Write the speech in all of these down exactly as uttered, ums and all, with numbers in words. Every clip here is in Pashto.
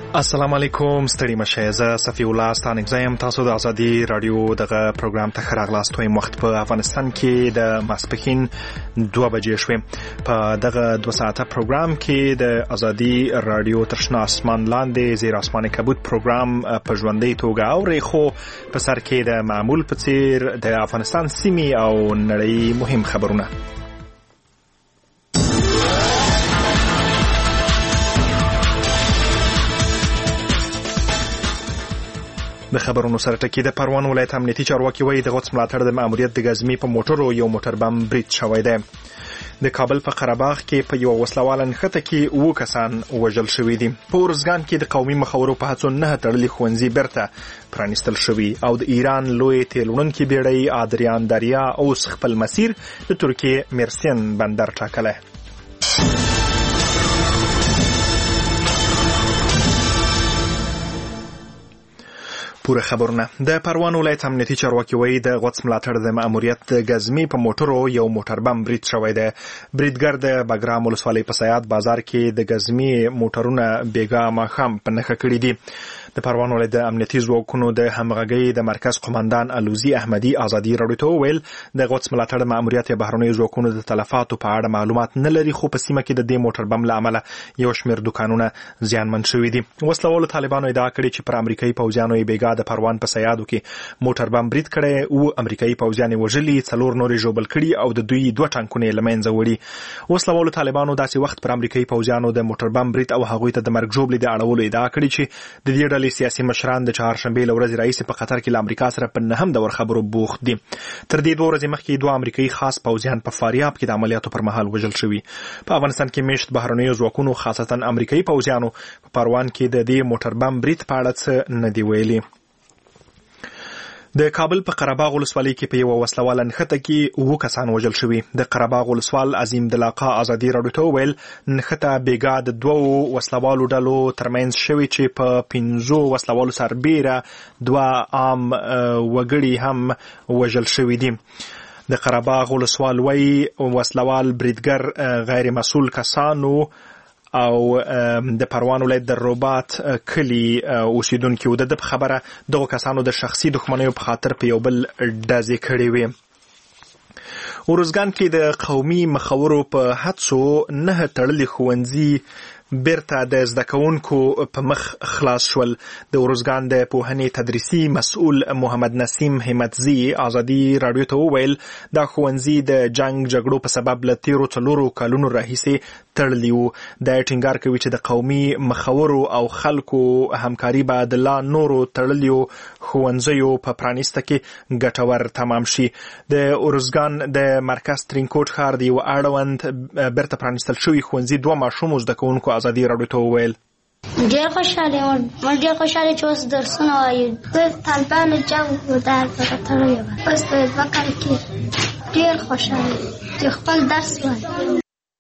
السلام علیکم، ستړي مشه. زه صفی الله ستانک زیم. تاسو د ازادي رادیو دغه پروګرام ته راغلاست. وایم وخت په افغانستان کې د ماسپښین دوه بجې شوې. په دغه دوه ساعته پروګرام کې د ازادي رادیو ترشنا اسمان لاندې زیر اسمان کبوت پروګرام په ژوندۍ توګه اوري، خو په سر کې د معمول په څیر د افغانستان سیمې او نړۍ مهم خبرونه. د خبرونو سره ټکی د پروان ولایت امنیتي چارواکي وایي د غوڅ ملاتړ د ماموریت د غزمي په موټرو یو موټر بم برید شوی دی. د کابل په قرهباغ کې په یو وسلواله نښته کې اووه کسان وژل شوي دي. په ارزګان کې د قومي مخورو په هڅو نه تړلي ښوونځي بیرته پرانیستل شوي او د ایران لوی تیل وړونکي بیړۍ ادریان دریا اوس خپل مسیر د ترکیې مرسین بندر ټاکلی. پوره خبرونه. د پروان ولایت امنیتي چارواکي وایي د غوڅ ملاتړ د ماموریت د غزمي په موټرو یو موټر بم برید شوی دی. بریدګر د بګرام ولسوالۍ په سیاد بازار کې د غزمي موټرونه بیګا ماښام په نښه کړي دي. د پروان ولایت د امنیتي ځواکونو د همغږۍ د مرکز قومندان الوزي احمدي ازادي راډیو ته وویل د غوڅ ملاتړ ماموریت بهرنیو ځواکونو د تلفاتو په اړه معلومات نه لري، خو په سیمه کې د دې موټر بم له امله یو شمېر دوکانونه زیانمن شوي دي. وسلوالو طالبانو ادعا کړې چې پر امریکایي پوځیانو یې بیګا د پروان په سیادو کې موټر بم برید کړی او امریکایي پوځیان وژلي، څلور نورې ژوبل کړي او د دوی دوه ټانکونه یې له منځه وړي. وسلوالو طالبانو داسې وخت پر امریکایي پوځیانو د موټر بم برید او هغوی ته د مرګ ژوبلې د اړولو ادعا کړې چې د دې ډلې سیاسي مشران د چهارشنبې له ورځې راهیسې په قطر کې له امریکا سره په نهم دور خبرو بوخت دي. تر دې دوه ورځې مخکې دوه امریکایي خاص پوځیان په فاریاب کې د عملیاتو پر مهال وژل شوي. په افغانستان کې میشت بهرنیو ځواکونو خاصتا امریکایي پوځیانو په پروان کې د دې موټر بم برید په اړه څه نه دی ویلي. د کابل په قرهباغ ولسوالۍ کې په یو وسلواله نښته کې اووه کسان وژل شوي. د قرهباغ ولسوال عظیم دلاقا ازادي راډیو ته وویل نښته بیګا د دوو وسلوالو ډلو ترمنځ شوي چې په پنځو وسلوالو سربیره دوه عام وګړي هم وژل شوي دي. د قرهباغ ولسوال وایي وسلوال بریدګر غیر مسؤل کسانو او د پروان ولایت د روبات کلی اوسیدونکي و. د خبره دغه کسانو د شخصي دښمنیو په خاطر په یو بل ډزې کړې وې. ارزګان کې د قومي مخورو په هڅو نه تړلي ښوونځي بیرته د زده کوونکو په مخ خلاص شول. د ارزګان د پوهنې تدریسي مسؤل محمد نسیم همتزي ازادي راډیو ته وویل دا ښوونځي د جنگ جګړو په سبب له تیرو څلورو کلونو راهیسې تړلي وو. د ټینګار کوي چې د قومي مخورو او خلکو همکاري به د لا نورو تړلیو ښوونځیو په پرانیسته کې ګټور تمام شي. د ارزګان د مرکز ترینکوټ ښار د یو اړوند بیرته پرانیستل شوي ښوونځي دوه ماشومو زده کوونکو ازادي راډیو ته وویل ډېر خوشحاله یم. موږ ډېر خوشحاله چې اوس درسونه وایو. د طالبانو جنګ و دا تړلی وه. اوس په دوه کال کې ډېر خوشحاله چې خپل درس وایي.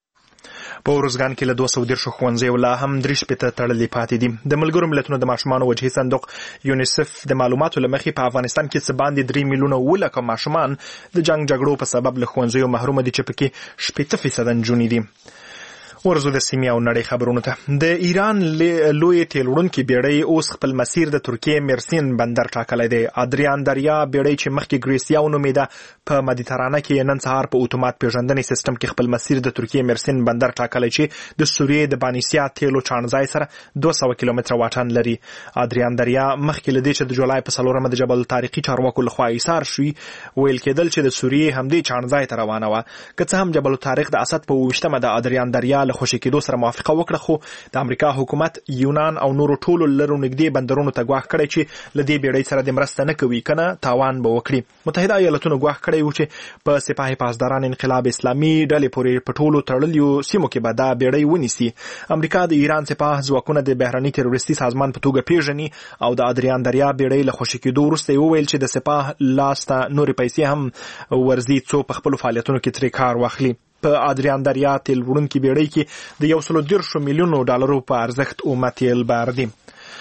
په ارزګان کې له دوه سوه دېرشو ښوونځیو لا هم درې شپېته تړلي پاتې دي. د ملګرو ملتونو د ماشومانو وجهي صندوق یونیسف د معلوماتو له مخې په افغانستان کې څه باندې درې میلیونه اووه لکه ماشومان د جنګ جګړو په سبب له ښوونځیو محرومه دي چې پکې شپېته فیصده نجونې دي. ورزو د سیمې او نړۍ خبرونو ته. د ایران لوی تیل وړونکي بیړۍ اوس خپل مسیر د ترکیې مرسین بندر ټاکلی دی. ادریان دریا بیړۍ چې مخکې ګریسیا ونومېده په مدیترانه کې نن سهار په اتومات پیژندنې سیستم کې خپل مسیر د ترکیې مرسین بندر ټاکلی چې د سوریې د بانیسیا تیلو چانځای سره دوه سوه کیلومتره واټن لري. ادریان دریا مخکې له دې چې د جولای په څلورمه د جبل تاریخي چارواکو لخوا ایثار شوي ویل کېدل چې د سوریې همدې چانځای ته روانه وه. که څه هم جبل تاریخ د اسد په اوویشتمه د ادریان دریا له خوشي کېدو سره موافقه وکړه، خو د امریکا حکومت یونان او نورو ټولو لرو نږدې بندرونو ته ګواښ کړی چې له دې بیړۍ سره د مرسته نه کوي کنه تاوان به وکړي. متحده ایالتونو ګواښ کړی و چې په سپاه پاسداران انقلاب اسلامي ډلې پورې په ټولو تړلیو سیمو کې به دا بیړۍ ونیسي. امریکا د ایران سپاه ځواکونه د بهرني تروریستي سازمان په توګه پیژني او د ادریان دریا بیړۍ له خوشي کېدو وروسته وویل چې د سپاه لاس ته نورې پیسې هم ورځي څو په خپلو فعالیتونو کې ترې کار واخلي. په ادریان دریا تیل وړونکي بیړۍ کې د یو سلو دېرشو میلیونو ډالرو په ارزښت اومه تیل بار دي.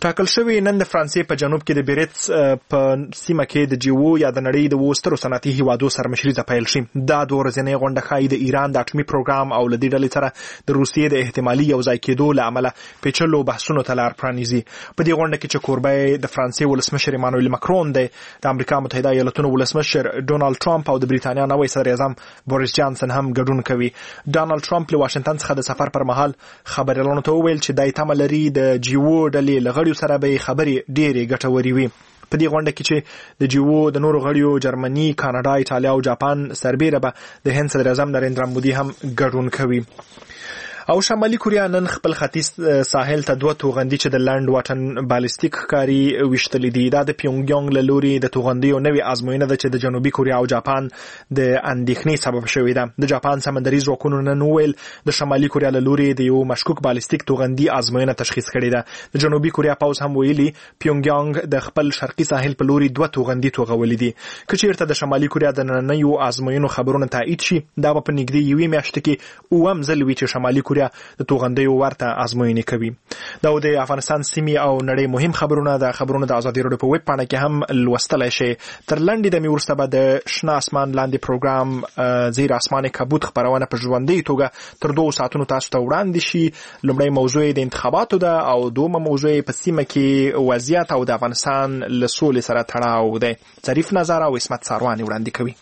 ټاکل شوی نن د فرانسې په جنوب کې د بیریتس په سیمه کې د جیو یا د نړۍ د وسترو صنعتي هیوادو سره مشري پیل شي. دا د ورځنۍ غونډه ښایي د ایران د اټومي پروګرام او له دې ډلې سره د روسیې د احتمالي یوځای کېدو له امله پیچلو بحثونو ته لار پرانیزي. په دې غونډه کې چې کوربه د فرانسې ولسمشر ایمانوئل ماکرون دی، د امریکا متحده ایالاتونو ولسمشر ډونالد ټرمپ او د بریتانیا نوی صدر اعظم بوریس جانسن هم ګډون کوي. ډونالد ټرمپ له واشنگټن څخه د سفر پر مهال خبريالانو ته وویل چې دای تمه لري د جیو ډلې له غړیو سره به خبرې ډېرې ګټورې وي. په دې غونډه کې چې د جیو د نورو غړیو جرمني، کاناډا، ایټالیا او جاپان سربېره به د هند صدر اعظم نریندرا مودي هم ګډون کوي. او شمالي کوریا نن خپل ختیځ ساحل ته دوه توغندي چې د لند واټن بالستیک ښکاري ویشتلې دي. دا د پیونګ یانګ له لوري د توغندیو نوې ازموینه ده چې د جنوبي کوریا او جاپان د اندېښنې سبب شوې ده. د جاپان سمندري ځواکونو نن وویل د شمالي کوریا له لوري د یو مشکوک بالستیک توغندي ازموینه تشخیص کړې ده. د جنوبي کوریا پوز هم ویلي پیونګ یانګ د خپل شرقي ساحل په لوري دوه توغندي توغولې دي. که چیرته د شمالي کوریا د نننیو ازموینو خبرونه تایید شي، دا به په نږدې یوې میاشتې کې اووم ځل وي چې شمالي کوریا د توغندیو ورته ازموینې کوي. دا د افغانستان سیمې او نړۍ مهم خبرونه د خبرونو د ازادي راډیو په ویب پاڼه کې هم لوستلای شئ. تر لنډې دمې وروسته به د شنه اسمان لاندې پروګرام زیر اسمان کبوت خبرونه په ژوندۍ توګه تر دوه ساعتونو تاسو ته وړاندې شي. لومړی موضوع د انتخاباتو ده او دومه موضوع په سیمه کې وضعیت او د افغانستان له سولې سره تړاو دی. ظریف نظر او اسمت ساروانی وړاندې کوي.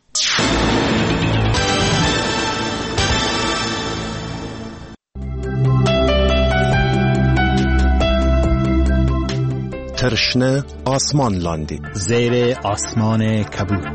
ترشنه آسمان لاندې زیر آسمان کبود.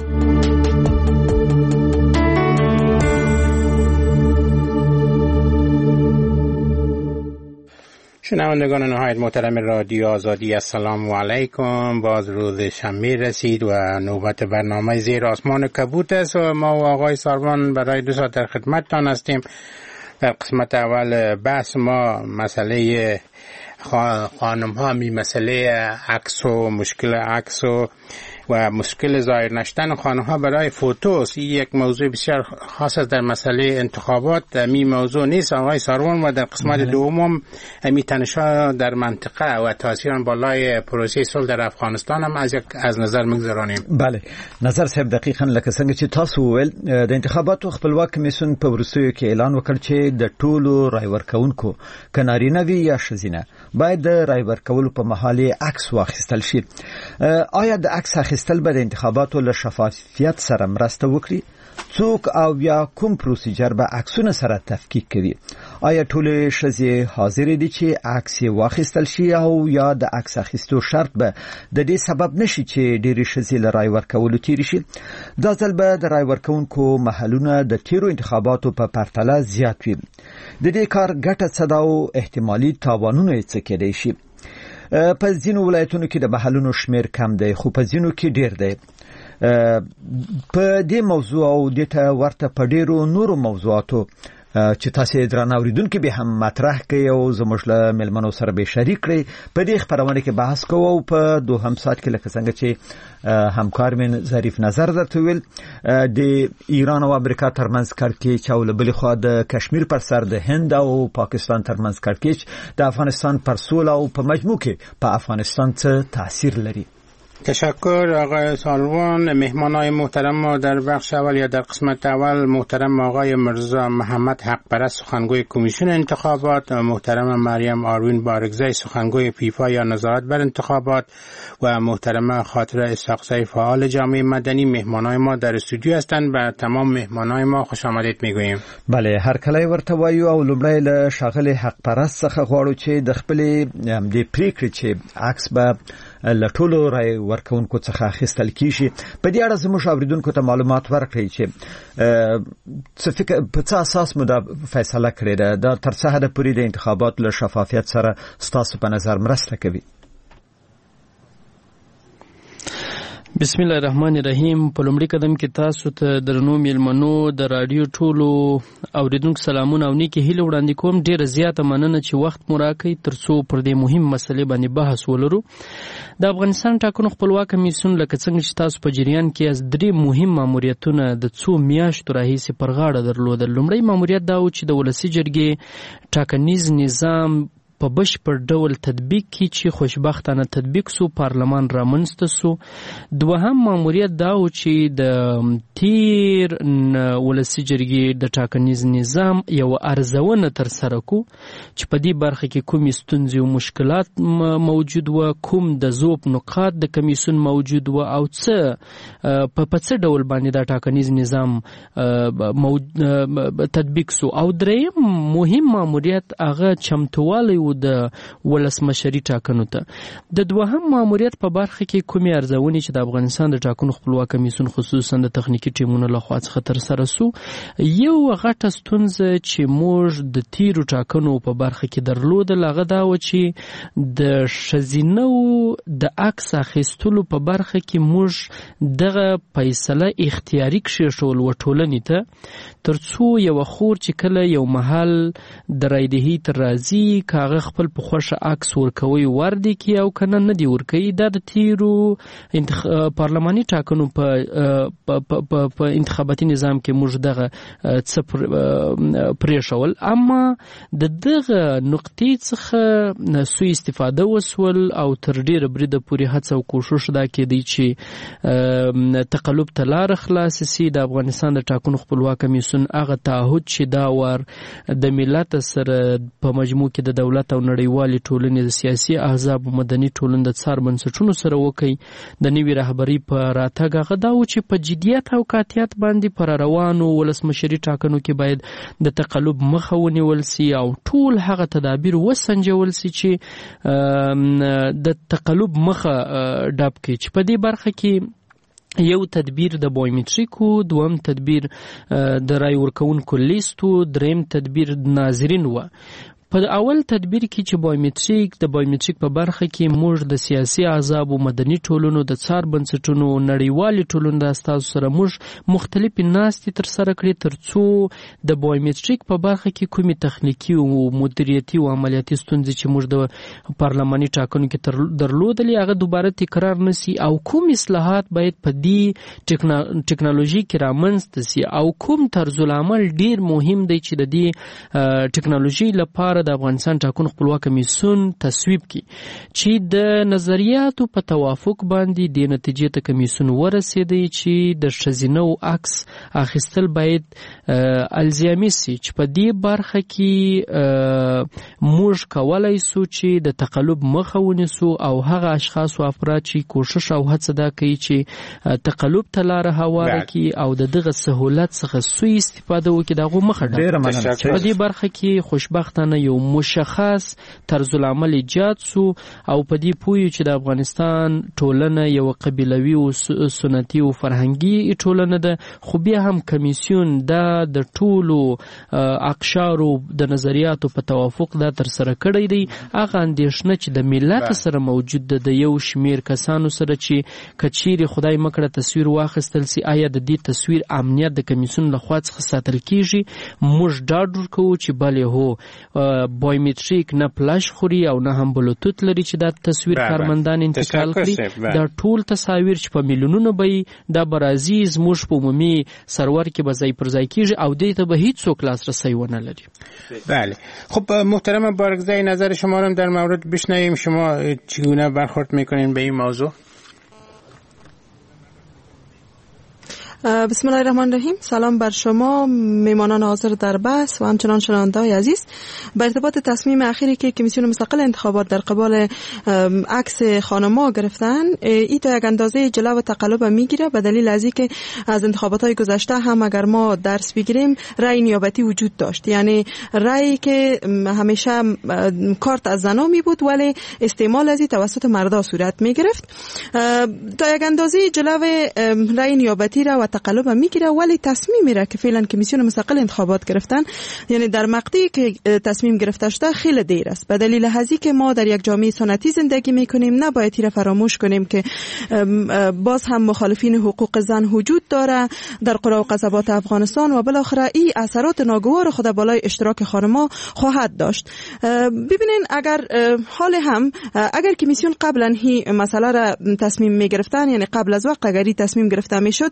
شنوندگان نهایت محترم رادیو آزادی، السلام علیکم. باز روز شنبه رسید و نوبت برنامه زیر آسمان کبود است و ما و آقای ساروان برای دو ساعت در خدمتتان هستیم. در قسمت اول بحث ما مسئله خانم ها می مسئله عکس و مشکل عکس و و مشکل ظاهر نشدن خانم ها برای فوتوس. این یک موضوع بسیار خاص است در مسئله انتخابات. می موضوع نیست آقای ساروان و در قسمت دوم می تنش‌ها در منطقه و تاثیر بالای پروسه صلح در افغانستان هم از یک از نظر میگذارانیم. بله، نظر صاحب دقیقاً لکه څنګه چې تاسو وویل د انتخاباتو خپلواک کمیسیون په وروستیو کې اعلان وکړ چې د ټولو رای ورکوونکو کنارینه وي یا ښځینه باید د رای ورکولو په مهال عکس واخیستل شي. آیا د عکس اخیستل به د انتخاباتو له شفافیت سره مرسته وکړي؟ څوک او یا کوم پروسیجر به عکسونه سره تفکیک کوي؟ آیا ټول ښځې حاضر دي چې عکس واخیستل شي او یا د عکس اخیستو شرط به د دې سبب نشي چې ډېری ښځې له رای ورکولو تیری شي؟ دا ځل به د رای ورکوونکو محلونه د تیرو انتخاباتو په پرتله زیات وي. د دې کار ګټه څه ده او احتمالي تاوانونه یې څه کېدای شي؟ په ځینو ولایتونو کې د محلونو شمیر کم دی خو په ځینو کې ډیر دی. په دې موضوع او د ته ورته په ډیرو نورو موضوعاتو چې تاسو درنه اوریدونکو به هم مطرح کړئ او زموږ له ملمنو سره به شریک کړئ. په دې خبرونه کې بحث کوو او په دوهم ساعت کې لکه څنګه چې همکار من ظریف نظر درته ویل د ایران او امریکا ترمنځ کړکېچ او له بلې خوا د کشمیر پر سر د هند او پاکستان ترمنځ کړکېچ د افغانستان پر سوله او په مجموع کې په افغانستان څه تاثیر لري؟ تشکر آقای سالوان. مهمانای محترم ما در بخش اول یا در قسمت اول محترم آقای مرزا محمد حق پرست سخنگوی کمیسیون انتخابات، محترم مریم آروین بارگزای سخنگوی فیفا یا نظارت بر انتخابات و محترم خاطره اسحاقزی فعال جامعه مدنی مهمانای ما در استودیو هستند. به تمام مهمانای ما خوش آمدید میگوییم. بله، هر کله ورته وایو او لومړی له ښاغلي حق پرست څخه غواړو چې د خپل د پریکړې چې عکس به له ټولو رای ورکوونکو څخه اخیستل کیږي په دې اړه زموږ اوریدونکو ته معلومات ورکړئ چې څه فکر په څه اساس مو دا فیصله کړې ده دا تر څه حده پورې د انتخاباتو له شفافیت سره ستاسو په نظر مرسته کوي؟ بسم الله الرحمن الرحیم. په لومړي قدم کې تاسو ته درنو میلمنو د رادیو ټولو اوریدونکو سلامونه او نیکې هیلې وړاندې کوم. ډېره زیاته مننه چې وخت مو راکړئ ترڅو پر دې مهم مسلې باندې بحث ولرو. د افغانستان ټاکنو خپلواک کمیسیون لکه څنګه چې تاسو په جریان کې از درې مهم ماموریتونه د څو میاشتو راهیسې پر غاړه درلودل. لومړی ماموریت دا و چې د ولسي جرګې ټاکنیز نظام په بشپړ ډول تطبیق کړي چې خوشبختانه تطبیق سو پارلمان رامنځته سو. دوهم ماموریت دا و چې د تیر ولسی جرګې د ټاکنیز نظام یو ارزونه تر سره کو چې په دې برخه کې کوم ستونزې او مشکلات موجود و، کوم د ذوب نقاط د کمیسیون موجود و او څه په پڅ ډول باندې دا ټاکنیز نظام تطبیق سو. او دریم مهم ماموریت هغه چمتوالی و د ولسمشري ټاکنو ته. د دوهم ماموریت په برخه کې کومې ارزونې چې د افغانستان د ټاکنو خپلواک کمیسیون خصوصا د تخنیکی ټیمونو لخوا څخه تر سره سو، یو غټه ستونزه چې موږ د تیرو ټاکنو په برخه کې درلودل هغه دا و چې د ښځینو د عکس اخیستلو په برخه کې موږ دغه فیصله اختیاري کښېښول و ټولنې ته، ترڅو یو خور چې کله یو محل د رایدهی تر راځي کاغه خپل په خوښه عکس ورکوي وردی کی او کنه نه دی ورکوي. دا د تیرو انتخ... پارلماني ټاکنو په په انتخاباتي نظام کې موږ دغه څه پرېښول، اما د دغه نقطې څخه سوء استفاده وسول او تر ډیره بریده پورې هڅه او کوشش دا کېدی چې تقلب ته لار خلاص سي. د افغانستان د ټاکنو خپلواک کمیسیون هغه تعهد چې دا ور د ملت سره په مجموع کې د دولت او نړیوالې ټولنې د سیاسي احزاب او مدني ټولنې د څار بنسټونو سره وکړي د نوي رهبري په راتګ هغه دا و چې په جدیت او قاطعیت باندې پر روانو ولسمشري ټاکنو کې باید د تقلب مخه ونیول سي او ټول هغه تدابیر وسنجول سي چې د تقلب مخه ډاب کړي. چې په دې برخه کې یو تدبیر د بایومټریکو، دوم تدبیر د رای ورکونکو لیستو، دریم تدبیر ناظرین و. په اول تدبیر کې چې بایومټریک د بایومټریک په برخه کې موږ د سیاسي احزاب او مدني ټولنو د څار بنسټونو نړیوالي ټولنو د استازو سره موږ مختلفې ناستې تر سره کړې ترڅو د بایومټریک په برخه کې کومې تخنیکی او مدیریتي او عملیاتي ستونزې چې موږ د پارلماني ټاکنو کې درلودلې هغه دوباره تکرار نشي او کوم اصلاحات باید په دې ټکنالوژي کې رامنځته سي او کوم طرز العمل ډیر مهم دی چې د دې ټکنالوژي لپاره د افغانستان ټاکنو خپلواک کمیسیون تصویب کی چې د نظریاتو په توافق باندې د نتیجې ته کمیسیون ورسېدی چې د ښځینو عکس اخیستل باید الزامي سي. چې په دې برخه کې موږ کولای سو چې د تقلب مخه ونیسو او هغه اشخاص او افراد چې کوشش او هڅه دا کوي چې تقلب ته لار هواره کړي او د دغه سهولت څخه سوء استفاده وکړي دغه مخه ډیره مننه. په دې برخه کې خوشبختانه یو مشخص طرز العمل ایجاد سو او په دې پوی چې د افغانستان ټولنه یو قبیلوي او سنتي او فرهنګي ټولنه ده، خو بیا هم کمیسیون دا د ټولو اقشارو د نظریاتو په توافق دا تر سره کړی دی. هغه اندېښنه چې د ملت سره موجود ده د یو شمیر کسانو سره چې کچيري خدای مکړه تصویر واخیستل سي، آیا د دې تصویر امنیت د کمیسیون لخوا څخه ساتل کیږي؟ موږ ډاډ ورکوو چې بله هو بایومټریک نه پلاش خوري او نه هم بلوتوت لري چې دا تصویر کارمندان انتقال کړي. دا ټول تصاویر چې په میلیونونو به دا برازي زموږ په عمومي سرور کې به ځای پر ځای کیږي او دې ته به هیڅ څوک لاسرسی ونه لري. بله خب محترم بارگزای نظر شما رو در مورد بشنویم. شما چگونه برخورد میکنین به این موضوع؟ بسم الله الرحمن الرحیم. سلام بر شما میمانان حاضر در بحث و همچنان شنونده‌های عزیز. به ارتباط تصمیم اخیری که کمیسیون مستقل انتخابات در قبال عکس خانم‌ها گرفتن، این تا یک اندازه جلو و تقلب میگیره به دلیل از اینکه از انتخابات‌های گذشته هم اگر ما درس بگیریم رأی نیابتی وجود داشت، یعنی رأی که همیشه کارت از زنا می بود ولی استعمال از این توسط مردا صورت می گرفت. تا یک اندازه جلو رأی نیابتی را و تقلب میگیره ولی تصمیمی را که فعلا کمیسیون مستقل انتخابات گرفتن، یعنی در مقطعی که تصمیم گرفته شده خیلی دیر است. به دلیل هزی که ما در یک جامعه سنتی زندگی میکنیم نباید این را فراموش کنیم که باز هم مخالفین حقوق زن وجود داره در قرا و قصبات افغانستان و بالاخره این اثرات ناگوار خود بالای اشتراک خانم‌ها خواهد داشت. ببینین اگر حال هم اگر کمیسیون قبلا هی مسئله را تصمیم میگرفتن، یعنی قبل از وقت اگر این تصمیم گرفته میشد،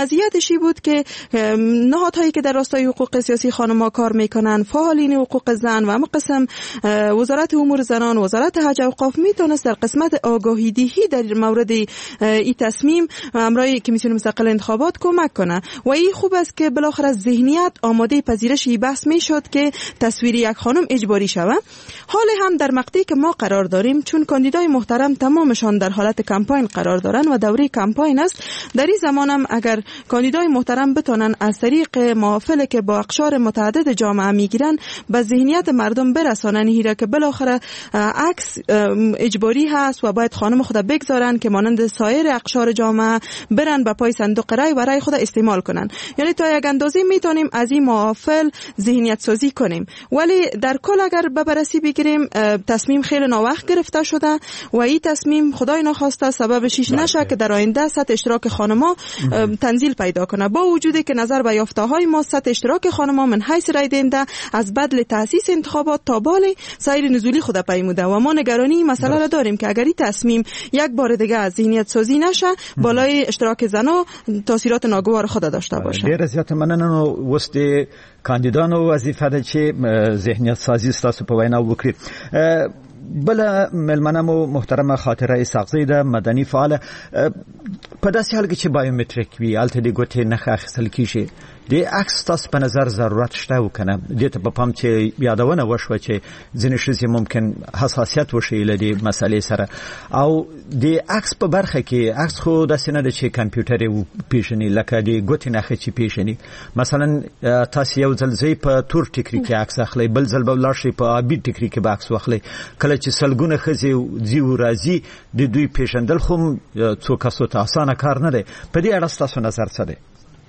وضعیتشی بود که نهادهایی که در راستای حقوق سیاسی خانم‌ها کار میکنن، فعالین حقوق زن و هم قسم وزارت امور زنان، وزارت حج و اوقاف میتونست در قسمت آگاهی دهی در مورد این تصمیم همراه کمیسیون مستقل انتخابات کمک کنه و این خوب است که بالاخره ذهنیت آماده پذیرش این بحث میشد که تصویر یک خانم اجباری شود. حال هم در مقطعی که ما قرار داریم، چون کاندیدای محترم تمامشان در حالت کمپاین قرار دارن و دوره کمپاین است، در این زمان هم اگر کاندیدای محترم بتونن از طریق محافل که با اقشار متعدد جامعه میگیرن به ذهنیت مردم برسانن هیره که بالاخره عکس اجباری هست و باید خانم خود بگذارن که مانند سایر اقشار جامعه برن به پای صندوق رای و رای خود استعمال کنن. یعنی تا یک اندازه میتونیم از این محافل ذهنیت سازی کنیم، ولی در کل اگر به بررسی بگیریم تصمیم خیلی ناوقت گرفته شده و این تصمیم خدای نخواسته سبب شیش نشه که در آینده سطح اشتراک خانم‌ها تنزیل پیدا کنه، با وجودی که نظر به یافته‌های ما سطح اشتراک خانم‌ها من حیث رای دهنده از بدل تأسیس انتخابات تا بال سایر نزولی خود پیموده و ما نگرانی مسئله را داریم که اگر این تصمیم یک بار دیگه از ذهنیت سازی نشه بالای اشتراک زنان تاثیرات ناگوار خود داشته باشه. ډیر زیات مننه. وست کاندیدانو وظیفه ده چې ذهنیت سازی ستاسو په وینا وکړي. بل ملمنمو محترمه خاطره اسحاقزی ده مدني فعال په داسې حال کې چې بایومتریک وي الته د ګوتې نښه اخیستل کیږي، د عکس تاسو په نظر ضرورت شته وکنه؟ دې ته په پام چې یادونه وشوه چې ځینې ښځې ممکن حساسیت وشي له دې مسئلې سره، او د عکس په برخه کې عکس خو داسې نه ده چې کمپیوټر یې وپېژني لکه د ګوتې نښه چې پیژني. مثلا تاسو یو ځل ځئ په تور ټیکري کې عکس اخلئ، بل ځل به ولاړ شئ په آبي ټیکري کې به عکس واخلئ. کله چې سلګونه ښځې ځي و راځي د دوی پیژندل خو څو کسو ته اسانه کار نه دی. په دې اړه ستاسو نظر څه دی؟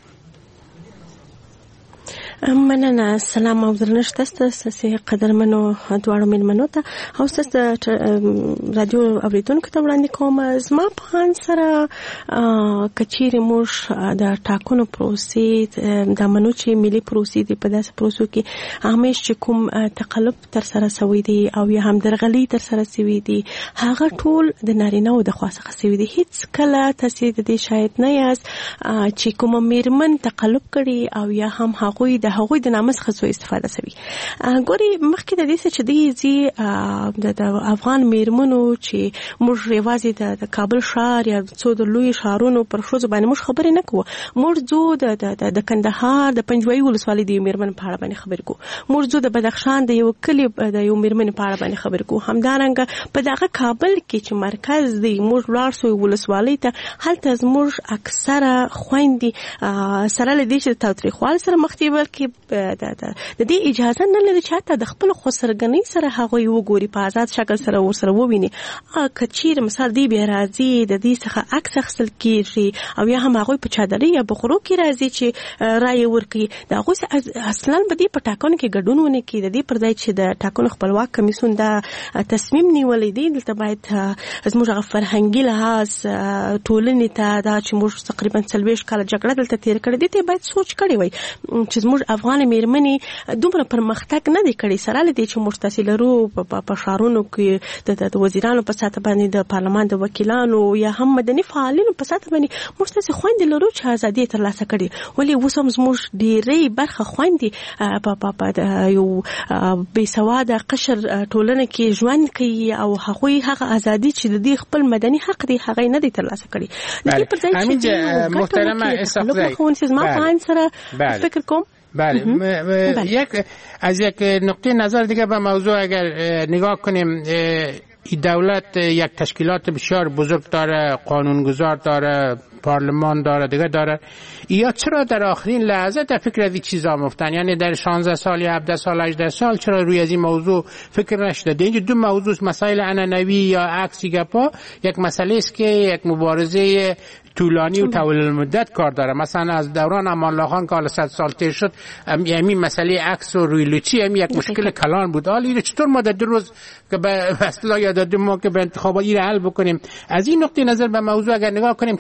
مننه. سلام او درنښت ستاسو قدرمنو دواړو مېلمنو ته او ستاسو رادیو اوریدونکو ته وړاندې کوم. زما په ان سره کچېرې موږ د ټاکنو پروسې د منو چې ملي پروسې دي په داسې پروسو کې همیش چې کوم تقلب تر سره شوی دی او یا هم درغلي تر سره شوی دی هغه ټول د نارینه‌و د خوا څخه شوی دی. هیڅ کله تاسو د دې شاهد نه یاست چې کومه میرمن تقلب کړي او یا هم هغوی د هغوی د نامه څخه څو استفاده شوی. ګوري مخکې د دې څه چې دی زی د افغان میرمنو چې موږ یوازې د کابل ښار یا څو د لوی ښارونو پر ښځو باندې موږ خبرې نه کوو، موږ ځو د د کندهار د پنجوایي ولسوالۍ د یو میرمن په اړه باندې خبرې کوو، موږ ځو د بدخشان د یو کلي د یو میرمن په اړه باندې خبرې کوو. همدارنګه په دغه کابل کې چې مرکز دی موږ ولاړ سو ولسوالۍ ته، هلته زموږ اکثره خویندې سره له دې چې د تاوتریخوالي سره مخ دي بلکې د دې اجازه نه لري چې حتی د خپل خسرګنۍ سره هغوی وګوري، په آزاد شکل سره ورسره وویني. که چیرې مثال دی بیا راځي د دې څخه عکس اخیستل کېږي او یا هم هغوی په چادرۍ یا بخورو کې راځي چې رایې ورکړي، د هغوی اصلا به دې په ټاکنو کې ګډون ونه کړي. د دې پر ځای چې د ټاکنو خپلواک کمیسیون دا تصمیم نیولی دی، دلته باید زموږ هغه فرهنګي لحاظ ټولنې ته دا چې موږ تقریبا څلوېښت کاله جګړه دلته تېر کړې دي ته باید سوچ کړی وای چې زموږ افغان میرمنې دومره پرمختګ نه دی کړی سره لدی چې موږ تاسو لرو په ښارونو کې د وزیرانو په ساته باندې د پارلمان د وکیلانو یا هم مدني فعالینو په ساته باندې موږ تاسو خويندې لرو چې ازادي ترلاسه کړي، ولی اوس هم زموږ ډېرې برخه خويندې په یو بې سواده قشر ټولنه کې ژوند کوي او هغوی هغه ازادي چې د دې خپل مدني حق دی هغه نه دی ترلاسه کړي. د دې پر ځای چې محترمه اسحاقزی ما پاین سره فکر کوم بله, بله. یک از یک نقطه نظر دیگه به موضوع اگر نگاه کنیم، این دولت یک تشکیلات بسیار بزرگ داره، قانونگذار داره، پارلمان داره، دیگه داره. یا چرا در آخرین لحظه در فکر از این چیزا مفتن؟ یعنی در شانزده سال یا هفده سال هجده سال چرا روی از این موضوع فکر نشده؟ اینجا دو موضوع مسائل عنعنوی یا عکسی گپا، یک مسئله است که یک مبارزه طولانی و طویل المدت کار داره. مثلا از دوران امان الله خان که حالا صد سال تیر شد، همین مسئله عکس و روی لوچی هم یک مشکل کلان بود. حالا اینو چطور ما در دو روز که به اصطلاح یا در دو ماه که به انتخابات این حل بکنیم؟ از این نقطه نظر به موضوع اگر نگاه کنیم، چرا قانون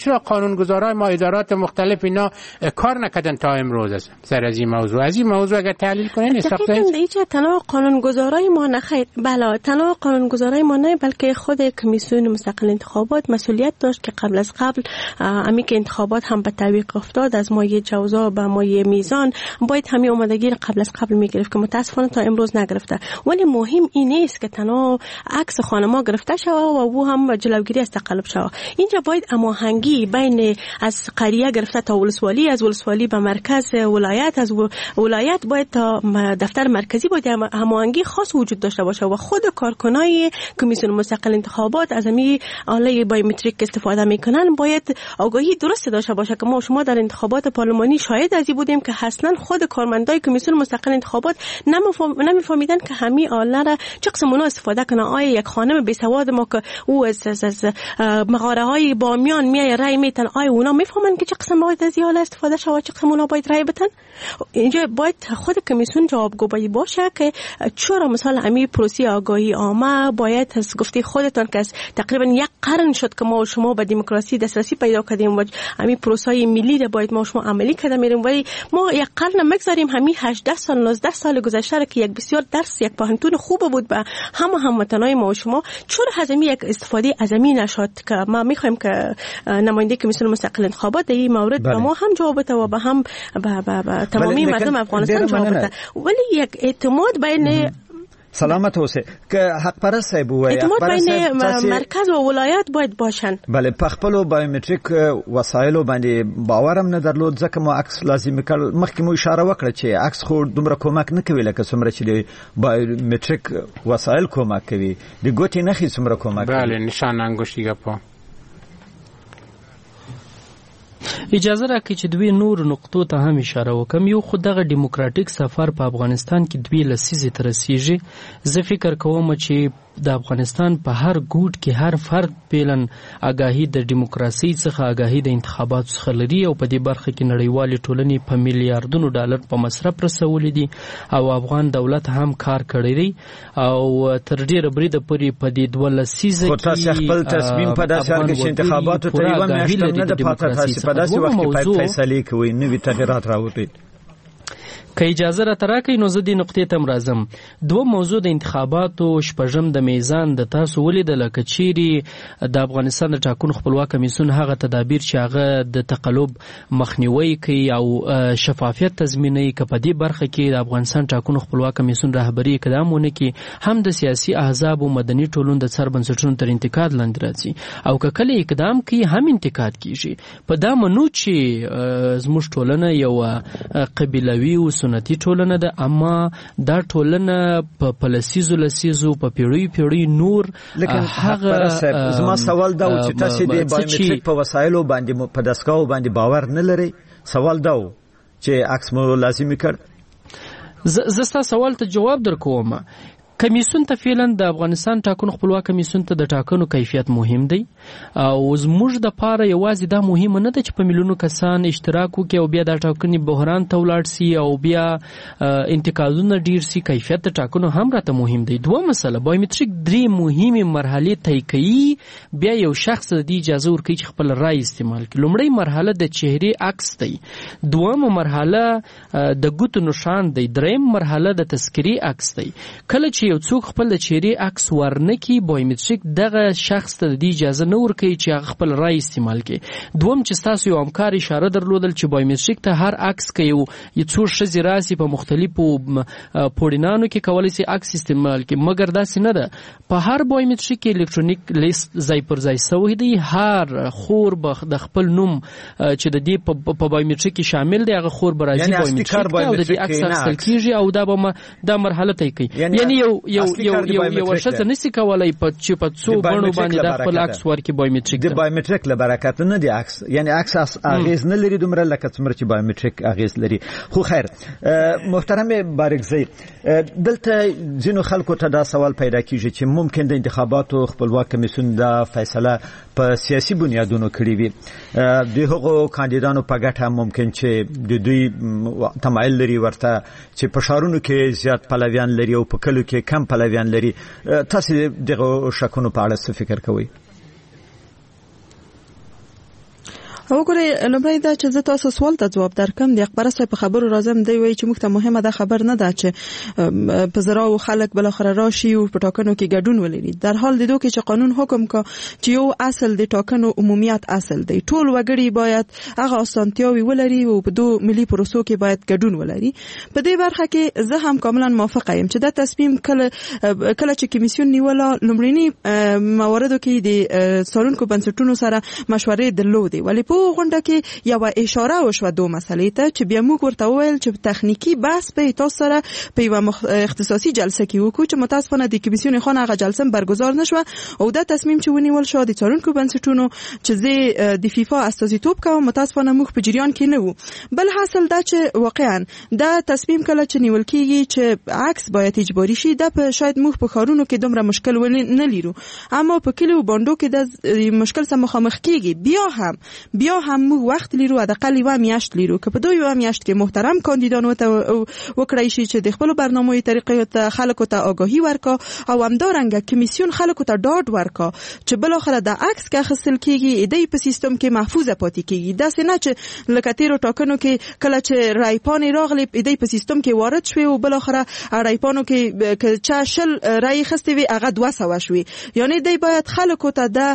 قانونگذارای ما ادارات مختلف اینا کار نکردن تا امروز است سر از این موضوع. از این موضوع اگر تحلیل کنین استفاده دقیقاً دیگه تنها قانونگذارای ما نه خیر، بله تنها قانونگذارای ما نه، بلکه خود کمیسیون مستقل انتخابات مسئولیت داشت که قبل از قبل امی که انتخابات هم به تعویق افتاد از مایه جوزا به مایه میزان باید همین آمادگی قبل از قبل میگرفت که متاسفانه تا امروز نگرفته. ولی مهم این نیست که تنها عکس خانما گرفته شود و او هم جلوگیری از تقلب شود. اینجا باید هماهنگی بین از قریه گرفته تا ولسوالی، از ولسوالی به مرکز ولایت، از ولایت باید تا دفتر مرکزی باید هماهنگی خاص وجود داشته باشه و خود کارکنای کمیسیون مستقل انتخابات از می آله بایومتریک استفاده میکنن باید آگاهی درست داشته باشه که ما شما در انتخابات پارلمانی شاهد ازی بودیم که اصلا خود کارمندای کمیسیون مستقل انتخابات نمیفهمیدن که همین آله را چه قسم اونا استفاده کنه. آیا یک خانم بی سواد ما که او از, از, از مغاره های بامیان میای رای میتن، آیا اونا میفهمن که چه قسم باید از آله استفاده شود و چه قسم اونا باید رای بتن؟ اینجا باید خود کمیسیون جوابگو باشه که چرا مثلا همین پروسه آگاهی عامه باید از گفته خودتان که از تقریبا یک قرن شد که ما و شما به دموکراسی دسترسی پیدا کردیم و همین پروسه ملی را باید ما و شما عملی کرده میریم، ولی ما یک قرن مگذاریم همین هجده سال نوزده سال گذشته که یک بسیار درس یک پاهنتون خوب بود به همه هموطنای ما و شما، چرا هزمی یک استفاده ازمی نشد که ما میخوایم که نماینده کمیسیون مستقل انتخابات در این مورد به ما هم جواب بده و به هم به تمامی مردم افغانستان جواب بده. ولی یک اعتماد بین سلامت اوسه که حق پرست صاحب وای اعتماد بین مرکز و ولایت باید باشن. بله پخپلو بایومتریک وسایلو باندې باورم نه درلود ځکه مو عکس لازم کړ. مخکې مو اشاره وکړه چې عکس خو دومره کومک نه کوي لکه څومره چې د بایومتریک وسایل کومک کوي. د ګوتې نښې څومره کومک کوي. بله نشان انگشتی پا. اجازه راکړئ چې دوی نور نقطو ته هم اشاره وکم. یو خو دغه ډیموکراتیک سفر په افغانستان کې دوی لسیزې ته رسیږي. زه فکر کوم چې د افغانستان په هر ګوټ کې هر فرد پیلن آگاهی د ډیموکراسي څخه آگاهی د انتخاباتو څخه لري او په دې برخه کې نړیوالې ټولنې په میلیارډونو ډالر په مصرف رسولي دي او افغان دولت هم کار کړی دی او تر ډیره بریده پورې په دې دوه لسیزه کې تاسو خپل تصمیم په داسې حال کې چې انتخاباتو ته یو میاشت نه ده پاته، تاسو په داسې وخت کې فیصله کوي نوي تغیرات راوړي. که اجازه را تراکې نو زه دې نقطې ته راځم. دوه موضوع د انتخاباتو شپږم د میزان د تاسو ولیدل که چیرې د افغانستان د ټاکنو خپلواک کمیسیون هغه تدابیر چې هغه د تقلب مخنیوي کوي او شفافیت تضمینوي که په دې برخه کې د افغانستان ټاکنو خپلواک کمیسیون رهبري اقدام ونه کړي هم د سیاسي احزاب او مدني ټولنو د څار بنسټونو تر انتقاد لاندې راځي او که کله اقدام کوي هم انتقاد کیږي. په دا منو چې زموږ ټولنه یو قبیلوي او سنتي ټولنه ده، اما دا ټولنه په پلسیزو لسیزو په پیړیو پیړیو نور هغه زما سوال دا و چې تاسو د بایومتریک په وسایلو باندې په دستګاو باندې باور نه لري. سوال دا و چې عکس مو لازمي کړ. زه ستاسو سوال ته جواب درکوم. کمیسیون ته فعلا د افغانستان ټاکنو خپلواک کمیسیون ته د ټاکنو کیفیت مهم دی او زموږ د پاره یوازې دا مهم نه ده چې په میلیونو کسان اشتراک وکړي او بیا د ټاکنې بحران ته ولاړ سي او بیا انتقادونه ډیر سي. کیفیت د ټاکنو هم راته مهم دی. دوه مسله بایومتریک درې مهمه مرحله طی کوي. بیا یو شخص د اجازه ورکړي چې خپل رای استعمال کړي. لومړی مرحله د چهره عکس دی، دویمه مرحله د ګوتو نشان دی، دریم مرحله د تذکری عکس دی. کله چې یو څوک خپل د چهره عکس ورنکي بایومتریک دغه شخص ته د اجازه نه ورکوي چې هغه خپل رای استعمال کړي. دوم چې تاسو یو همکار اشاره درلودل چې بایومتریک ته هر عکس کې یو څو ښځې راسي په مختلفو پوړینانو کې کولی شي عکس استعمال کړي، مګر داسې نه ده. په هر بایومتریک الکترونیک لیست ځای پر ځای شوی دی. هر خور به د خپل نوم چې د دې په بایومتریک کې شامل دی هغه خور به راځي بایومتریک او د دې عکس اخیستل کیږي او دا به دا مرحله طی کوي. یعنی یو یو یو یو یو شته نسی کولای په چې په څو بڼو باندې د خپل عکس ورکړي بایومتریک. د بایومتریک له برکت نه دی عکس، یعنی عکس اغیز نه لري دومره لکه څومره چې بایومتریک اغیز لري. خو خیر محترم بارکزی، دلته ځینو خلکو ته دا سوال پیدا کیږي چې ممکن د انتخاباتو خپلواک کمیسیون دا فیصله په سیاسي بنیادونو کړی وي. د هغو کاندیدانو په ګټه ممکن چې د دوی تمایل لري ورته چې په ښارونو کې زیات پلویان لري او په کلو کې کم پلویان لري. تاسو دغه شکونو په اړه څه فکر کوئ؟ او ګورې لومړی دا چې زه تاسو سوال ته جواب درکم د اخبار صاحب په خبرو راځم دی وایي چې موږ ته مهمه ده خبر نه ده چې په زراو خلک بل اخر راشي او په ټاکنو کې ګډون ولري در حال د دوه کې چې قانون حکم کا چې یو اصل د ټاکنو عمومیت اصل دی ټول وګړي باید هغه اسانتیاوي ولري او په دوه ملي پروسو کې باید ګډون ولري په دې برخه کې زه هم کاملا موافقه یم چې دا تصمیم کله کله چې کمیسیون نیوله لومړني مواردو کې د څارونکو بنسټونو سره مشورې درلودې ولی په غونډه کې یو اشاره وشوه دوه مسلې ته چې بیا موږ ورته وویل چې تخنیکی بحث به تاسو سره په یو اختصاصي جلسه کې وکړو چې متاسفانه د کمیسیون خانه هغه جلسه برگزار نشوه او دا تصمیم چې ونیول شو د څارونکو بنسټونو چې زه د فیفا استازیتوب کوم متاسفانه موږ په جریان کې نه وو بل حاصل دا چې واقعا دا تصمیم کله چې نیول کیږي چې عکس باید اجباري شي دا په شاید موږ په خارونو کې دومره مشکل ونه لیرو اما په کلیو باندو کې د مشکل سره مخامخ کیږي بیا هم بیا هم موږ وخت لیرو حداقل یو میاشت لیرو که په دوی یو میاشت کې محترم کاندیدان وکړای شي چې د خپل برنامه‌ی طریقې ته خلکو ته آگاهی ورکا او همدارنګه کمیسیون خلکو ته ډاډ ورکا چې بل اخر د عکس کې خصل کیږي ایدی په سیستم کې محفوظه پاتې کیږي دا څنګه چې لکه تیرو ټاکنو کې کله چې رایپان راغلی ایدی په سیستم کې وارد شوی او بل اخر رایپانو کې چې شل رای خسته وي هغه دوه سو شوی یعنی دی باید خلکو ته دا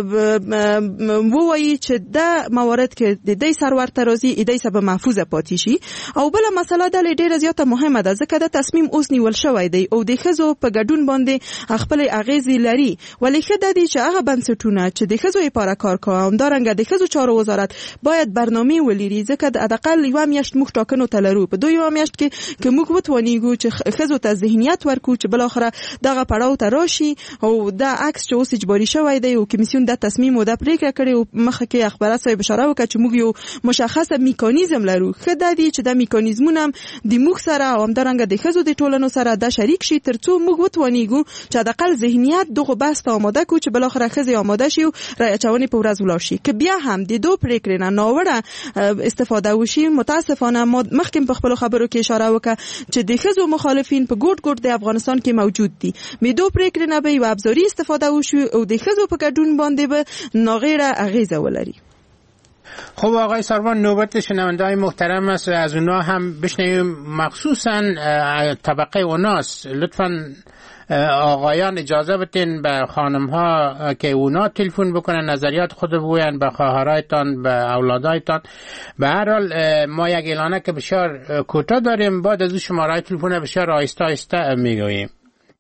وایي چې دا موارد کې د دې سرور ترازی ایدی سبب محفوظه پاتې شي او بل مسله د ډیره زیاته مهمه ده ځکه دا تصمیم اوس نیول شوی دی او د خزو په ګډون باندې خپل اغیزې لري ولې خدای دې چې هغه بنسټونه چې د خزو لپاره کار کوي هم دارنګ د خزو چارو وزارت باید برنامه ولري ځکه د حداقل یو میاشت موږ ټاکنو تلرو په دوی یو میاشت کې چې موږ وتونیږو چې خزو ته ذهنیت ورکو چې بل اخره دغه پړاو ته راشي او دا عکس چې اوس اجباري شوی دی او کمیسیون دا تصمیم او دا پریکړه کړې او مخکې کې اخبارات صاحب اشاره وکړه چې موږ یو مشخصه میکانیزم لرو خدای دې چې دا میکانیزمونه د موږ سره او همدارنګه د خزو د ټولنو سره دا شریک شي ترڅو موږ وتونیږو چې د اقل ذهنیت دغه بحث ته آماده کو چې بل اخره خزي آماده شي او رای چونې په ورځ ولاړ شي که بیا هم د دوه پریکړې نه ناوړه استفاده وشي متاسفانه مخکې په خپل خبرو کې اشاره وکړه چې د خزو مخالفین په ګډ ګډ د افغانستان کې موجود دي مې دوه پریکړې نه به یو ابزاري استفاده وشي او د خزو په ګډون باندې به ناغیره اغیزه ولري. خب آقای سروان نوبت شنونده‌های محترم است از اونا هم بشنویم مخصوصا طبقه اوناست لطفاً آقایان اجازه بدین به خانم ها که اونا تلفن بکنن نظریات خود بگوین به خواهرایتان به اولادایتان به هر حال ما یک اعلانه که بسیار کوتاه داریم بعد از شماره تلفن بسیار آهسته آهسته میگوییم.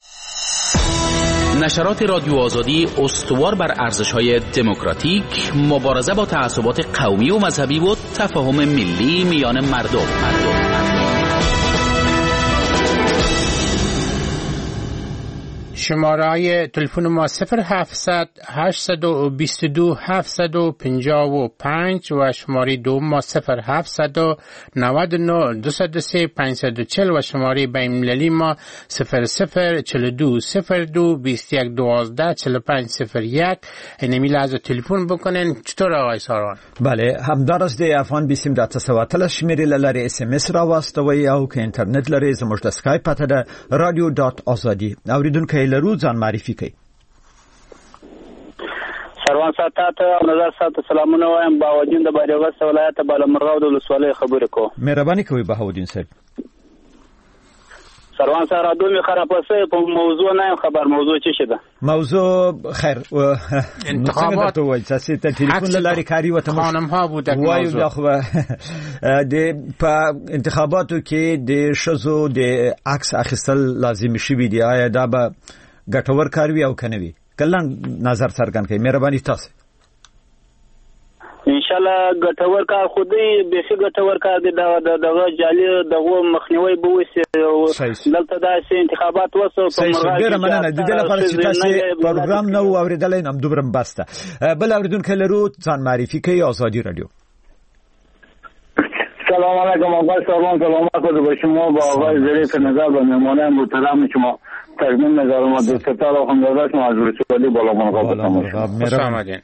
نشرات رادیو آزادی استوار بر ارزش‌های دموکراتیک، مبارزه با تعصبات قومی و مذهبی و تفاهم ملی میان مردم. مردم. شماره های تلفن ما صفر هفتصد هشتصد و بیست و دو هفتصد و پنجاه و پنج و شماره دوم ما صفر هفتصد و نود و نه دویست و سه پانصد و چهل و شماره بین‌المللی ما صفر صفر چهل و دو صفر دو بیست و یک دوازده چهل و پنج صفر یک اینمی لحظه تلفن بکنین. چطور آقای ساران؟ بله همدار از دی افغان بیسیم د تسواتل شمیرې لری اس ام اس را واستوي او که انټرنیټ لري زموږ د اسکایپ پته ده رادیو ډاټ ازادي اوریدونکو لرو ځان معرفي کوي. سروان ساتات نظر سات سلامونه وایم باوجین د بادغیس ولایت بالامرغاو د ولسوالۍ خبرې کو. مهرباني کوي بهاودین صاحب. سروان سره دومره خرابسه په موضوع نه خبر موضوع چی شده؟ موضوع خیر انتخابات وای چې ته ټلیفون لاري کاری وته خانم ها بود وای دا خو د په انتخاباتو کې د شزو د عکس اخیستل لازم شي وي دی آیا دا به ګټور کار وي او کنه وي کله نظر څرګند کړئ مهرباني تاسو. ان شاء الله ګټور کار خودي به څه ګټور کار دی دا دغه جالي دغه مخنیوي به وسی دلته داسې انتخابات وسو په مرغا ډیره مننه د دې لپاره چې تاسو پروګرام نو اوریدل نم دوبرم بسته بل اوریدونکو لرو ځان معرفي کوي آزادی رادیو. سلام علیکم آقای سروان سلامت به شما با آقای ظریف نظر و مهمانان محترم شما تقدیم نظارم و دستتار و خواندگاه شما از ورسولی بالا منقابل شما.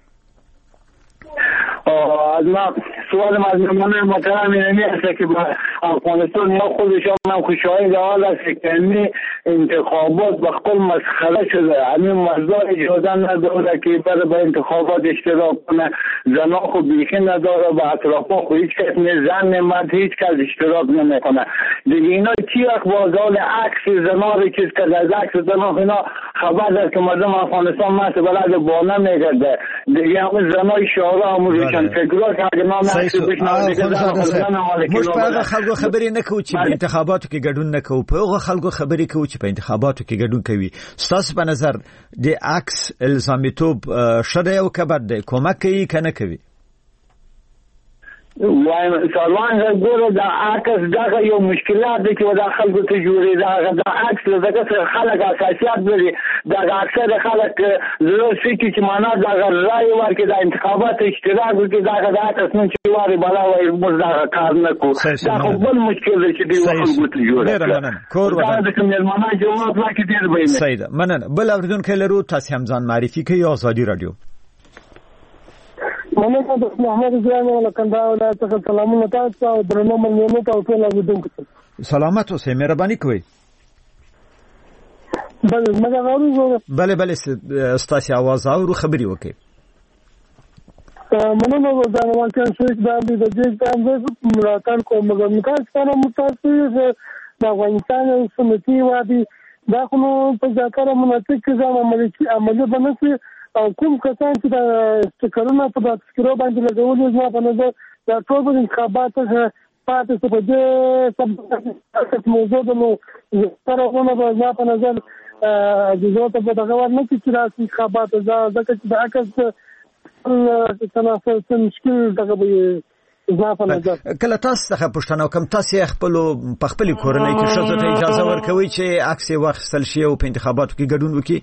از ما سوال از مهمانان محترم اینمی است که افغانستان یا خودشان هم خوشحالی دهال است که اینمی انتخابات به خپل مسخره شده. همین مردا اجازه نداره که برای به انتخابات اشتراک کنه. زنا خو بیخی نداره، به اطرافا خو هیچ کس نه، زن مرد هیچ کس اشتراک نمیکنه دیگه. اینا چی وقت بازال عکس زنا رو چیز کرده، از عکس زنا اینا خبر داره که مردم افغانستان مثل بلد بانه میگرده دیگه. همون زنای شعرها همون روشن فکرها که اگه نام عکس بشنو دیگه زن موږ په هغه خلکو خبرې نه کوو چې په انتخاباتو کې ګډون نه کوو، په هغه خلکو خبرې کوو چې په انتخاباتو کې ګډون کوي. ستاسو په نظر د عکس الزامیتوب ښه دی او که بد دی؟ کومک کوي که نه کوي؟ وایم سروان ګوره د عکس دغه یو مشکلات دی چې د خلکو ته جوړي. دا د عکس دغه خلک اساسيات لري. دا اکثر خلک زړه سکی چې معنا د رائے ورکړي د انتخابات اشتراک وکړي. دا د عکس نن چې واري بلا وایي موږ دا کار نه کوو. دا خو بل مشکل دی چې دی خلکو ته جوړي. ډیر مننه. کور وطن د کوم ملمنه جواب راکړي ډیر به نه. سید مننه. بل اوریدونکو لرو تاسو هم ځان معرفي کوي. آزادي رادیو. مننه د محمد زیان له کندهار ولایت څخه سلامونه تاسو او درنو ملمنو ته ټول اوریدونکو ته. سلامات اوسئ، مهرباني کوئ. بله مګر اورو. بله بله ستاسو आवाज اورو، خبري وکړئ. مننه د افغانستان شریک باندې د دې باندې ملاتړ کوم. مګر تاسو متاسفه د افغانستان سمتی وادي دا خو په ځکه مناسب کې ځان عملي عملي بنسي او کوم کسان چې د استقرارونه په تذکرو باندې لګولې ځما په نظر د ټول انتخابات څخه پاتې څه په دې سب موضوع د نو سترونه د ځما په نظر د زوته په دغه ورنه چې راځي انتخابات ځکه چې د عکس تناسب مشکل دغه به ځما په نظر. کله تاسو څخه پوښتنه وکم، تاسو خپل په خپل کورنۍ کې شته ته اجازه ورکوي چې عکس واخیستل شي او په انتخاباتو کې ګډون وکړي؟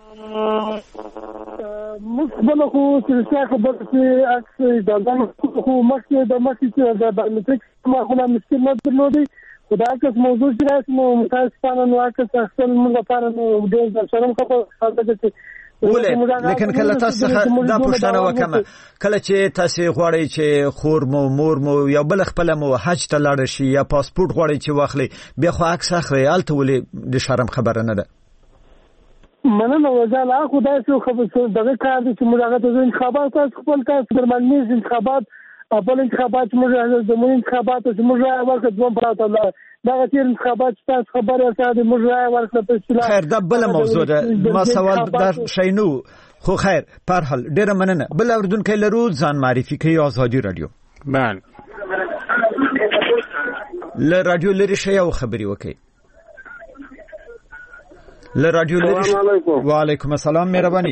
مخبل خو چې څه خبر چې عکس د ځان خو مخکې د مخکې چې د بایومټریک ما خو مشکل نه درلودي. خو دا عکس موضوع چې راځي نو متاسفانه نو عکس اخیستل موږ لپاره نو ډېر د شرم خبره ده چې ولې لیکن کله تاسو دا پوښتنه وکم، کله چې تاسو غواړئ چې خور مو مور مو یا بل خپل مو حج ته لاړ شي یا پاسپورت غواړئ چې واخلي، بیا خو عکس اخلي، الته ولې د شرم خبره نه ده؟ مننه وزاله خو دا څه خبره دغه کار چې موږ هغه د انتخابات خپل کار درملني انتخابات خپل انتخابات موږ د مو انتخابات چې موږ ورکړو دوه پراته دا غیر انتخابات تاسو خبره ساده موږ ورکړو په اصطلاح. خیر دا بل موضوع ده، ما سوال در شینو خو خیر پر حال ډیره مننه. بل اوردونکو لرو ځان معرفي کوي. آزادي رادیو. بله ل رادیو لري شی او خبري وکي. ل رادیو لري. وعلیکم السلام، مهرباني.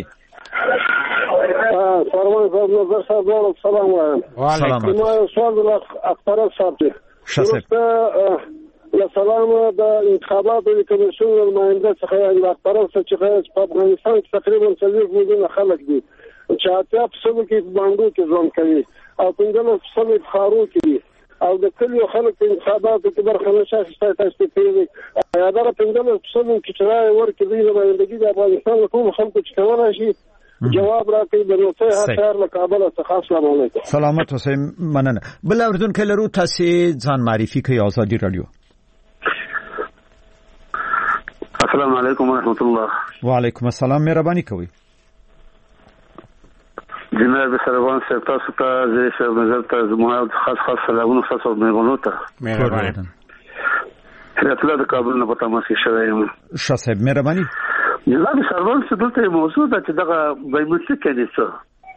سلام نظر صاحب سلام وعلیکم السلام. سوال اختر صاحب شاسب یا سلام د انتخابات د کمیسیون نماینده څخه د اختر څخه چې په افغانستان کې تقریبا څلور میلیونه خلک دي چې اتیا په سلو کې باندې کې ځون کوي او څنګه په سلو خارو کې او د کلیو خلک په انتخاباتو کې برخه نشي تاسو ته پیږي. یا دا څنګه په سلو کې چې راي ورکړي د نمائندګي د افغانستان ټول خلکو چې ورا شي جواب راکړي د نوڅه هڅار له کابل څخه. السلام علیکم. سلامت اوسئ، مننه. بل اوردونکو لرو تاسو ځان معرفي کوي. آزادي رادیو. السلام علیکم ورحمت الله. وعلیکم السلام، مهرباني کوي. جناب سروان صاحب تاسو ته زه شب نظر ته زموږ خاص خاص سلامونه تاسو مېمنو ته. مهرباني. راتله د کابل نه پتا ما شي شوی. شاسب مهرباني. جناب سروان څه دلته موضوع ده چې دغه بایومټریک کې څه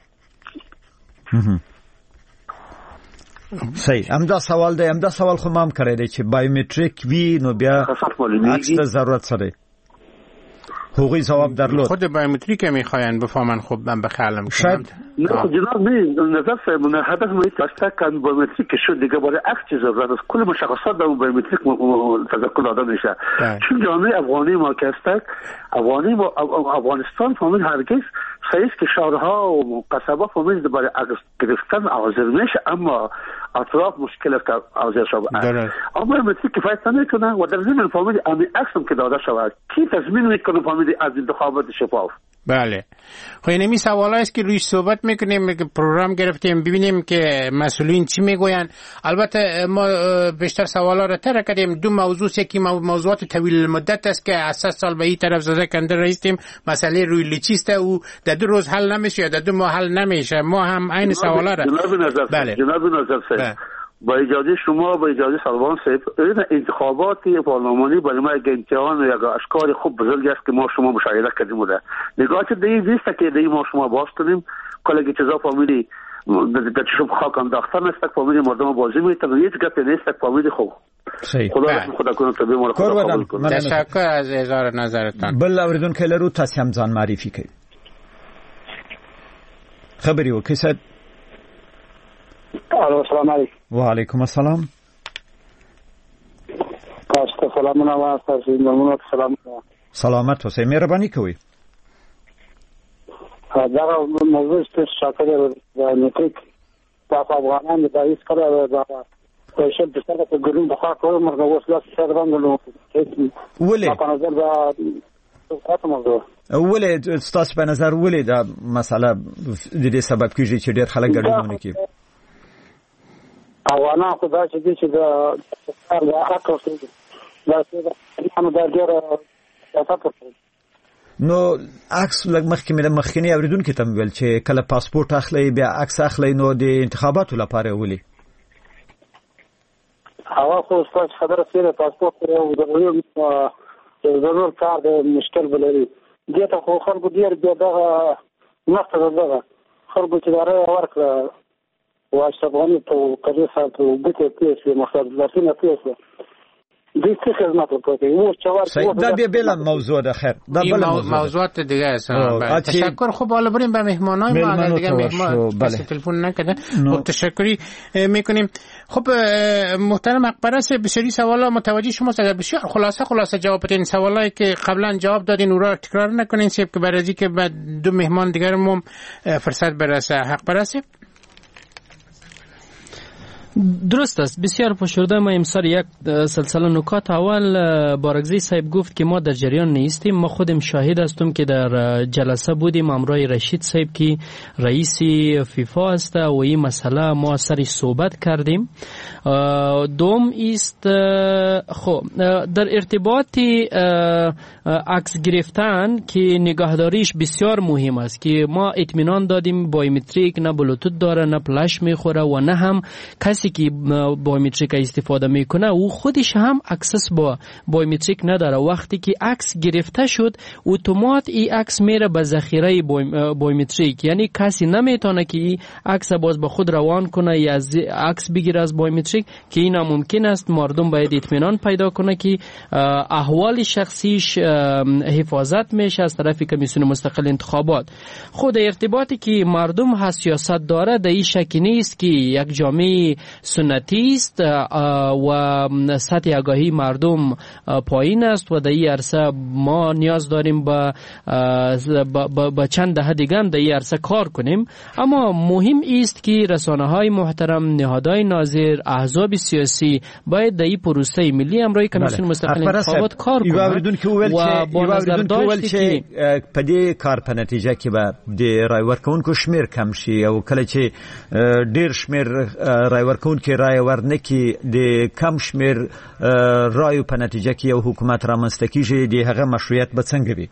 صحیح همدا سوال دی. همدا سوال خو مام کړی دی چې بایومټریک وی نو بیا عکس ته ضرورت سره حقوقی جواب درلود. خود بایومتریک میخواین بفهمن خب من بخلم شاید نه جناب نه نظر صاحب نه هدف ما است کان بایومتریک شد دیگه برای عکس ضرورت است. کل مشخصات در بایومتریک تذکر داده میشه. چون جامعه افغانی ما که است افغانی و افغانستان فهمید هرگز سعیست که شهرها و قصبه فهمید برای عکس گرفتن حاضر میشه اما اطراف مشکل است که حاضر شود. اما بایومتریک کفایت نمیکنه و در ضمن فهمید امی عکس هم که داده شود کی تضمین میکنه فهمید از انتخابات شفاف. بله. خب اینمی سوال است که رویش صحبت میکنیم، پروگرام گرفتیم ببینیم که مسئولین چی میگوین. البته ما بیشتر سوالا را طرح کردیم. دو موضوع، یکی موضوعات طویل مدت است که از سال به این طرف زده کنده رئیسیم، مسئله روی لیچیست او در دو روز حل نمیشه یا در دو ماه حل نمیشه. ما هم این سوالا را جناب نظر بله. جناب نظر صاحب با اجازه شما، با اجازه سلمان صاحب، این انتخابات پارلمانی برای ما یک امتحان یا اشکال خوب بزرگ است که ما شما مشاهده کردیم بوده. نگاه چه دیگه نیست که دیگه ما شما باز کنیم کلی چیزا فامیلی در چشم خاک انداختن است، فامیلی مردم بازی میتن، هیچ گپ نیست، فامیلی خوب. خدا خدا کنه طبیعی ما خدا قبول کنه. تشکر از اظهار نظرتان. بل اوریدونکو لرو تاسو هم ځان معرفي کړئ. خبري وکړئ. السلام علیکم. وعلیکم السلام. تاسو سلامونه واسطه زمونږ سلام. سلامت اوسئ، مهرباني کوئ. دا موضوع چې شاکر د نیټریک په افغانان د دایس کړه دا کوشش د څنګه په ګرون د خاطر مرګ وسله سره باندې ولې په نظر دا څه موضوع ولې ستاسو په نظر ولې دا مسله د دې سبب کیږي چې ډېر خلک ګډون کوي؟ افغانان خو دا چې دي چې د سر د عقل سره دا چې نو دا ډېر تاسو نو عکس لږ مخکې مې مخکینی اوریدونکو ته ویل چې کله پاسپورت اخلي بیا عکس اخلي نو د انتخاباتو لپاره ولي هغه خو ستاسو خبره سره پاسپورت یو ضروري ضرور کار د مشکل بلري دغه خو خلکو ډیر دغه نقطه دغه خلکو چې دغه ورکړه واشتغونی په کلیسا په بوته پیسې مخالف لاسونه پیسې د څه خدمت وکړي مو چوار دا بیا بل موضوع ده. خیر دا بل موضوعات دیگه است. تشکر. خب حالا بریم به مهمانای ما دیگه. مهمان بس تلفن نکرده. خب تشکری میکنیم. خب محترم اکبرس، بسیاری سوالا متوجه شما شدم. بسیار خلاصه خلاصه جواب بدین. سوالایی که قبلا جواب دادین اون را تکرار نکنین سیب که برای که بعد دو مهمان دیگرمون فرصت برسه. اکبرس درست است. بسیار پشورده. ما امسال یک سلسله نکات. اول بارگزی صاحب گفت که ما در جریان نیستیم. ما خودم شاهد هستم که در جلسه بودیم همراه رشید صاحب که رئیس فیفا است و این مسئله ما سر صحبت کردیم. دوم است خب در ارتباط عکس گرفتن که نگهداریش بسیار مهم است که ما اطمینان دادیم بایومتریک نه بلوتوت داره نه فلش میخوره و نه هم کسی که بایومتریک استفاده میکنه او خودش هم اکسس با بایومتریک نداره. وقتی که عکس گرفته شد اتومات این عکس میره به ذخیره بایومتریک، یعنی کسی نمیتونه که این عکس باز به خود روان کنه یا از عکس بگیره از بایومتریک که این ممکن است. مردم باید اطمینان پیدا کنه که احوال شخصیش حفاظت میشه از طرف کمیسیون مستقل انتخابات. خود ارتباطی که مردم حساسیت داره در این شک نیست که یک جامعه سنتی است و سطح آگاهی مردم پایین است و در این عرصه ما نیاز داریم با با چند دهه دیگه در این عرصه کار کنیم. اما مهم است که رسانه‌های محترم، نهادهای ناظر، احزاب سیاسی باید در این پروسه ملی امرای کمیسیون مستقل انتخابات کار کنند و با نظر داشت که په دې کار په نتیجه کې به د رای ورکونکو شمیر کم شي او کله چې ډیر شمیر رای ورکونکو رای ورنکي د کم شمیر رایو په نتیجه کې یو حکومت رامنځته کیږي د هغه مشروعیت به څنګه وي؟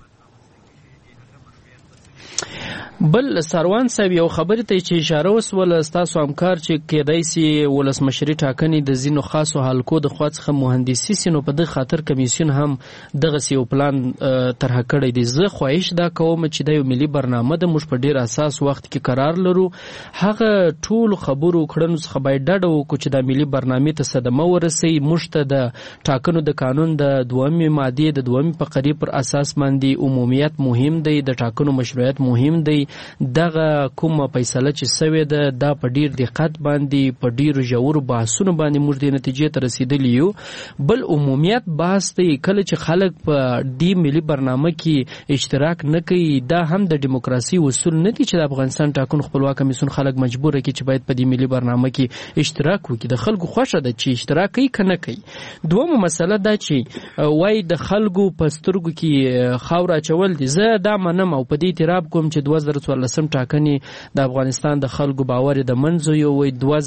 بل سروان صاحب یو خبرې ته چې اشاره وسول ستاسو همکار چې کېدای سي ولسمشري ټاکنې د ځینو خاصو حلقو د خوا څخه مهندسي سي، نو په دې خاطر کمیسیون هم دغسې یو پلان طرحه کړی دی. زه خواهش دا کوم چې د یو ملي برنامه د موږ په ډېر اساس وخت کې قرار لرو، هغه ټولو خبرو کړنو څخه باید ډډه وکړو چې د ملي برنامې ته صدمه ورسوي. موږ ته د ټاکنو د قانون د دویمې مادې د دویمې فقرې پر اساس باندې عمومیت مهم دی، د ټاکنو مشروعیت مهم دی، دغه کومه فیصله چې سوې ده دا په ډیر دقت باندې په ډیر ژور بحثونو باندې موږ د نتیجې ته رسیدلی یو. بل عمومیت بحث دی کله چې خلک په دې ملي برنامه کې اشتراک نه کوي دا هم د دیموکراسي اصول نه دي چې د افغانستان ټاکنو خپلواک کمیسیون خلک مجبور کړي چې باید په دې ملي برنامه کې اشتراک وکړي. د خلکو خوښه ده چې اشتراک کوي کنه کوي. دومره مسله دا چې وای د خلکو په سترګو کې خاور اچول دي زه دا منم او په دې اعتراف کوم چې دوه زره څوارلسم ټاکنې د افغانستان د خلکو باور د منځو یو وای دوه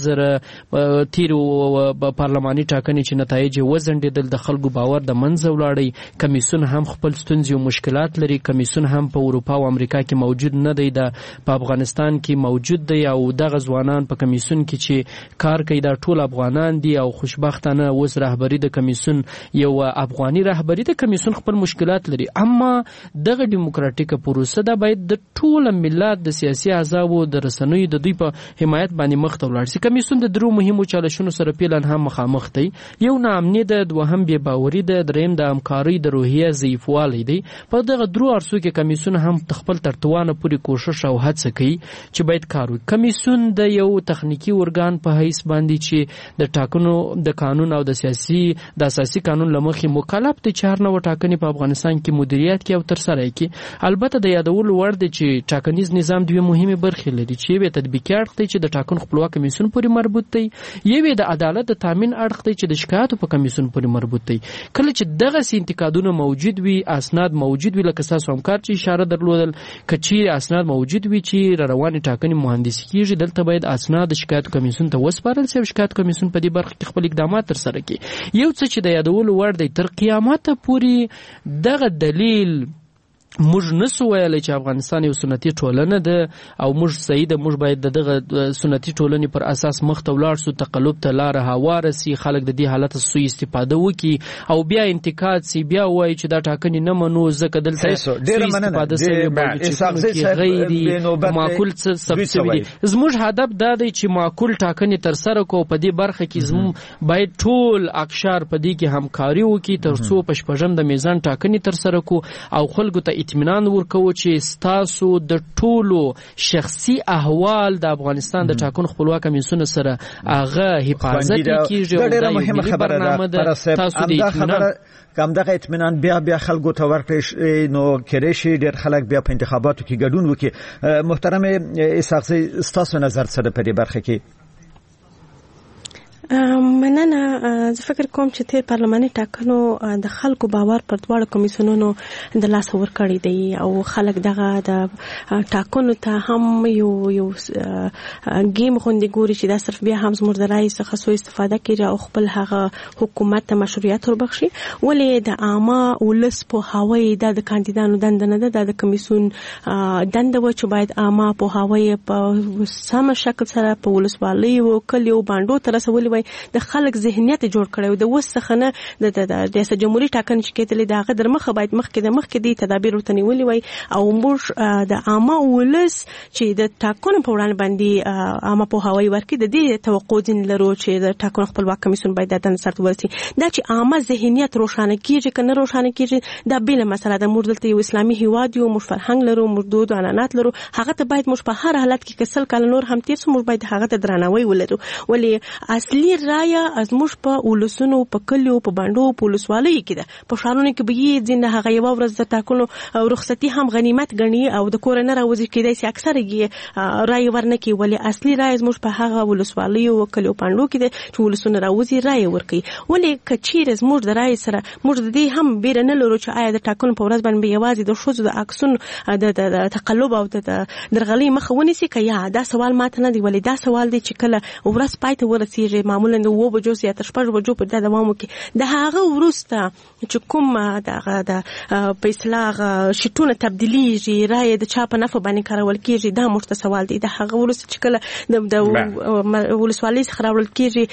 زره تیر پارلماني ټاکنې چې نتایج وزندل د خلکو باور د منځو لاړی. کمیسیون هم خپل ستونزې او مشکلات لري. کمیسیون هم په اروپا او امریکا کې موجود نه دی د په افغانستان کې موجود دی او دغه ځوانان په کمیسیون کې چې کار کوي دا ټول افغانان دي او خوشبختانه اوس رهبری د کمیسیون یو افغاني رهبری د کمیسیون خپل مشکلات لري. اما دغه دیموکراتیک پروسه دا باید د ټول ملت د سیاسي احزابو د رسنیو د دوی په حمایت باندې مخ ته ولاړ شي. کمیسیون د درو مهمو چالشونو سره پیلن هم مخامخ دی. یو ناامني د دوهم بې باوري د دریم د همکاري د روحیه ضعیفوالی دی. په دغه درو ارسو کې کمیسیون هم خپل ترتوانه پوری کوشش او هڅه کوي چې باید کار وکړي. کمیسیون د یو تخنیکی ارګان په حیث باندې چې د ټاکنو د قانون او د سیاسي د اساسي قانون لمخې مکلف دي چې هر نوع ټاکنې په افغانستان کې مدیریت کوي او تر سره کوي. البته د یادولو وړ دی چې ټاکنیز نظام دوه مهمه برخې لري چې به تطبیقي اړخ دی چې د ټاکنو خپلواک کمیسیون پورې مربوط دی، یوه د عدالت د تامین اړخ دی چې د شکایتو په کمیسیون پورې مربوط دی. کله چې دغه سي انتقادونه موجود وي، اسناد موجود وي، لکه تاسو همکار چې اشاره درلودل کچې اسناد موجود وي چې رواني ټاکنې مهندسي کیږي، دلته باید اسناد شکایت کمیسیون ته وسپارل شي. شکایت کمیسیون په دې برخه کې خپل اقدامات تر سره کوي. یو څه چې د یادولو وړ دی تر قیامت پورې دغه دلیل موږ نسو ویلی چې افغانستان یو سنتي ټولنه ده او موږ صحیح ده موږ باید دغه سنتي ټولنې پر اساس مخ ته ولاړ سو، تقلب ته لاره هواره سي، خلک د دې حالت سوء استفاده وکړي او بیا انتقاد سي، بیا وایي چې دا ټاکنې نه منو ځکه دلته سوء استفاده سوي غیر معقول څه ثبت شوي دي. زموږ هدف دا دی چې معقول ټاکنې تر سره کو په دې برخه کې زموږ باید ټول اقشار په دې کې همکاري وکړي تر څو په شپږم د میزان ټاکنې تر سره کو او خلکو ته اطمینان ورکو چې ستاسو د ټولو شخصي احوال د افغانستان د ټاکنو خپلواک کمیسیون سره هغه حفاظت کیږي. دا ډیره مهمه خبره ده. تاسو د اطمینان کوم دغه اطمینان بیا بیا خلکو ته ورکړي نو کېدای شي ډیر خلک بیا په انتخاباتو کې ګډون وکړي. محترم اسحاقزی ستاسو نظر څه ده په دې برخه کې؟ مننه. زه فکر کوم چې تیر پارلماني ټاکنو د خلکو باور پر دواړو کمیسیونونو د لاس ورکړی دی او خلک دغه د ټاکنو ته هم یو یو گیم غوندې ګوري چې دا صرف بیا هم زموږ د رایې څخه سوء استفاده کوي او خپل هغه حکومت ته مشروعیت وربخشي. ولې د عامه ولس پوهاوی دا د کاندیدانو دنده نه ده، دا د کمیسیون دنده و چې باید عامه پوهاوی په سم شکل سره په ولسوالۍ او کلیو باندې تر رسولي د خلک ذهنیت جوړ کړو. د وسخه نه د ریاست جمهوریت ټاکنې چې کېدلې د هغه در مخه باید مخکې د مخکې د تدابیر ورته نیولي وای او موږ د عامه ولس چې د ټاکنو په وړاندې باندې عامه پوهاوی ورکړي د دې توقع ځین لرو چې د ټاکنو خپلواک کمیسیون باید د دنده سره ورسي. دا چې عامه ذهنیت روښانه کیږي که نه روښانه کیږي دا بله مسله ده. موږ دلته یو اسلامي هیواد یو، موږ فرهنګ لرو، موږ دود او عنعنات لرو، هغه ته باید موږ په هر حالت کې که سل کاله نور هم تیر سو موږ باید هغه ته درناوی ولرو. ولې اصلي رایه از موږ په ولسونو په کلیو په باندې په ولسوالۍ کې ده. په ښارونو کې به یې ځینې هغه یوه ورځ د ټاکنو رخصتي هم غنیمت ګڼي او د کوره نه راوځي، کېدای شي اکثره یې رایې ورنه کړي. ولې اصلي رایه زموږ په هغه ولسوالیو او کلیو باندې کې ده چې ولسونه راوځي رایې ورکوي. ولې که چیرې زموږ د رایې سره موږ د دې هم بیره نه لرو چې آیا د ټاکنو په ورځ باندې یوازې د ښځو د عکسونو د تقلب او د درغلۍ مخه ونیسي که یا دا سوال ماته نه دی. ولې دا سوال دی چې کله ورځ پای ته ورسېږي معمولا د اووه بجو یا تر شپږ بجو په دا دوام وکړي، د هغه وروسته چې کوم دغه د په اصطلاح شیټونه تبدیلیږي، رایې د چا په نفع باندې کارول کېږي، دا موږ ته سوال دی. د هغه وروسته چې کله د ولسوالۍ څخه راوړل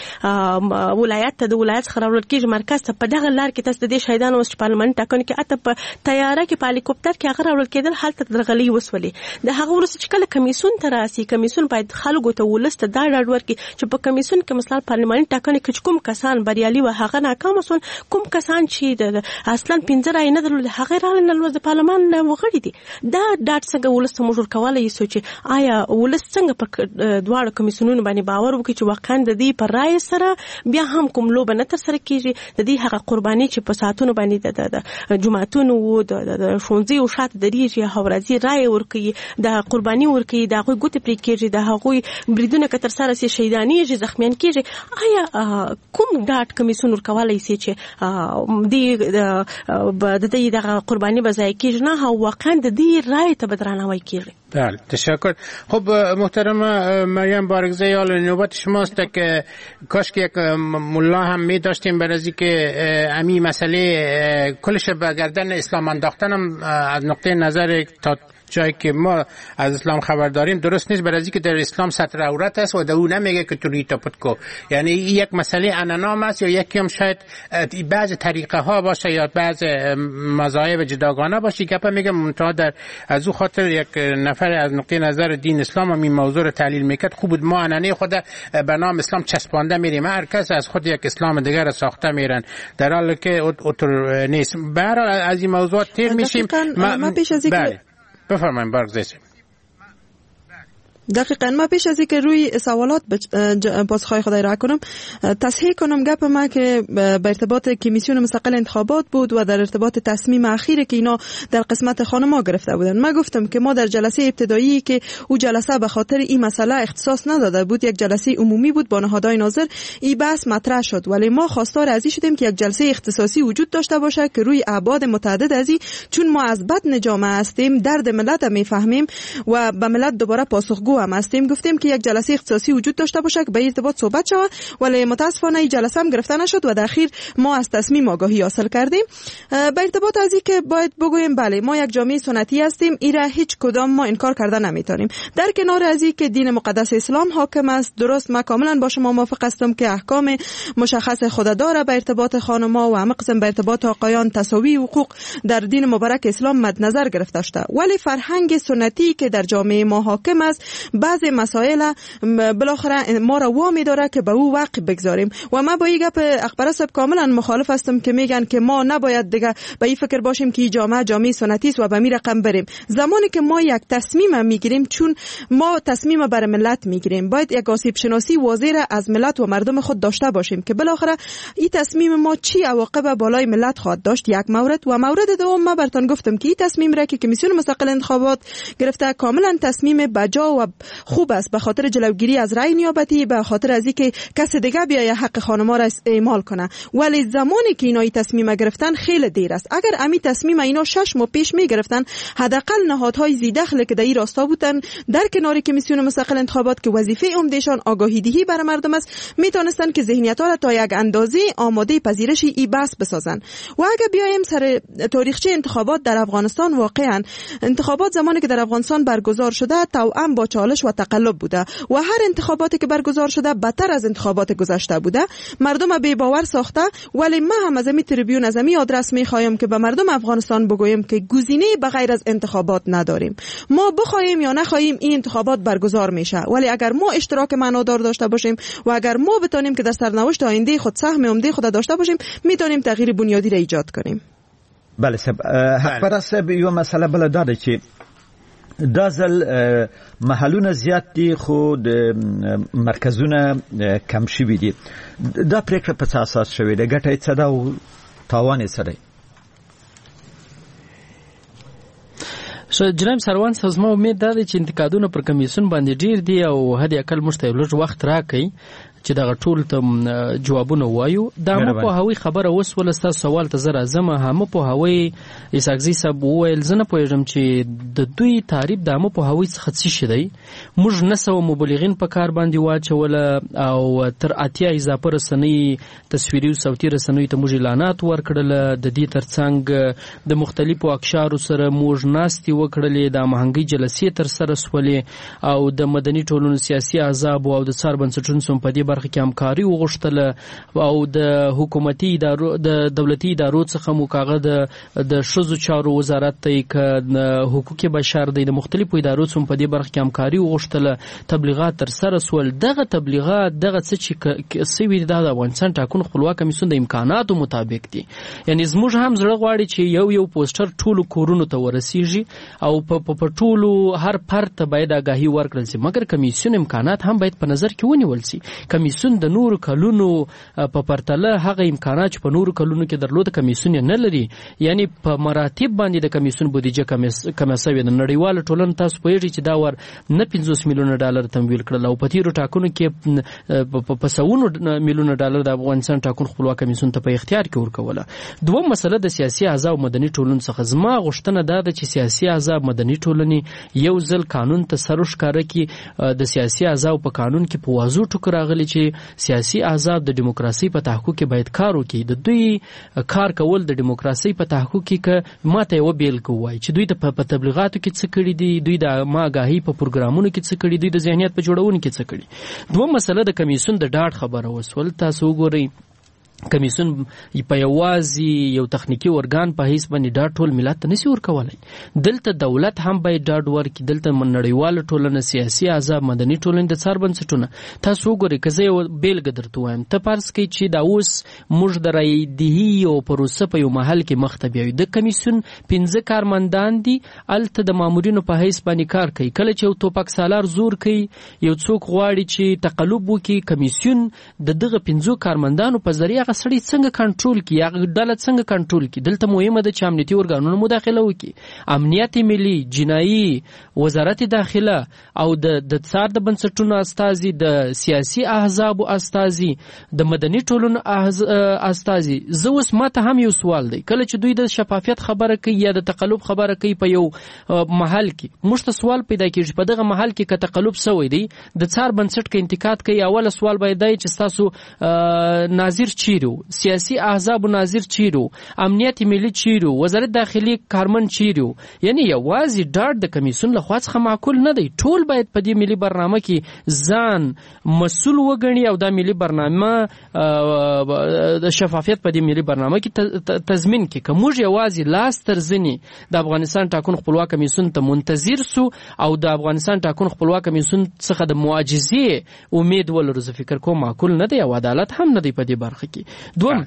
کېږي ولایت ته، د ولایت څخه راوړل کېږي مرکز ته، په دغه لار کې تاسو د دې شاهدان اوس چې پارلماني ټاکنو کې اته په تیاره کې په هلیکوپټر کې هغه راوړل کېدل، هلته درغلۍ وسولې. د هغه وروسته چې کله کمیسیون ته راسي، کمیسیون باید خلکو ته ولس ته دا ډاډ ورکړي چې په کمیسیون کې مثلا پارلماني ټاکنې کې کوم کسان بریالي و هغه ناکام شول، کوم کسان چې د اصلا پنځه رای نه درلود هغه رال نه د پارلمان وغړي دي. دا ډاټ څنګه ولست موږ کولای شو چې آیا ولست څنګه په دواړو کمیسیونونو باندې باور وکړي چې واقعا د دې پر رای سره بیا هم کوم لوب نه تر سره کیږي، د دې هغه قرباني چې په ساتونو باندې د جماعتونو و د شونځي او شات د دې هورازي رای ورکي، د قرباني ورکي، د هغه ګوت پرې کیږي، د هغه بریدونه کتر سره سي شهیدانی چې زخمیان کیږي. آیا کوم ډاټ کمیسیون ورکولای شي چې د د دې د قرباني بزای کیږي نه او واقعا د دې رای ته بدرانوي کیږي؟ بله تشکر. خب محترم مریم بارگزی، حالا نوبت شماست که کاش که یک ملا هم می داشتیم برای از که امی مسئله کلش به گردن اسلام انداختنم از نقطه نظر تا جایی که ما از اسلام خبر داریم درست نیست، برای که در اسلام ستر عورت است و در اون نمیگه که تو ریتا پتکو، یعنی یک مسئله انانام است یا یکی هم شاید بعض طریقه ها باشه یا بعض مذاهب جداگانه باشه. گپ میگم منتها در از او خاطر یک نفر از نقطه نظر دین اسلام هم این موضوع رو تحلیل میکرد. خوب بود ما انانه خود به نام اسلام چسبانده میریم، هر کس از خود یک اسلام دیگر ساخته میرن در حالی که اوتر نیست. به هر حال از این موضوعات تیر میشیم. ما پیش از بله بفرمایید بارگزی. دقیقاً ما پیش از اینکه روی سوالات پاسخهای خود را کنم تصحیح کنم گپ ما که به ارتباط کمیسیون مستقل انتخابات بود و در ارتباط تصمیم اخیری که اینا در قسمت خانم‌ها گرفته بودن. ما گفتم که ما در جلسه ابتدایی که او جلسه به خاطر این مسئله اختصاص نداده بود، یک جلسه عمومی بود با نهادهای ناظر، این بحث مطرح شد، ولی ما خواستار از این شدیم که یک جلسه اختصاصی وجود داشته باشه که روی ابعاد متعدد از این، چون ما از بطن جامعه هستیم، درد ملت میفهمیم و به ملت دوباره پاسخگو هم هستیم، گفتیم که یک جلسه اختصاصی وجود داشته باشه که به ارتباط صحبت شود، ولی متاسفانه این جلسه هم گرفته نشد و در اخیر ما از تصمیم آگاهی حاصل کردیم. به ارتباط از این که باید بگویم بله ما یک جامعه سنتی هستیم، این را هیچ کدام ما انکار کرده نمیتونیم. در کنار از این که دین مقدس اسلام حاکم است، درست ما کاملا با شما موافق هستم که احکام مشخص خود داره به ارتباط خانم‌ها و همه قسم به ارتباط آقایان تساوی حقوق در دین مبارک اسلام مد نظر گرفته شده، ولی فرهنگ سنتی که در جامعه ما حاکم است بعض مسائل بالاخره ما را وامی داره که به او وقت بگذاریم و ما با این گپ اخبار صاحب کاملا مخالف هستم که میگن که ما نباید دیگه به این فکر باشیم که جامعه جامعه سنتی است و به می رقم بریم. زمانی که ما یک تصمیم میگیریم، چون ما تصمیم بر ملت میگیریم، باید یک آسیب شناسی واضح را از ملت و مردم خود داشته باشیم که بالاخره این تصمیم ما چی عواقب بالای ملت خواهد داشت. یک مورد و مورد دوم ما براتون گفتم که این تصمیم را که کمیسیون مستقل انتخابات گرفته کاملا تصمیم بجا و خوب است به خاطر جلوگیری از رای نیابتی، به خاطر از اینکه کس دیگه بیای حق خانم‌ها را استعمال کنه، ولی زمانی که اینا این تصمیم گرفتن خیلی دیر است. اگر امی تصمیم اینا شش ماه پیش می گرفتن، حداقل نهادهای ذی‌دخل که در این راستا بودن در کنار کمیسیون مستقل انتخابات که وظیفه عمدهشان آگاهی دهی بر مردم است، میتونستن که ذهنیت‌ها را تا یک اندازه آماده پذیرش این بحث بسازن. و اگر بیایم سر تاریخچه انتخابات در افغانستان، واقعا انتخابات زمانی که در افغانستان برگزار شده توأم با چالش و تقلب بوده و هر انتخاباتی که برگزار شده بدتر از انتخابات گذشته بوده، مردم بی باور ساخته. ولی ما هم از این تریبیون از این آدرس میخوایم که به مردم افغانستان بگویم که گزینه بغیر از انتخابات نداریم. ما بخوایم یا نخوایم این انتخابات برگزار میشه، ولی اگر ما اشتراک معنادار داشته باشیم و اگر ما بتونیم که در سرنوشت آینده خود سهم عمده خود داشته باشیم، میتونیم تغییر بنیادی را ایجاد کنیم. بله صاحب، حق پرست یو مسئله بل داره چې دا ځل محلونه زیات دي خو د مرکزونه کم شوي دي. دا پریکړه په څه اساس شوې ده؟ ګټه یې څه ده او تاوان یې څه دی؟ جناب سروان صاحب، زما امید دا دی چې انتقادونه پر کمیسیون باندې ډیر دي او حد اقل موږ ته لږ وخت راکړئ چې دغه ټول ته جوابونه وایو. دا مو په هوی خبره اوس ولسته سوال ته زه راځم. هم په هوی اساقزي صاحب وویل زه نه پوهېږم چې د دوی تعریف د هم په هوی څخه څه شي دی. موږ نه سوه مبلغین په کار باندې واچوله او تر اتیا اضافه رسنۍ تصویري او صوتي رسنیو ته موږ اعلانات ورکړله. د دې ترڅنګ د مختلفو اقشارو سره موږ ناستې وکړلې، د هماهنګۍ جلسې ترسره سولې او د مدني ټولنو سیاسي احزابو او د څار بنسټونو په دې برخه کې همکاري وغوښتله او د حکومتي ادارو د دولتي ادارو څخه مو کاغه د د شذو چارو وزارت ته ک حقوق بشر د مختلفو ادارو څخه په دې برخه کې همکاري وغوښتله تبلیغات تر سره سول دغه تبلیغات دغه څه چې سوي د افغانستان ټاکنو خپلواک کمیسیون د امکاناتو مطابق دي یعنی زموږ هم زړه غواړي چې یو یو پوسټر ټولو کورونو ته ورسیږي او په په ټولو هر فرد باید آگاهی ورکړل شي مګر کمیسیون امکانات هم باید په نظر کې ونیول شي کمیسیون د نور کلونو په پرتله هغه امکانات چې په نور کلونو کې درلود کمیسیون نه لري یعنی په مراتب باندې د کمیسیون بودیجه کم شوې د نړیوال ټولنې تاسو پوهیږئ چې دا ور نه پنځوس میلیونه ډالر تمویل کړل او په تیرو ټاکنو کې په سوونو میلیونه ډالر د افغانستان ټاکنو خپلواک کمیسیون ته په اختیار کې ورکوله دوه مسله د سیاسي احزاب مدني ټولنې څخه زما غوښتنه ده چې سیاسي احزاب مدني ټولنې یو ځل قانون ته سر ښکاره کړي د سیاسي احزاب په قانون کې په واضح ټکو راغلي چې سیاسي احزاب د دیموکراسي په تحقق کې باید کار وکړي د دوی کار کول د دیموکراسي په تحقق کې ماته یو بیل کوي چې دوی د په تبلیغاتو کې څه کړي دي دوی د ماګاهي په پروګرامونو کې څه کړي دي د ذهنیت په جوړونې کې څه کړي دوه مسله د کمیسیون د ډاډ خبره وسول تاسو وګورئ کمیسیون په یوازې یو تخنیکی ارګان په هیڅ باندې دا ټول ملت ته نشي ورکولای دلته دولت هم باید دا ورکړي دلته نړیواله ټولنه سیاسي احزاب مدني ټولنه د څار بنسټونه تاسو وګورئ که زه یو بیلګه درته وایم ته فرض کړئ چې دا اوس موږ د رایدهي یو پروسه په یو محل کې مخ ته بیایو د کمیسیون پنځه کارمندان دي هلته د مامورینو په حیث باندې کار کوي کله چې یو توپک سالار زور کوي یو څوک غواړي چې تقلب وکړي کمیسیون د دغه پنځو کارمندانو په ذریعه هغه سړی څنګه کنټرول کړي هغه ډله څنګه کنټرول کړي دلته مهمه ده چې امنیتي ارګانونه مداخله وکړي امنیت ملي جنایي وزارت داخله او د د څار د بنسټونو استازي د سیاسي احزاب استازي د مدني ټولنو استازي زه اوس ماته هم یو سوال دی کله چې دوی د شفافیت خبره کوي یا د تقلب خبره کوي په یو محل کې موږ ته سوال پیدا کیږي په دغه محل کې که تقلب سوی دی د څار بنسټ کې انتقاد کوي اوله سوال باید دی چې تاسو ناظر چیرې سیاسي احزاب ناظر چیرو امنیت ملي چیرو وزارت داخلي کارمن چیرو یعنی یوازې ډاډ د کمیسیون له خوا څخه معقول نه دی ټول باید په دې ملي برنامه کې ځان مسؤل وګڼي او دا ملي برنامه د شفافیت په دې ملي برنامه کې تضمین کړي که موږ یوازې لاس تر زنې د افغانستان ټاکنو خپلواک کمیسیون ته منتظر سو او د افغانستان ټاکنو خپلواک کمیسیون څخه د معجزې امید ولرو زه فکر کوم معقول نه دی او عدالت هم نه دی په دې برخه کې دوم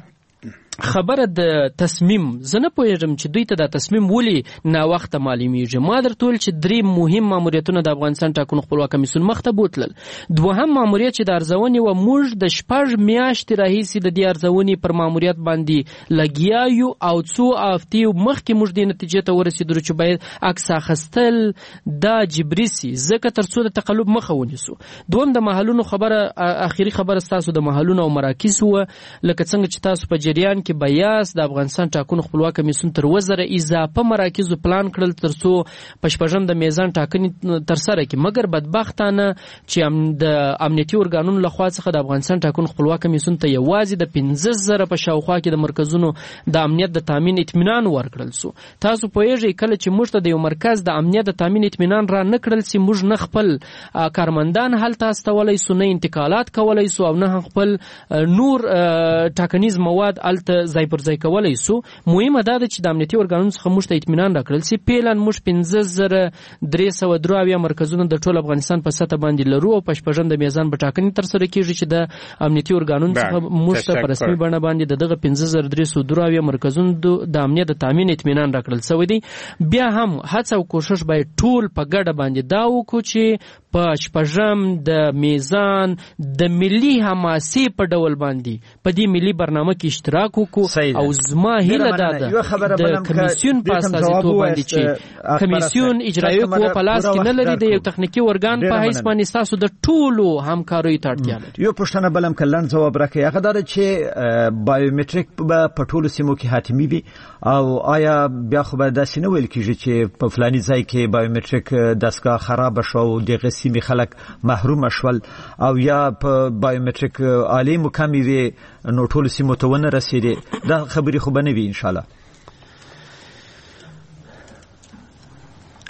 خبره د تصمیم زه نه پوهېږم چې دوی ته دا تصمیم ولې ناوخته معلومیږي ما درته ویل چې درې مهم ماموریتونه د افغانستان ټاکنو خپلواک کمیسیون مخ ته بوتلل دوهم ماموریت چې د ارزونې و موږ د شپږ میاشتې راهیسې د دې ارزونې پر ماموریت باندې لګیا یو او څو هفتې مخکې موږ دې نتیجې ته ورسېدلو چې باید عکس اخیستل دا جبري سي ځکه تر څو د تقلب مخه ونیسو دوم د محلونو خبره اخري خبره ستاسو د محلونو او مراکزو لکه څنګه چې تاسو په جریان کې بیاس د افغانستان ټاکنو خپلواک کمیسیون تر وزره اضافه مراکز پلان کړل ترڅو په شپږم د میزان ټاکنې تر سره کړي مګر بدبختانه چې د امنیتي ارګانونو لخوا څخه د افغانستان ټاکنو خپلواک کمیسیون ته یوازې د پنځه زره په شاوخوا کې د مرکزونو د امنیت د تامین اطمینان ورکړل سو تاسو پوهیږئ کله چې موږ ته د یو مرکز د امنیت د تامین اطمینان را نه کړل سي موږ نه خپل کارمندان هلته استولای سو نه انتقالات کولای سو او نه خپل نور ټاکنیز مواد الته ځای پر ځای کولای سو مهمه دا ده چې د امنیتي ارګانونو څخه موږ ته اطمینان راکړل سي پیلن موږ پنځه زره درې سوه درې اویا مرکزونه د ټول افغانستان په سطح باندې لرو او په شپږم د میزان به ټاکنې ترسره کیږي چې د امنیتي ارګانونو څخه موږ ته په رسمي بڼه باندې د دغه پنځه زره درې سوه درې اویا مرکزونو د امنیت د تامین اطمینان راکړل سوی دی بیا هم هڅه او کوشش باید ټول په ګډه باندې دا وکړو چې په شپږم د میزان د ملي حماسې په ډول باندې په دې ملي برنامه کې اشتراک وکړو او زما هیله دا ده د کمیسیون په استازیتوب باندې چې کمیسیون اجرایي قوه په لاس کې نه لري د یو تخنیکي ارګان په حیث باندې تاسو د ټولو همکاریو ته اړتیا لري یو پوښتنه بل هم کلن ځواب راکړي هغه دا چې بایومټریک په ټولو سیمو کې حتمي وي او آیا بیا خو به داسې نه ویل کېږي چې په فلاني ځای کې بایومټریک دستګاه خراب شو او دغه سیمې خلک محروم شول او یا په بایومټریک عالی مکمل وي نو ټول سیمو ته ونه رسیدي دا خبرې خو به نه وي ان شاء الله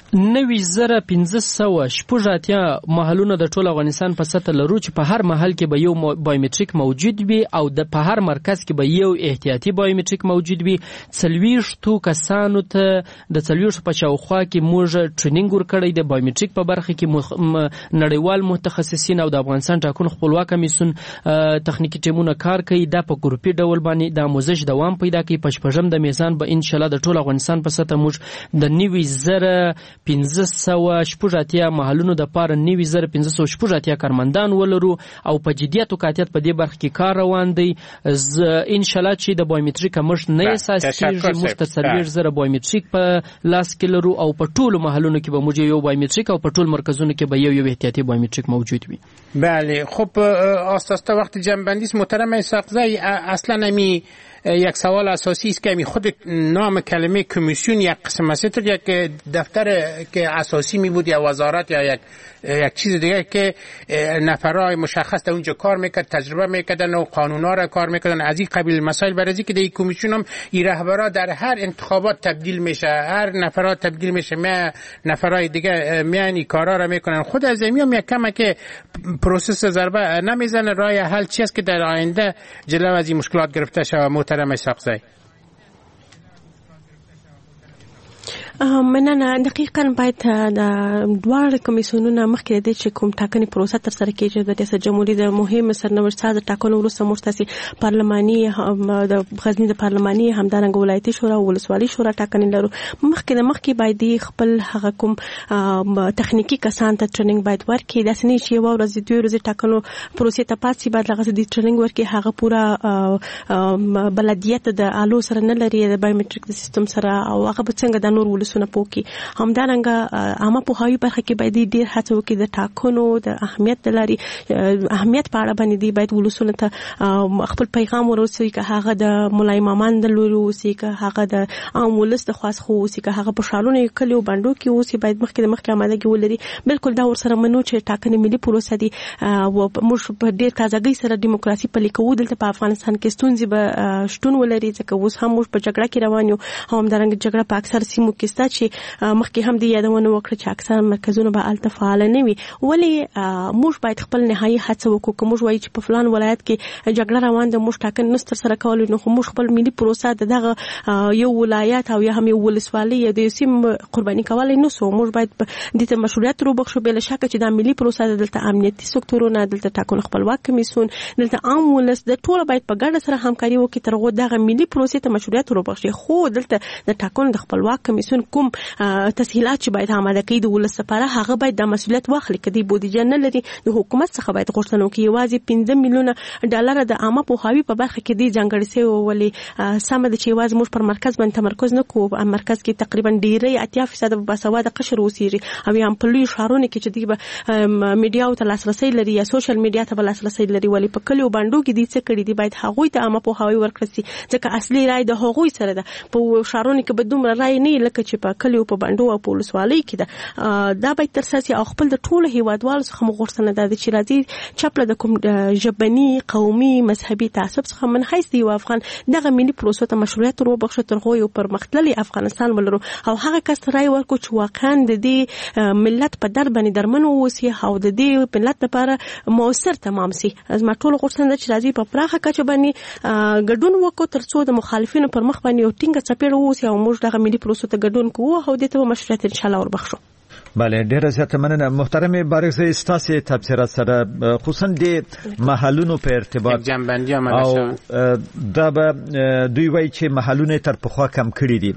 نوي زره پنځه سوه شپږ اتیا محلونه د ټول افغانستان په سطح لرو چې په هر محل کې به یو بایومټریک موجود وي او د په هر مرکز کې به یو احتیاطي بایومټریک موجود وي. څلوېښتو کسانو ته د څلوېښتو په شاوخوا کې موږ ټریننګ ورکړی د بایومټریک په برخه کې نړیوال متخصصین او د افغانستان ټاکنو خپلواک کمیسیون تخنیکی ټیمونه کار کوي. دا په ګروپي ډول باندې د آموزش دوام پیدا کوي. په شپږم د میزان به ان شاء الله د ټول افغانستان په سطح موږ د نوي زره پنځه سوه شپږ اتیا محلونو د پاره نوي زره پنځه سوه شپږ اتیا کارمندان ولرو او په جدیت او قاطعیت په دې برخه کې کار روان دی. ان شاء الله چې د بایومټریک کمښت نه احساس کیږي. موږ ته څلوېښت زره بایومټریک په لاس کې لرو او په ټولو محلونو کې به موږ یو بایومټریک او په ټول مرکزونو کې به یو یو احتیاطي بایومټریک موجود وي. بله خب آستاستا وقت جنبندی است محترم اسحاقزی. اصلا امی یک سوال اساسی است که خود نام کلمه کمیسیون یک قسم است، یک دفتر که اساسی می بود یا وزارت یا یک یک چیز دیگه که نفرای مشخص در اونجا کار میکرد، تجربه میکردن و قانونا را کار میکردن از این قبیل مسائل. برای که در این کمیسیون هم این رهبرا در هر انتخابات تبدیل میشه، هر نفرات تبدیل میشه، می نفرای دیگه میانی کارا را میکنن. خود از میام یک کمه که پروسس ضربه نمیزنه. راه حل چی است که در آینده جلو از این مشکلات گرفته شود محترم اسحاقزی؟ مننه. دقیقاً باید د دوه کمیسیونونو مخکې د چې کوم ټاکنې پروسه تر سره کیږي د ریاست جمهوریت د مهم سرنوشت ساز ټاکنو وروسته مرتسي پارلماني د غزنی د پارلماني همدارنګ ولایتي شورا او ولسوالي شورا ټاکنې لرو. مخکې د مخکې باید خپل هغه کوم تخنیکی کسان ته ټریننګ باید ورکړي. داسې نه چې یو ورځ دوه ورځې ټاکنو پروسې ته پاتې باید هغه د ټریننګ ورکړي. هغه پورا بلدیت د آلو سره نه لري د بایومټریک د سیستم سره او هغه به څنګه د نور سونه پوکي. همدارنګه عامه پوهاوی برخه کې باید ډیر هڅه وکړي د ټاکنو د اهمیت لري اهمیت په اړه باندې دی باید ولسونه ته خپل پیغام ورسوي که هغه د مولای مامان د لوري اوسي که هغه د عام ولس د خاص خو اوسي که هغه په شالونو کلیو باندې کې اوسي باید مخکې د مخکې آمادګي ولري. بالکل دا ورسره منو چې ټاکنې ملي پروسه دي او موږ په ډیر تازګۍ سره دیموکراسي پلي کوو. دلته په افغانستان کې ستونزې به شتون ولري ځکه اوس هم موږ په جګړه کې روان یو. همدارنګه جګړه په اکثر سیمو کې چې مخکې هم دې یادونه وکړه چې اکثر مرکزونه به الته فعال نه وي. ولې موږ باید خپل نهایي هڅه وکړو که موږ وایو چې په فلان ولایت کې جګړه روان ده موږ ټاکنې نشو ترسره کولی نو خو موږ خپل ملي پروسه د دغه یو ولایت او یا هم یو ولسوالي یا د سیم قرباني کولی نشو. موږ باید دې ته مشروعیت وروبخښو. بله شکه چې دا ملي پروسه ده. دلته امنیتي سکتورونه، دلته ټاکنو خپلواک کمیسیون، دلته عام ولس د ټولو باید په ګډه سره همکاري وکړي تر هغو دغه ملي پروسې ته مشروعیت وروبخښي. خو دلته د ټاکنو د خپلواک کمیسیون کوم تسهیلات چې باید آماده کړي د ولس لپاره هغه باید د مسؤلیت واخلي. کدی بودیجه نه لري د حکومت څخه باید غوښتنه وکړي. یوازې پنځه میلیونه ډالر د عامه پوهاوي په برخه کې دی ځانګړي شوی. ولې سم د چې یوازې موږ پر مرکز باندې تمرکز نه کوو. مرکز کې تقریبا ډیری اتیا فیصد باسواده قشر اوسېږي او هم په لوی ښارونو کې چې دی به میډیا ته لاسرسي لري یا سوشل میډیا ته لاسرسي لري. ولې په کلیو باندې کې دي څه کړي دي باید هغوی ته عامه پوهاوی ورکړي ځکه اصلي رای د هغوی سره ده. په ښارونو کې به دومره رای نه لکه چې په کلیو په باندې او په ولسوالۍ کې ده. دا باید ترساسي او خپل د ټولو هیوادوالو څخه مغوښتنه ده چې راځي چپله د کوم ژبني قومي مذهبي تعصب څخه منحیث دی او افغان دغه ملي پروسو ته مشروعیت وروبخښي تر هغو یو پرمختللی افغانستان ولرو او هغه کس رای ورکړو چې واقعا د دې ملت په در باندې درمن واوسي او د دې ملت لپاره مؤثر تمام سي. زما ټولو غوښتنه ده چې راځي په پراخه کچه باندې ګډون وکړو تر څو د مخالفینو پر مخ باندې یو ټینګه څپېړه واوسي او موږ دغه ملي پروسو ته ګډون کوو او دې ته مشروعیت ان شاء الله وربخښو. بله ډیره زیاته مننه محترم بارکزی ستاسو تبصره سره خصوصا د محلونو په ارتباط جنبندی آمده شو. دا به دوی وایي چې محلونه تر پخوا کم کړي دي.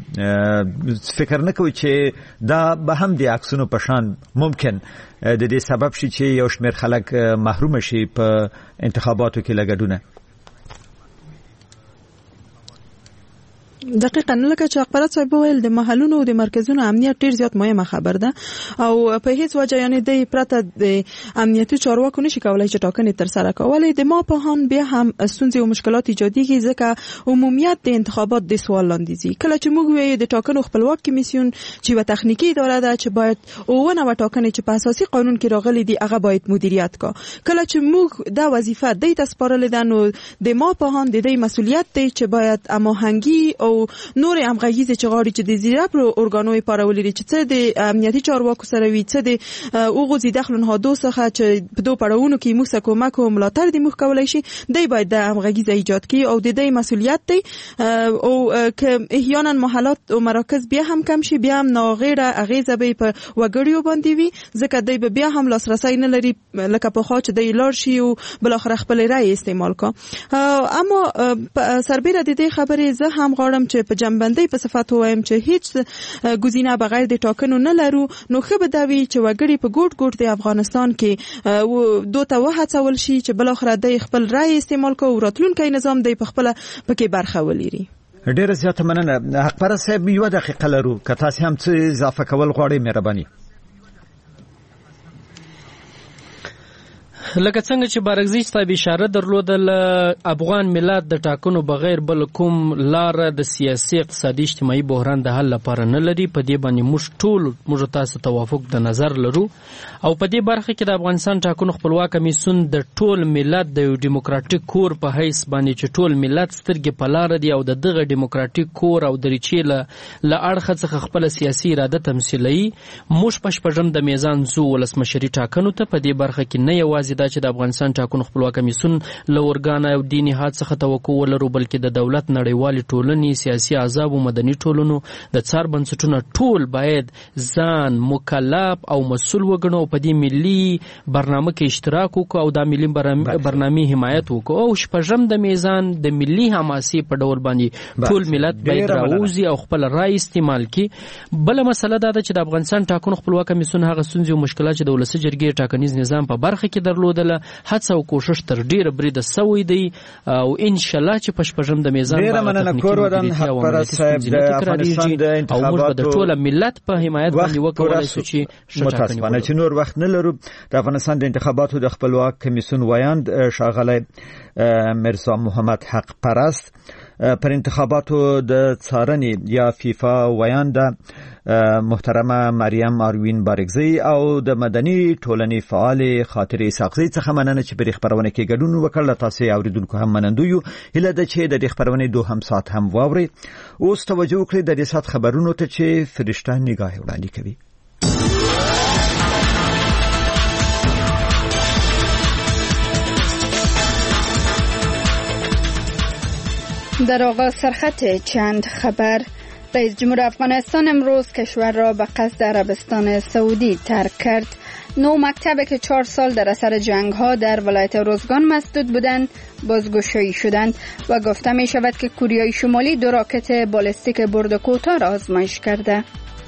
فکر نه کوي چې دا به هم د عکسونو په شان ممکن د دې سبب شي چې یو شمېر خلک محروم شي په انتخاباتو کې لګډونه؟ دقیقاً لکه چې اخبارات صاحب ویل د محلونو او د مرکزونو امنیت ډیر زیات مهمه خبر ده او په هیڅ وجه یعنی د پرته د امنیتي چارواکو نشي کولای چې ټاکنې تر سره کولای. د ما په هان بیا هم ستونزې او مشکلات ایجادېږي ځکه عمومیت د انتخابات د سوال لاندې دي. کله چې موږ وایو د ټاکنو خپلواک کمیسیون چې یو تخنیکی اداره ده چې باید اوونه و ټاکنې چې په اساسي قانون کې راغلي دي هغه باید مدیریت کا. کله چې موږ دا وظیفه د تاسپارل ده نو د ما په هان د دې مسولیت دی چې باید هماهنګي او او نور همغږي چې غواړي چې د زیرا پر اورګانوي پارولري چې څه د امنیتي چارواکو سره وي څه د اوغو زی داخل نهادو څخه چې په دوه پړاوونو کې موږ کومک او ملاتړ د موږ کولای شي دی باید د همغږي ایجاد کړي او د دې مسولیت دی او که احیانا محلات او مراکز بیا هم کم شي بیا هم ناغیره اغیزه به په وګړیو باندې وي ځکه دی به بیا هم لاسرسي نه لري لکه په خاطر د لار شي او بل اخر خپل رای استعمال کا. اما سربېره د دې خبرې زه هم غواړم چې په جنبندۍ په صفات وایم چې هیڅ ګزینه بغیر د ټاکنو نه لرو نو خو به دا وی چې وګړي په ګوټ ګوټ د افغانستان کې دوه ته وهڅول شي چې بل اخر د خپل رای استعمال کوي او راتلونکي نظام دی په خپل پکې برخه ولري. ډیره زیاته مننه. حق پر صاحب یو دقیقه لرو که تاسو هم څه اضافه کول غواړئ مهرباني. لکه څنګه چې بارګزی صاحب اشاره درلودل افغان ملت د ټاکنو بغیر بل کوم لار د سیاسي اقتصادي اجتماعي بحران د حل لپاره نه لري. په دې باندې موږ ټول موږ تاسو توافق د نظر لرو او په دې برخه کې د افغانستان ټاکنو خپلواک کمیسیون د ټول ملت د یو دیموکراتیک کور په حیث باندې چې ټول ملت سترګې په لار دي او د دغه دیموکراتیک کور او د ریچې له اړخه څخه خپل سیاسي اراده تمثیلوي. موږ په شپږم د میزان زو ولسمشري ټاکنو ته په دې برخه کې نه یوازې دا چې د افغانستان ټاکنو خپلواک کمیسیون له اورګان او دیني هات څخه توقع ولرو بلکې د دولت نړیوالې ټولنې سیاسي احزاب او مدني ټولنو د څار بنسټونو ټول باید ځان مکلف او مسؤل وګڼو په دې ملي برنامه کې اشتراک وکړو او د ملي برنامې حمایت وکړو او شپږم د میزان د ملي حماسي په ډول باندې ټول ملت باید راوځي او خپل رای استعمال کړي. بل مسله دا ده چې د افغانستان ټاکنو خپلواک کمیسیون هغه ستونزې او مشکلات چې د ولسي جرګې ټاکنیز نظام په برخه کې درلودل هڅه او کوشش تر ډیره بریده سوی دی او ان شاء الله چې په شپږم د میزان باندې کورودان حق پر صاحب د افغانستان د انتخاباتو د ټول ملت په حمایت باندې وکولای شو چې متاسفانه چې نور وخت نه لرو. د افغانستان د انتخاباتو د خپلواک کمیسیون وایند شاغلی مرزا محمد حق پرست پر انتخاباتو د څارنې یا فیفا وایند محترمه مریم اروین بارګزی او د مدني ټولنې فعال خاطر ساقزی څخه مننه چې په خبرونه کې ګډون وکړل. تاسو اوریدونکو هم منندو یو هله د چې د خبرونه دوه هم ساعت هم واوري. اوس توجه وکړئ د دې سات خبرونو ته چې فرشته نگاه وړاندې کوي. در آغاز سرخط چند خبر. رئیس جمهور افغانستان امروز کشور را به قصد عربستان سعودی ترک کرد. نو مکتبی که چهار سال در اثر جنگ ها در ولایت روزگان مسدود بودند بازگشایی شدند و گفته می شود که کره شمالی دو راکت بالستیک برد کوتاه را آزمایش کرده.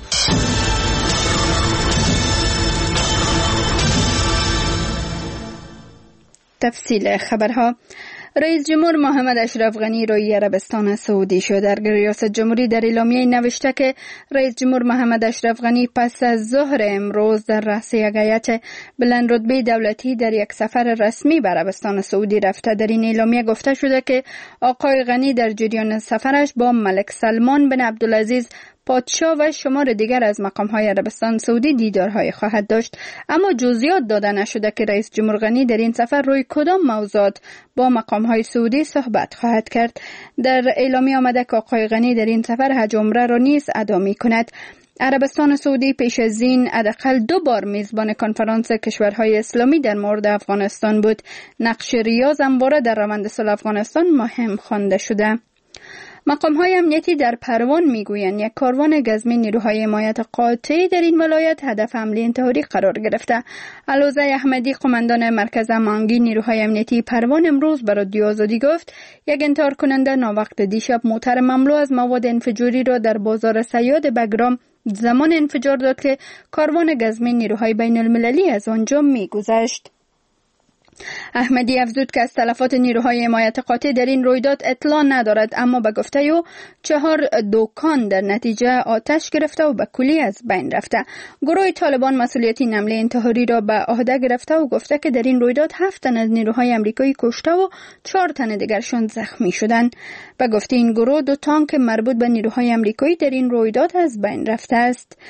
تفصیل خبرها. رئیس جمهور محمد اشرف غنی روی عربستان سعودی شد. در ریاست جمهوری در اعلامیه نوشته که رئیس جمهور محمد اشرف غنی پس از ظهر امروز در رأس یک هیئت بلند رتبه دولتی در یک سفر رسمی به عربستان سعودی رفته. در این اعلامیه گفته شده که آقای غنی در جریان سفرش با ملک سلمان بن عبدالعزیز پادشاه و شمار دیگر از مقام‌های عربستان سعودی دیدارهای خواهد داشت، اما جزئیات داده نشده که رئیس جمهور غنی در این سفر روی کدام موضوعات با مقام‌های سعودی صحبت خواهد کرد. در اعلامیه آمده که آقای غنی در این سفر حج عمره را نیز ادا می‌کند. عربستان سعودی پیش از این حداقل دو بار میزبان کنفرانس کشورهای اسلامی در مورد افغانستان بود. نقش ریاض همواره در روند صلح افغانستان مهم خوانده شده. مقام‌های امنیتی در پروان میگویند یک کاروان گزمی نیروهای حمایت قاطع در این ولایت هدف حمله انتحاری قرار گرفته. علوزه احمدی قماندان مرکز مانگی نیروهای امنیتی پروان امروز به رادیو آزادی گفت یک انتحار کننده ناوقت دیشب موتر مملو از مواد انفجاری را در بازار صیاد بگرام زمان انفجار داد که کاروان گزمی نیروهای بین المللی از آنجا میگذشت. احمدی افزود که از تلفات نیروهای حمایت قاطع در این رویداد اطلاع ندارد، اما به گفته او چهار دکان در نتیجه آتش گرفته و به کلی از بین رفته. گروه طالبان مسئولیت این حمله انتحاری را به عهده گرفته و گفته که در این رویداد هفت تن از نیروهای آمریکایی کشته و چهار تن دیگرشان زخمی شدند. به گفته این گروه دو تانک مربوط به نیروهای آمریکایی در این رویداد از بین رفته است.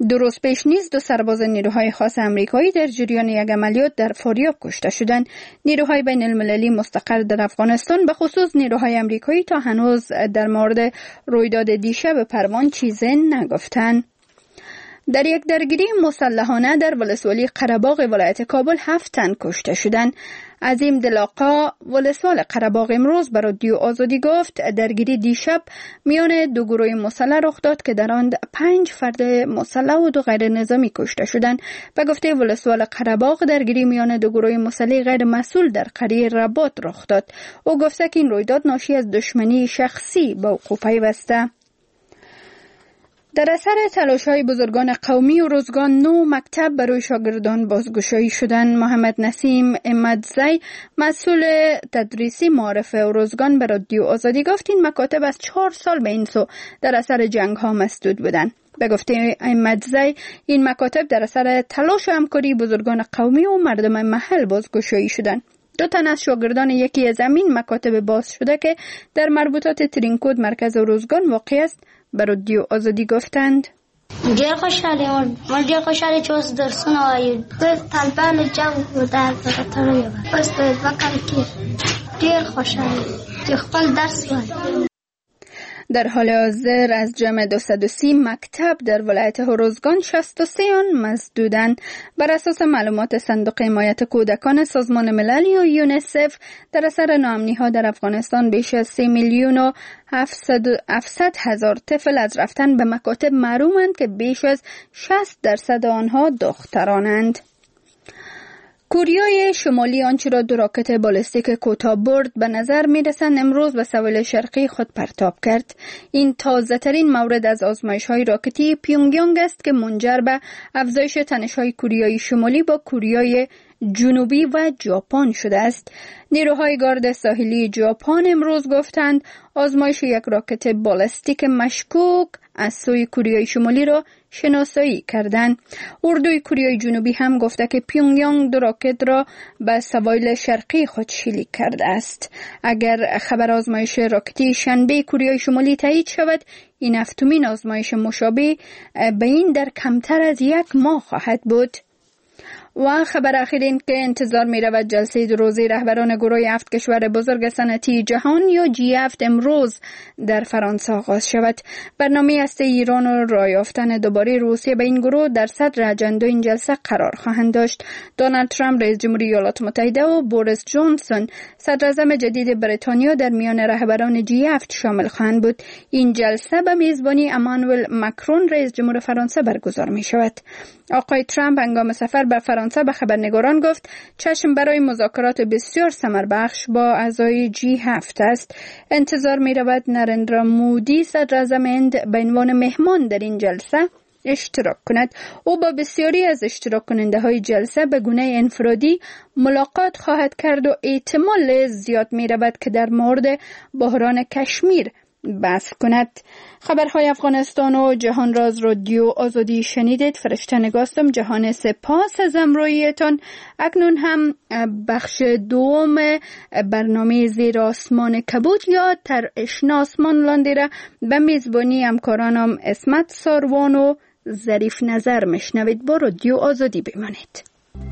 دو روز پیش نیز دو سرباز نیروهای خاص آمریکایی در جریان یک عملیات در فاریاب کشته شدند. نیروهای بین المللی مستقر در افغانستان به خصوص نیروهای آمریکایی تا هنوز در مورد رویداد دیشب پروان چیزی نگفتند. در یک درگیری مسلحانه در ولسوالی قره‌باغ ولایت کابل هفت تن کشته شدند. عظیم دلاقا ولسوال قره‌باغ امروز به رادیو آزادی گفت درگیری دیشب میان دو گروه مسلح رخ داد که در آن پنج فرد مسلح و دو غیر نظامی کشته شدند. به گفته ولسوال قره‌باغ درگیری میان دو گروه مسلح غیر مسئول در قریه رباط رخ داد. او گفته که این رویداد ناشی از دشمنی شخصی با وقوع پیوسته. در اثر تلاش‌های بزرگان قومی و روزگان نو مکتب برای شاگردان بازگشایی شدند. محمد نسیم امدزی مسئول تدریسی معارف و روزگان به رادیو آزادی گفت این مکاتب از چهار سال به این سو در اثر جنگ‌ها مسدود بودند. به گفته امدزی این مکاتب در اثر تلاش و همکاری بزرگان قومی و مردم محل بازگشایی شدند. دو تن از شاگردان یکی از این مکاتب باز شده که در مربوطات ترینکود مرکز روزگان واقع است به رادیو آزادی گفتند ډیر خوشاله ما ډیر خوشاله چې اوس درسونه وایو د طالبانو جنگ و در تړلی و اوس په دوه کال کې ډیر خوشاله چې خپل درس وایو. در حال حاضر از جمع دویست و سی مکتب در ولایت هروزگان شصت و سه آن مسدودند. بر اساس معلومات صندوق حمایت کودکان سازمان ملل یا یونیسف در اثر ناامنی‌ها در افغانستان بیش از سه میلیون و هفتصد هزار طفل از رفتن به مکاتب محرومند که بیش از شصت درصد آنها دخترانند. کوریای شمالی آنچه را دو راکت بالستیک کوتاه برد به نظر می رسند امروز به سواحل شرقی خود پرتاب کرد. این تازه ترین مورد از آزمایش های راکتی پیونگیانگ است که منجر به افزایش تنش های کوریای شمالی با کوریای جنوبی و ژاپن شده است. نیروهای گارد ساحلی ژاپن امروز گفتند آزمایش یک راکت بالستیک مشکوک از سوی کوریای شمالی را شناسایی کردند. اردوی کوریای جنوبی هم گفته که پیونگیانگ دو راکت را به سواحل شرقی خود شلیک کرده است. اگر خبر آزمایش راکتی شنبه کوریای شمالی تایید شود، این هفتمین آزمایش مشابه به این در کمتر از یک ماه خواهد بود. و خبر اخیر این که انتظار می رود جلسه دو روزه رهبران گروه هفت کشور بزرگ صنعتی جهان یا جی هفت امروز در فرانسه آغاز شود. برنامه است ایران و راه یافتن دوباره روسیه به این گروه در صدر اجندا این جلسه قرار خواهند داشت. دونالد ترامپ رئیس جمهوری ایالات متحده و بوریس جانسون صدر اعظم جدید بریتانیا در میان رهبران جی هفت شامل خواهند بود. این جلسه به میزبانی امانوئل ماکرون رئیس جمهور فرانسه برگزار می شود. آقای ترامپ هنگام سفر به فرانسه به خبرنگاران گفت چشم برای مذاکرات بسیار ثمربخش با اعضای جی هفت است. انتظار می رود نریندرا مودی صدر اعظم هند به عنوان مهمان در این جلسه اشتراک کند. او با بسیاری از اشتراک کننده های جلسه به گونه انفرادی ملاقات خواهد کرد و احتمال زیاد می رود که در مورد بحران کشمیر بحث کند. خبرهای افغانستان و جهان را از رادیو آزادی شنیدید. فرشته نگاستم. جهان سپاس از همراهیتان. اکنون هم بخش دوم برنامه زیر آسمان کبود یا تر اشنا آسمان لاندی را به میزبانی همکارانم اسمت ساروان و ظریف نظر مشنوید. با رادیو آزادی بمانید.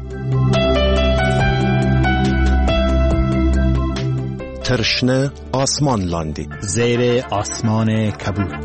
ترشنه آسمان لاندی زیر آسمان کبود.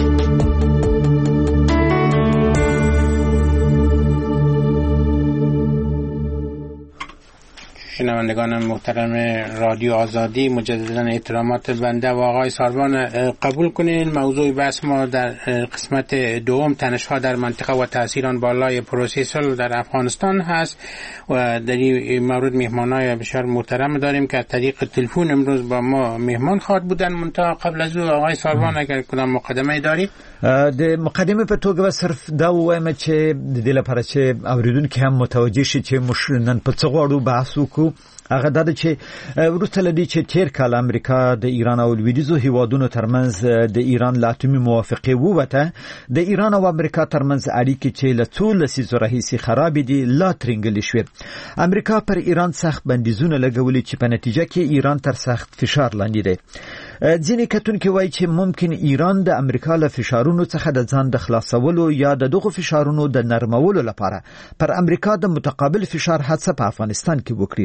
شنوندگان محترم رادیو آزادی، مجددا احترامات بنده و آقای ساروان قبول کنین. موضوع بحث ما در قسمت دوم تنش‌ها در منطقه و تأثیر آن بالای پروسه صلح در افغانستان هست و در این مورد مهمانای بسیار محترم داریم که از طریق تلفن امروز با ما مهمان خواهد بودن. منتها قبل از او آقای ساروان اگر کدام مقدمه داری؟ د مقدمه په توګه صرف دا وایم چې د دې لپاره چې اوریدونکو هم متوجه شي چې موږ نن په څه غواړو بحث وکړو. هغه دا چې وروسته لدی چې تیر کال امریکا د ایران او لویدیځو هیوادونو ترمنځ د ایران له اتومي موافقه ووته، د ایران او امریکا ترمنځ اړیکې چې له څو لسیزو راهیسې خراب دي لا ترنګلې شوې. امریکا پر ایران سخت بندیزونه لګولې چې په نتیجه کې ایران تر سخت فشار لاندې دی. ځینې کتونکي وایي چې ممکن ایران د امریکا له فشارونو څخه د ځان د خلاصولو یا د دغو فشارونو د نرمولو لپاره پر امریکا د متقابل فشار هڅه په افغانستان کې وکړي.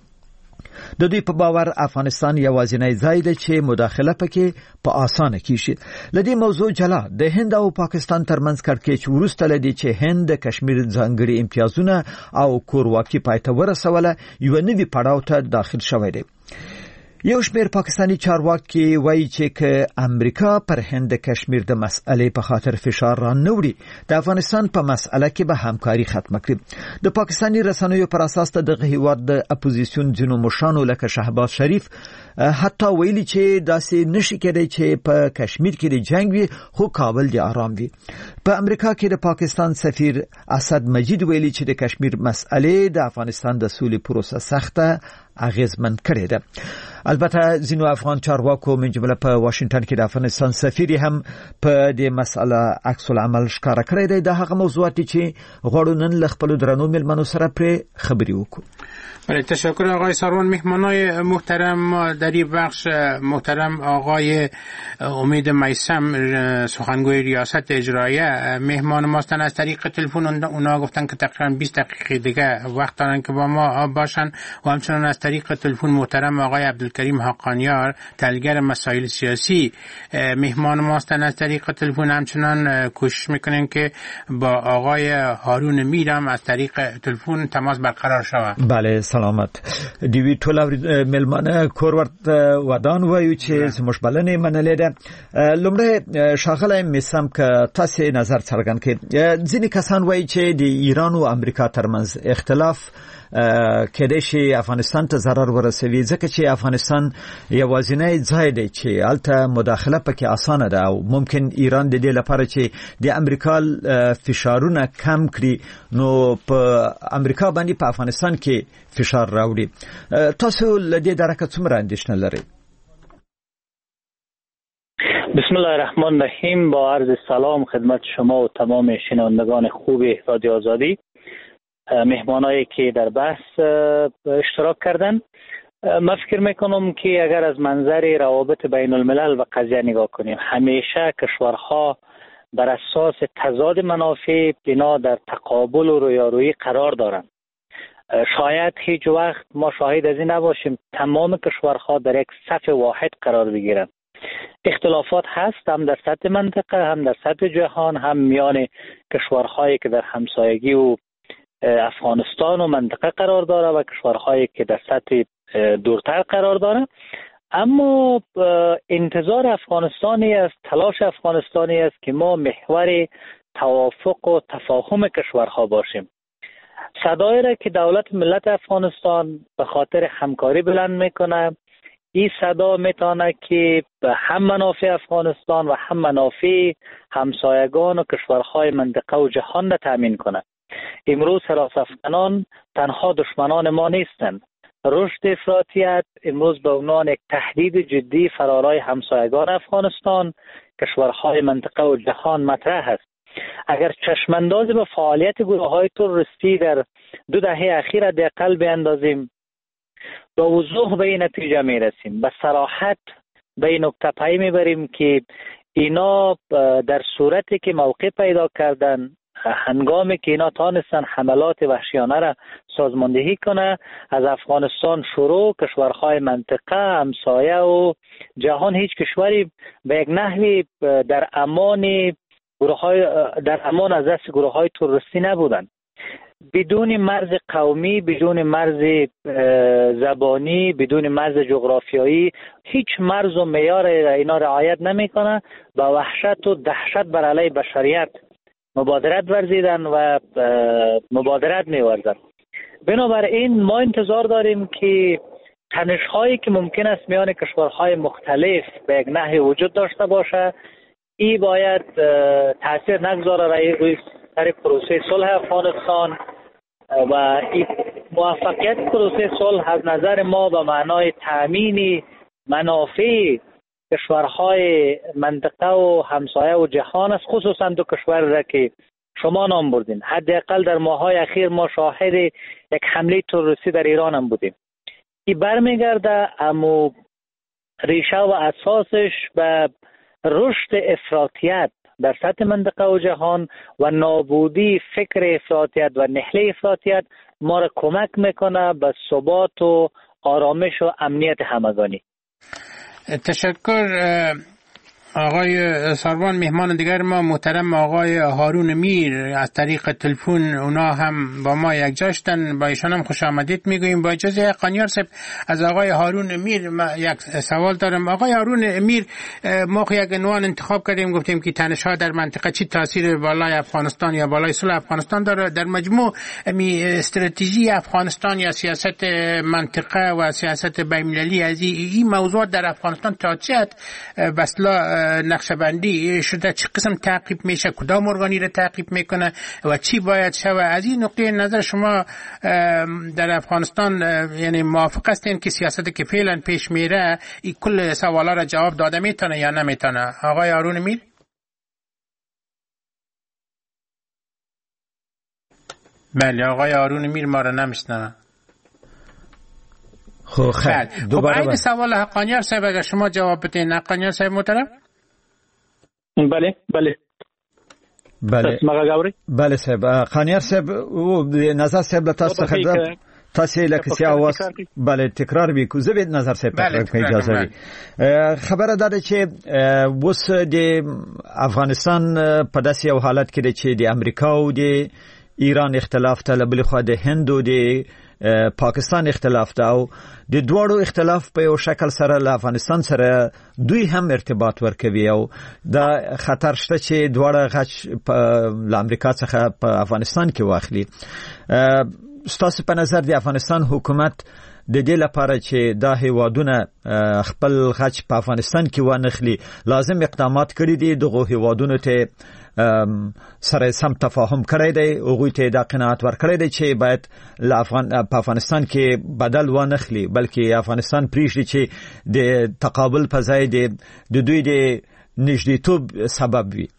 د دوی په باور افغانستان یوازینی ځای دی چې مداخله پکې په اسانه کیږي. لدې موضوع جلا د هند او پاکستان ترمنځ کړکېچ وروسته لدی چې هند د کشمیر ځانګړي امتیازونه او کورواکي پایته ورسوله یو نوی پړاو ته داخل شوی دی. یو شمیر پاکستانی چارواکي وایي چې که امریکا پر هند د کشمیر د مسئلې په خاطر فشار را نوړي د افغانستان په مسئله کې به همکاري ختمه کړي. د پاکستانی رسنیو پر اساس دغه هیواد د اپوزیسیون ځینو مشرانو لکه شهباز شریف حتی ویلي چې داسې نشي کېدای چې په کشمیر کې د جنگ وي خو کابل د آرام وي. په امریکا کې د پاکستان سفیر اسد مجید ویلي چې د کشمیر مسئله د افغانستان د سولې پروسه سخته اغیزمن کړې ده. البته ځینو افغان چارواکو من جمله په واشنگټن کې د افغانستان سفیر هم په دې مسأله عکس العمل ښکاره کړی دی. دا هغه موضوعات چې غواړو نن له خپلو درنو مېلمنو سره پرې خبرې وکړو. بله تشکر آقای ساروان. مهمانای محترم در این بخش محترم آقای امید میثم سخنگوی ریاست اجرایه مهمان ماستن از طریق تلفن. اونا گفتن که تقریبا بیست دقیقه دیگه وقت دارن که با ما باشن و همچنان از طریق تلفن محترم آقای عبدالکریم حقانیار تحلیلگر مسائل سیاسی مهمان ماستن از طریق تلفن. همچنان کوشش میکنن که با آقای هارون میرم از طریق تلفن تماس برقرار شود. بله سلامت. دیوی ټول ملمانه کورورت ودان وایو چې زموږ بلنې منلې ده. لومړی شاغلی میثم که تاسو نظر څرګند کړئ. ځینې کسان وایي چې د ایران او امریکا ترمنځ اختلاف کېدای شي افغانستان ته ضرر ورسوي ځکه چې افغانستان یوازینی ځای دی چې هلته مداخله پکې اسانه ده او ممکن ایران د دې لپاره چې د امریکا فشارونه کم کړي نو په امریکا باندې په افغانستان کې فشار راوړي. تاسو له دې درکه څومره اندېښنه لرئ؟ بسم الله الرحمن الرحیم. با عرض سلام خدمت شما و تمام شنوندگان خوب رادیو آزادی، مهمانایی که در بحث اشتراک کردن. من فکر میکنم که اگر از منظر روابط بین الملل و قضیه نگاه کنیم، همیشه کشورها بر اساس تضاد منافع بنا در تقابل و رویارویی قرار دارند. شاید هیچ وقت ما شاهد از این نباشیم تمام کشورها در یک صف واحد قرار بگیرند. اختلافات هست، هم در سطح منطقه، هم در سطح جهان، هم میان کشورهایی که در همسایگی و افغانستان و منطقه قرار داره و کشورهایی که در سطح دورتر قرار داره. اما انتظار افغانستانی است، تلاش افغانستانی است که ما محور توافق و تفاهم کشورها باشیم. صدایی را که دولت ملت افغانستان به خاطر همکاری بلند میکنه، این صدا میتونه که هم منافع افغانستان و هم منافع همسایگان و کشورهای منطقه و جهان را تامین کنه. امروز حراس افغانان تنها دشمنان ما نیستند. رشد افراطیت امروز به عنوان یک تهدید جدی فرارای همسایگان افغانستان، کشورهای منطقه و جهان مطرح است. اگر چشمانداز به فعالیت گروه‌های تروریستی در دو دهه اخیر حداقل بیاندازیم، با وضوح به این نتیجه میرسیم، به صراحت به این نکته پی میبریم که اینا در صورتی که موقع پیدا کردن، هنگامی که اینا تانستن حملات وحشیانه را سازماندهی کنه، از افغانستان شروع کشورهای منطقه، همسایه و جهان، هیچ کشوری به یک نحوی در امان گروه‌های در امان از دست گروه‌های تروریستی نبودند. بدون مرز قومی، بدون مرز زبانی، بدون مرز جغرافیایی، هیچ مرز و معیار اینا رعایت نمیکنه. با وحشت و دهشت بر علیه بشریت مبادرت ورزیدن و مبادرت می‌ورزند. بنابراین ما انتظار داریم که تنش‌هایی که ممکن است میان کشورهای مختلف به یک نحوی وجود داشته باشه، این باید تاثیر نگذاره روی سر پروسه صلح افغانستان و این موفقیت پروسه صلح از نظر ما به معنای تامین منافع کشورهای منطقه و همسایه و جهان است، خصوصا دو کشور را که شما نام بردین. حداقل در ماه‌های اخیر ما شاهد یک حمله تروریستی در ایران هم بودیم. این برمیگرده اما ریشه و اساسش به رشد افراطیت در سطح منطقه و جهان و نابودی فکر افراطیت و نحله افراطیت ما را کمک میکنه به ثبات و آرامش و امنیت همگانی. تشکر آقای ساروان. مهمان دیگر ما محترم آقای هارون میر از طریق تلفن، اونا هم با ما یک جاشتن، با ایشان هم خوش آمدید میگوییم. با اجازه قانیار صاحب از آقای هارون میر ما یک سوال دارم. آقای هارون میر، ما یک عنوان انتخاب کردیم، گفتیم که تنش‌ها در منطقه چی تاثیر بالای افغانستان یا بالای صلح افغانستان داره. در مجموع می استراتژی افغانستان یا سیاست منطقه و سیاست بین‌المللی از این موضوع در افغانستان تا چه حد بسلا نقشه بندی شده، چه قسم تعقیب میشه، کدام ارگانی را تعقیب میکنه و چی باید شود؟ از این نقطه نظر شما در افغانستان یعنی موافق هستین که سیاستی که فعلا پیش میره این کل سوالا را جواب داده میتونه یا نمیتونه؟ آقای هارون میر. بله آقای هارون میر ما را نمیشنوه. خب خیر دوباره خب این سوال حقانیار صاحب اگر شما جواب بدین. حقانیار صاحب محترم. بله بله بله بله صاحب قانیار صاحب او نظر صاحب تاسو خدمت تاسو لکه سی اواز بله تکرار وکړو. زه به نظر صاحب په اجازه وي خبره ده چې اوس د افغانستان په داسې یو حالت کې دی چې د امریکا او د ایران اختلاف ته له بلې خوا د هند او د پاکستان اختلاف ته او د دوړو اختلاف په یو شکل سره له افغانستان سره دوی هم ارتباط ورکوي او دا خطر شته چې دوړه غچ له امریکا څخه په افغانستان کې واخلي. ستاسو په نظر د افغانستان حکومت د دې لپاره چې دا هیوادونه خپل غچ په افغانستان کې وانخلي لازم اقدامات کړي دي، دغه هیوادونو ته سره سم تفاهم کړی دی، هغوی ته دا قناعت ورکړی دی چې باید له افغان په افغانستان کې بدل وانخلي بلکې افغانستان پریږدي چې د تقابل په ځای د دوی د نږدېتوب سبب وي.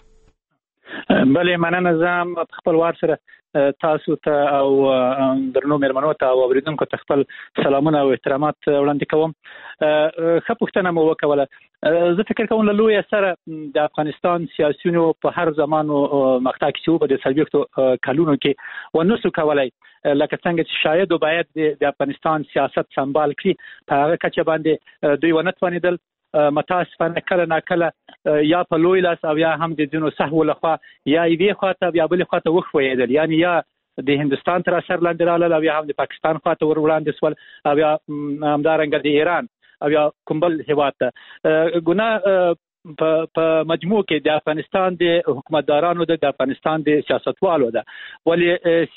بله مننه. زه په خپل وار سره تاسو ته او درنو مېرمنو ته او اوریدونکو ته خپل سلامونه او احترامات وړاندې کوم. ښه پوښتنه مو وکوله. زه فکر کوم له لوی سره د افغانستان سیاسيونو په هر زمان او مقطع کې چې په د څلوېښتو کلونو کې ونسو کولای لکه څنګه چې شاید او باید د افغانستان سیاست سمبال کړي په هغه کچه باندې دوی ونه توانېدل. متاسفانه کله ناکله یا په لوی لاس او یا هم د ځینو سهو لخوا یا یوې خواته یا بلې خواته وښویېدل، یعنی یا د هندستان تر اثر لاندې راغلل او یا هم د پاکستان خواته ور وړاندې سول او یا همدارنګه د ایران او یا کوم بل هېواد ته. ګناه په مجموع کې د افغانستان د حکومتدارانو د افغانستان د سیاستوالو ده، ولی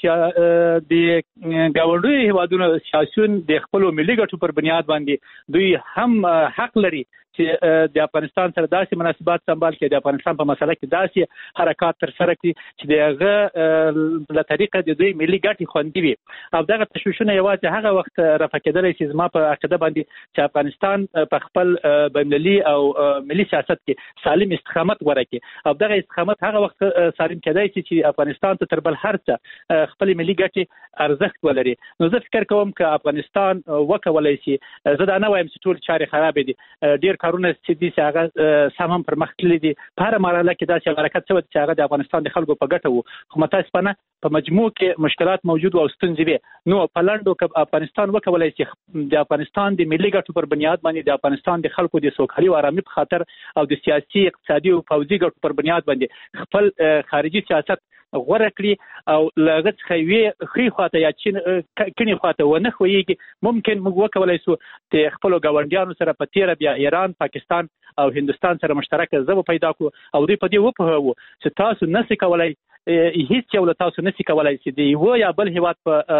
د ګاونډي هیوادونو سیاسيون د خپل ملي ګټو پر بنیاد باندې دوی هم حق لري چې د افغانستان سره داسې مناسبات سمبال کړي، د افغانستان په مسله کې داسې حرکات تر سره کړي چې دغه له طریقه د دوی ملي ګټې خوندي وي. او دغه تشویشونه یوازې هغه وخت رفع کېدلی چې زما په عقیده باندې چې افغانستان په خپل بین‌المللي او ملي سیاست کې سالم استقامت ورکړي او دغه استقامت هغه وخت سالم کېدای شي چې افغانستان ته تر بل هر څه خپل ملي ګټې ارزښت ولري. نو زه فکر کوم چې افغانستان وکولای شي، زه دا نه وایم چې ټول چارې خراب دي، ډیر کارونه چې دي چې هغه سم هم پر مخ تللي دي، په هره مرحله کې داسې حرکت شوی چې هغه د افغانستان د خلکو په ګټه وو، خو متاسفانه په مجموع کې مشکلات موجود او ستونزې وي. نو په لنډو کې افغانستان وکولای شي د افغانستان د ملي ګټو پر بنیاد باندې د افغانستان د خلکو د سوکالي او آرامۍ په خاطر او د سیاسي اقتصادي او پوځي ګټو پر بنیاد باندې خپل خارجي سیاست غوره کړي او لږ څه وی خې خواته یا چین کني خواته ونه خوېږي. ممکن موږ وکولای شو چې خپل ګاونډیانو سره په تیر بیا ایران، پاکستان او هندستان سره مشترک ځو پیدا کو او دوی په دې وپوهو چې تاسو نسې کولای هیڅ یو له تاسو نسې کولای چې دی و یا بل هیواد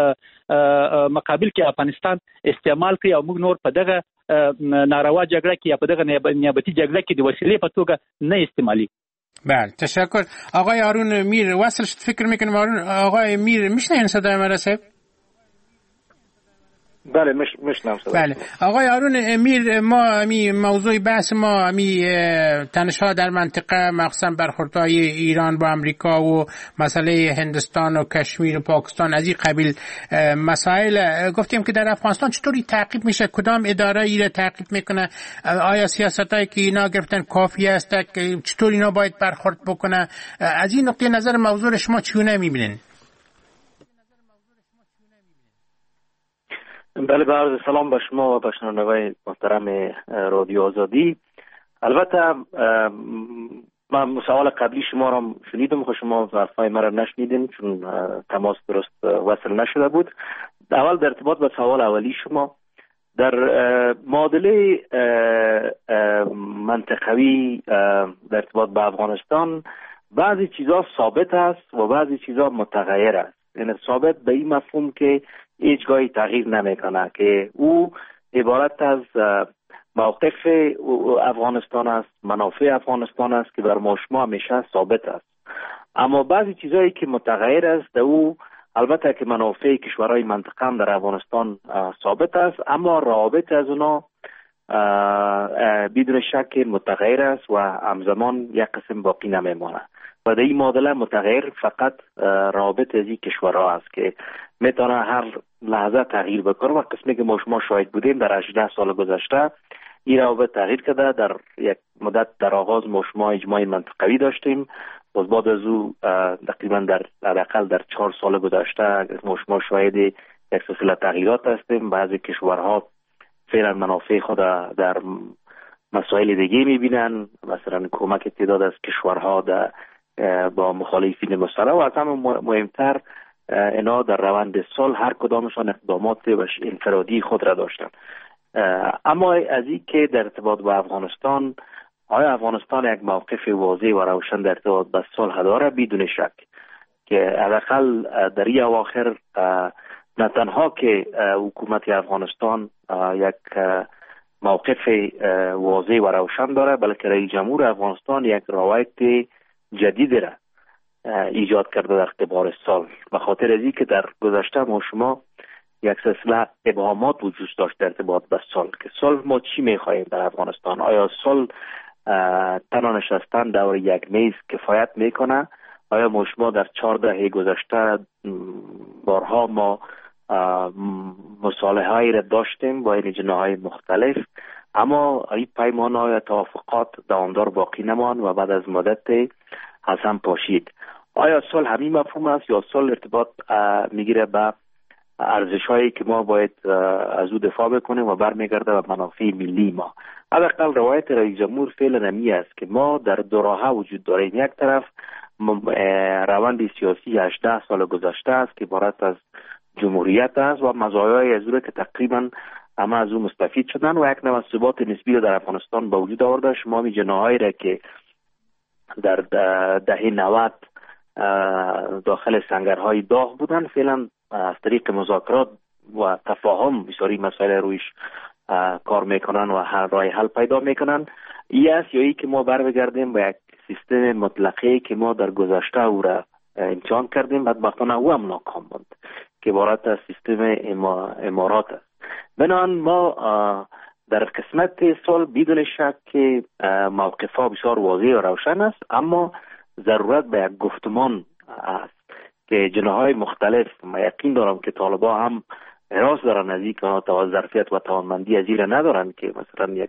په مقابل کې افغانستان استعمال کړي او موږ نور په دغه ناروا جګړه کې یا په دغه نیابتي جګړه کې د وسیلې په توګه نه استعمالي. بله تشکر. آقای هارون میر وصل شد فکر میکنم. آقای میر میشنین صدای من صاحب؟ بله مش مشنم. بله آقای هارون امیر، ما می موضوع بحث ما می تنش‌ها در منطقه مخصوصا برخوردهای ایران با امریکا و مسئله هندستان و کشمیر و پاکستان از این قبیل مسائل گفتیم که در افغانستان چطوری تعقیب میشه، کدام اداره ای را تعقیب میکنه، آیا سیاستایی که اینا گرفتن کافی است، چطور اینا باید برخورد بکنه؟ از این نقطه نظر موضوع شما چگونه میبینین؟ بله با عرض سلام به شما و به شنوندگان محترم رادیو آزادی. البته من سوال قبلی شما را شنیدم که شما حرفای مرا نشنیدین چون تماس درست وصل نشده بود. اول در ارتباط با سوال اولی شما، در معادله منطقوی در ارتباط با افغانستان بعضی چیزا ثابت است و بعضی چیزا متغیر است. یعنی ثابت به این مفهوم که هیچگاهی تغییر نمیکنه که او عبارت از موقف افغانستان است، منافع افغانستان است که بر ما شما همیشه ثابت است. اما بعضی چیزایی که متغیر است او البته که منافع کشورهای منطقه هم در افغانستان ثابت است، اما روابط از اونا بدون شک متغیر است و همزمان یک قسم باقی نمیمانه و در این معادله متغیر فقط روابط از این کشورها است که میتونه هر لحظه تغییر بکنه و قسمی که ما شما شاهد بودیم در هجده سال گذشته این روابط تغییر کرده. در یک مدت در آغاز ما شما اجماع منطقوی داشتیم، باز بعد از او تقریبا در حداقل در چهار سال گذشته ما شما شاهد یک سلسله تغییرات هستیم. بعضی کشورها فعلا منافع خود در مسائل دیگه میبینن، مثلا کمک تعداد از کشورها در با مخالفین مسلح و از همه مهمتر اینا در روند سال هر کدامشان اقدامات انفرادی خود را داشتن. اما از این که در ارتباط با افغانستان، آیا افغانستان یک موقف واضح و روشن در ارتباط با صلح داره؟ بدون شک که حداقل در این اواخر نه تنها که حکومت افغانستان یک موقف واضح و روشن داره، بلکه رئیس جمهور افغانستان یک روایت جدید را ایجاد کرده در اختبار صلح. به خاطر از اینکه در گذشته ما شما یک سلسله ابهامات وجود داشت در ارتباط با صلح که صلح ما چی میخواهیم در افغانستان؟ آیا صلح تنها نشستن دور یک میز کفایت میکنه؟ آیا ما شما در چهار دهه گذشته بارها ما مصالحه هایی را داشتیم با این جناهای مختلف، اما این پیمان های توافقات دوامدار باقی نمان و بعد از مدت از هم پاشید. آیا صلح همین مفهوم است یا صلح ارتباط میگیره به ارزش هایی که ما باید از او دفاع بکنیم و برمیگرده به منافع ملی ما؟ حداقل روایت رئیس جمهور فعلا نمی است که ما در دو راه وجود داریم. یک طرف روند سیاسی هجده سال گذشته است که عبارت از جمهوریت است و مزایای از او که تقریبا همه از او مستفید شدن و یک نوع ثبات نسبی رو در افغانستان به وجود آورده. شما می جناهایی را که در دهه نود داخل سنگرهای داغ بودن فعلا از طریق مذاکرات و تفاهم بسیاری مسائل رویش کار میکنن و هر راه حل پیدا میکنن. این است یا ای که ما بر بگردیم به یک سیستم مطلقه که ما در گذشته او را امتحان کردیم، بدبختانه او هم ناکام بود که عبارت از سیستم امارات است. بنابراین ما در قسمت صلح بدون شک که موقف ها بسیار واضح و روشن است، اما ضرورت به یک گفتمان است که جناهای مختلف، ما یقین دارم که طالبا هم احراز دارن از این که ظرفیت و توانمندی از این ندارن که مثلا یک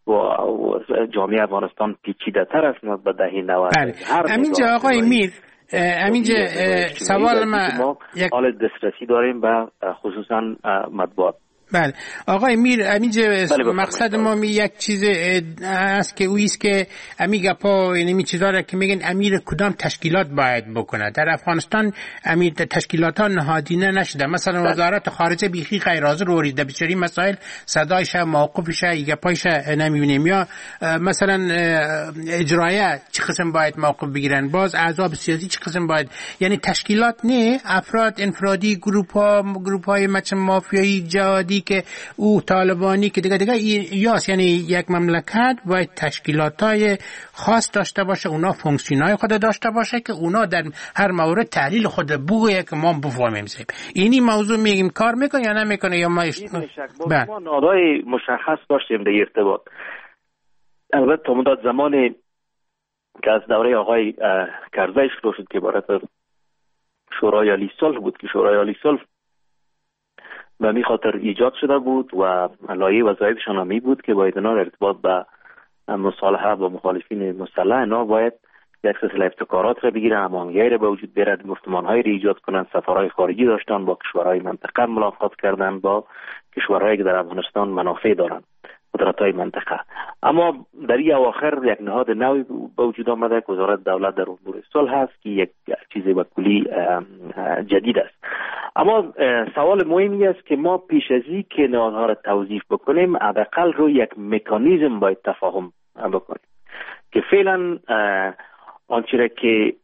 و جامعه افغانستان پیچیده تر است نسبت به دهه نود. همینجا آقای میر، همینجا سوال ما یک حال دسترسی داریم به خصوصا مطبوعات. بله آقای میر، همینجا مقصد ما می یک چیز است که اویست که امی گپا اینمی چیزا را که میگن امیر کدام تشکیلات باید بکنه در افغانستان، امیر تشکیلات ها نهادینه نشده. مثلا وزارت خارجه بیخی غیر حاضر وریده بسیاری مسائل صدایش موقفش گپایش نمیبینیم، یا مثلا اجرایه چه قسم باید موقف بگیرن، باز اعضاب سیاسی چه قسم باید، یعنی تشکیلات نه افراد انفرادی، گروپ ها گروپ های مثل مافیایی جهادی که او طالبانی که دیگه دیگه یاس، یعنی یک مملکت باید تشکیلاتای خاص داشته باشه، اونا فونکسیونای خود داشته باشه که اونا در هر مورد تحلیل خود بگویه که ما بفهمیم. اینی موضوع میگیم کار میکنه یا نمیکنه یا ما با ما نادای مشخص داشتیم در ارتباط. البته تا مدت زمانی که از دوره آقای کرزی شروع شد که عبارت از شورای عالی صلح بود که شورای عالی صلح به می خاطر ایجاد شده بود و لایحه وظایفشان هم بود که باید اینا ارتباط به مصالحه با مخالفین مسلح اینا باید یک سلسله ابتکارات را بگیرن، هماهنگی را به وجود بیارن، گفتمان‌هایی را ایجاد کنن، سفرهای خارجی داشتن، با کشورهای منطقه ملاقات کردن، با کشورهایی که در افغانستان منافع دارن، قدرت‌های منطقه. اما در این اواخر یک نهاد نوی به وجود آمده که وزارت دولت در امور صلح هست که یک چیز به کلی جدید است. اما سوال مهمی است که ما پیش از این که نهادها را توظیف بکنیم حداقل روی یک مکانیزم باید تفاهم بکنیم که فعلا آنچه را که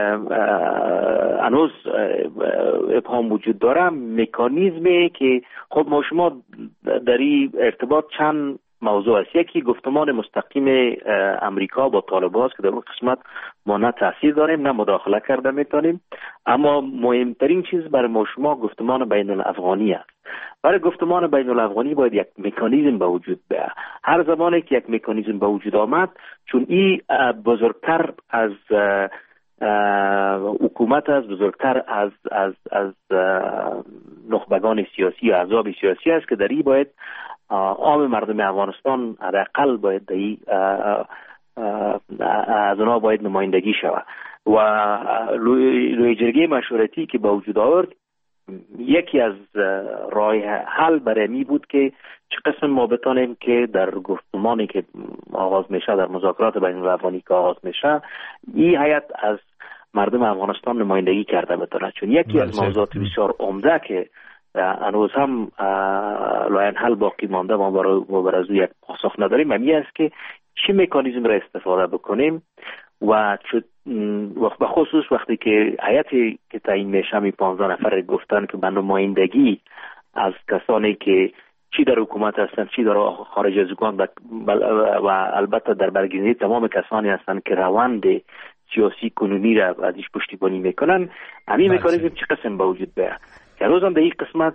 هنوز ابهام وجود داره مکانیزمی که خب ما شما در این ارتباط چند موضوع است. یکی گفتمان مستقیم امریکا با طالبان است که در اون قسمت ما نه تاثیر داریم نه مداخله کرده میتونیم، اما مهمترین چیز برای ما شما گفتمان بین الافغانی است. برای گفتمان بین الافغانی باید یک مکانیزم به وجود بیاید. هر زمانی که یک مکانیزم به وجود آمد، چون این بزرگتر از حکومت است، بزرگتر از از از نخبگان سیاسی و احزاب سیاسی است که در این باید عام مردم افغانستان حداقل باید در این از اونا باید نمایندگی شود و لوی جرگه مشورتی که به وجود آورد یکی از راه حل برای می بود که چه قسم ما بتانیم که در گفتمانی که آغاز میشه، در مذاکرات بین الافغانی که آغاز میشه، این هیئت از مردم افغانستان نمایندگی کرده بتونه، چون یکی از موضوعات بسیار عمده که هنوز هم لاین حل باقی مانده و ما برای از یک پاسخ نداریم همی است که چه مکانیزم را استفاده بکنیم و به خصوص وقتی که هیئتی که تعیین میشه می پانزده نفر گفتن که به نمایندگی از کسانی که چی در حکومت هستند چی در خارج از حکومت و البته در برگزیدگی تمام کسانی هستند که روند سیاسی کنونی را ازش پشتیبانی میکنن، همین مکانیزم چه قسم به وجود بیاد. هنوز هم در این قسمت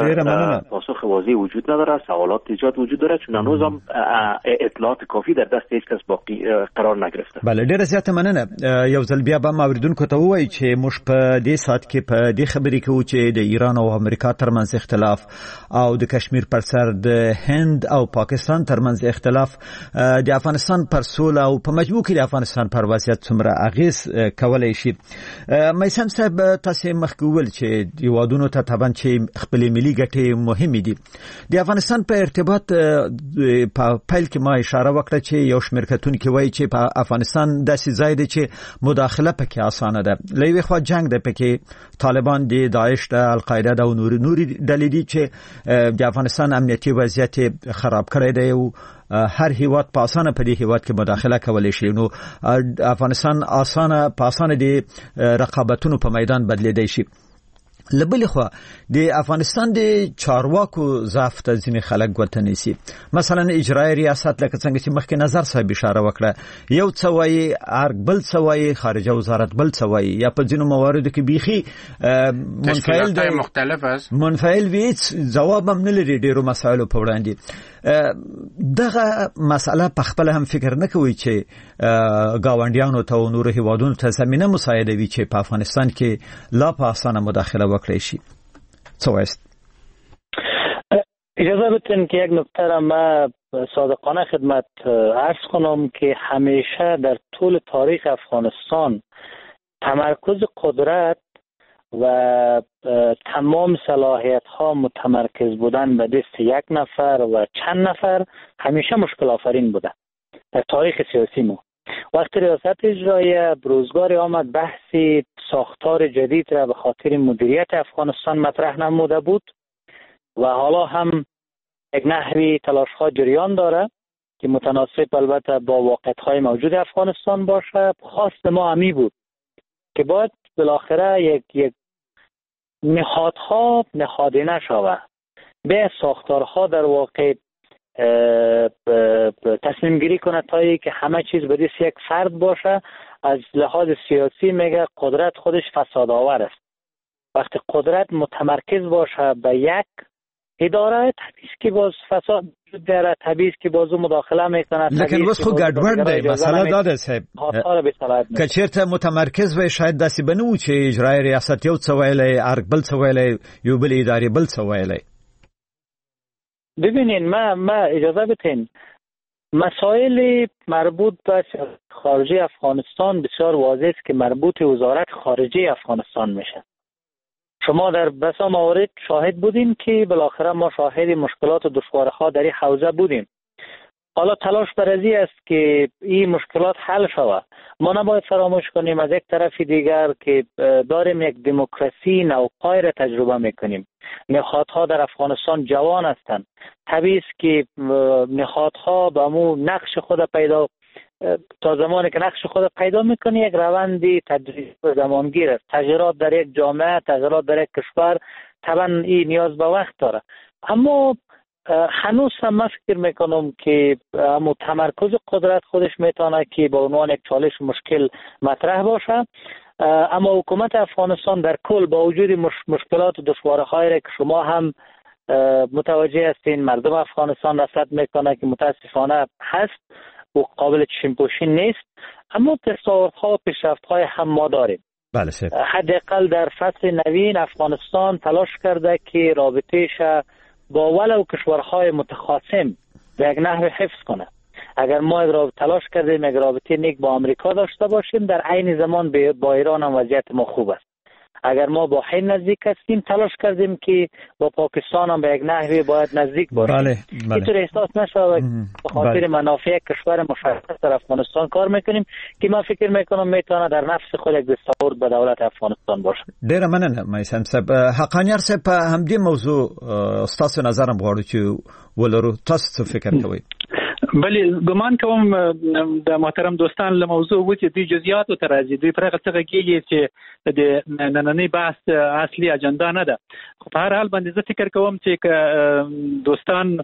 پاسخ واضح وجود نداره، سوالات ایجاد وجود داره، چون هنوز هم اطلاعات کافی در دست هیچ کس باقی قرار نگرفته. بله، ډیره زیاته مننه. یو ځل بیا به اوریدونکو ته ووایي چې موږ په دې سات کې په دې خبرې کوو چې د ایران او امریکا ترمنځ اختلاف او د کشمیر پر سر د هند او پاکستان ترمنځ اختلاف د افغانستان پر سوله او په مجموع کې د افغانستان پر وضعیت څومره اغیز کولای شي. میثم صاحب تاسو مخکې وویل چې دیوادونو ته طبعا چې خپل ملي ګټې مهمې دي. د افغانستان په ارتباط په پیل کې ما اشاره وکړه چې یو شمېر کتونکي وایي چې په افغانستان داسې ځای دی چې مداخله پکې اسانه ده. له یوې خوا جنګ دی پکې، طالبان د داعش د القاعده د نوري نوري ډلې دي چې د افغانستان امنیتي وضعیت خراب کړی دی او هر هیواد په اسانه په دې هیواد کې مداخله کولای شي. نو افغانستان اسانه په اسانه د رقابتونو په میدان بدلیدای شي. لبل خو د افغانستان د چارواکو ضعف ته ځینې خلک ګوته نیسي. مثلا اجرایي ریاست لکه څنګه چې مخکې نظر صاحب اشاره وکړه، یو څه وایي ارګ، بل څه وایي خارجه وزارت، بل څه وایي، یا په ځینو مواردو کې بیخي منفعل دی، مختلف است، منفعل وي، ځواب هم نه لري ډیرو مسایلو په وړاندې. دغه مسأله په خپل هم فکر نه کوي چې گاونډیانو ته او نورو هیوادونو ته زمینه مساعده وي چې په افغانستان کې لا په اسانه مداخله وکړي شي. څه وایست؟ اجازه بدین که یک نکته را ما صادقانه خدمت عرض کنم که همیشه در طول تاریخ افغانستان تمرکز قدرت و تمام صلاحیت ها متمرکز بودن به دست یک نفر و چند نفر همیشه مشکل آفرین بوده در تاریخ سیاسی ما. وقتی ریاست اجراییه بروزگاری آمد بحثی ساختار جدید را به خاطر مدیریت افغانستان مطرح نموده بود و حالا هم یک نحوی تلاش ها جریان داره که متناسب البته با واقعیت های موجود افغانستان باشه. خواست ما همی بود که باید بالاخره یک یک نهادها نهادینه شود. به ساختارها در واقع تصمیم گیری کنه تا ای که همه چیز به دست یک فرد باشه. از لحاظ سیاسی میگه قدرت خودش فسادآور است. وقتی قدرت متمرکز باشه به یک اداره، طبیعی که باز فساد داره، طبیعی که باز مداخله میکنه. لیکن واسه خو ګډوډ دی. مسئله دا ده صاحب که چیرته متمرکز وي شاید داسې به نه و چې اجرای ریاست یو څه ویلی، ارګ بل څه ویلی، یو بل ادارې بل څه ویلی. ببینین ما ما اجازه بتین مسائل مربوط به خارجه افغانستان بسیار واضح است که مربوط وزارت خارجه افغانستان میشه. شما در بسا موارد شاهد بودین که بالاخره ما شاهد مشکلات و دشوارها در این حوزه بودیم. حالا تلاش بر ازی است که این مشکلات حل شود. ما نباید فراموش کنیم از یک طرف دیگر که داریم یک دموکراسی نوپای را تجربه میکنیم. نهادها در افغانستان جوان هستند. طبیعی است که نهادها به مو نقش خود پیدا تا زمانی که نقش خود پیدا میکنه یک روندی تدریجی و زمانگیر است. تغییرات در یک جامعه، تغییرات در یک کشور طبعا این نیاز به وقت داره. اما هنوز هم من فکر میکنم که اما تمرکز قدرت خودش میتونه که به عنوان یک چالش مشکل مطرح باشه. اما حکومت افغانستان در کل با وجود مش... مشکلات و دشواری‌هایی که شما هم متوجه هستین، مردم افغانستان رصد میکنه که متاسفانه هست و قابل چشم پوشی نیست، اما تصاویرها و پیشرفت‌های هم ما داریم. بله. حداقل در فصل نوین افغانستان تلاش کرده که رابطه‌اش با ولو کشورهای متخاصم به یک نحو حفظ کنه. اگر ما را تلاش کردیم یک رابطه نیک با آمریکا داشته باشیم، در عین زمان با ایران هم وضعیت ما خوب است. اگر ما با هند نزدیک هستیم، تلاش کردیم که با پاکستان هم به یک نحوی باید نزدیک باشیم. بله. بله. اینطور احساس نشود به خاطر بله. منافع کشور مشخص در افغانستان کار میکنیم که من فکر میکنم میتونه در نفس خود یک دستاورد به دولت افغانستان باشه. ډیره مننه مایسم صاحب. حقانیار صاحب په همدې موضوع تاسو نظر هم غواړو چې ولرو، تاسو څه فکر کوئ؟ بله ګمان کوم د محترم دوستان له موضوع و چې دوی جزئیات ته راځي، دوی پرغه څه کېږي چې د نننۍ بحث اصلي اجنډا نه ده. خو په هر حال باندې زه فکر کوم چې دوستان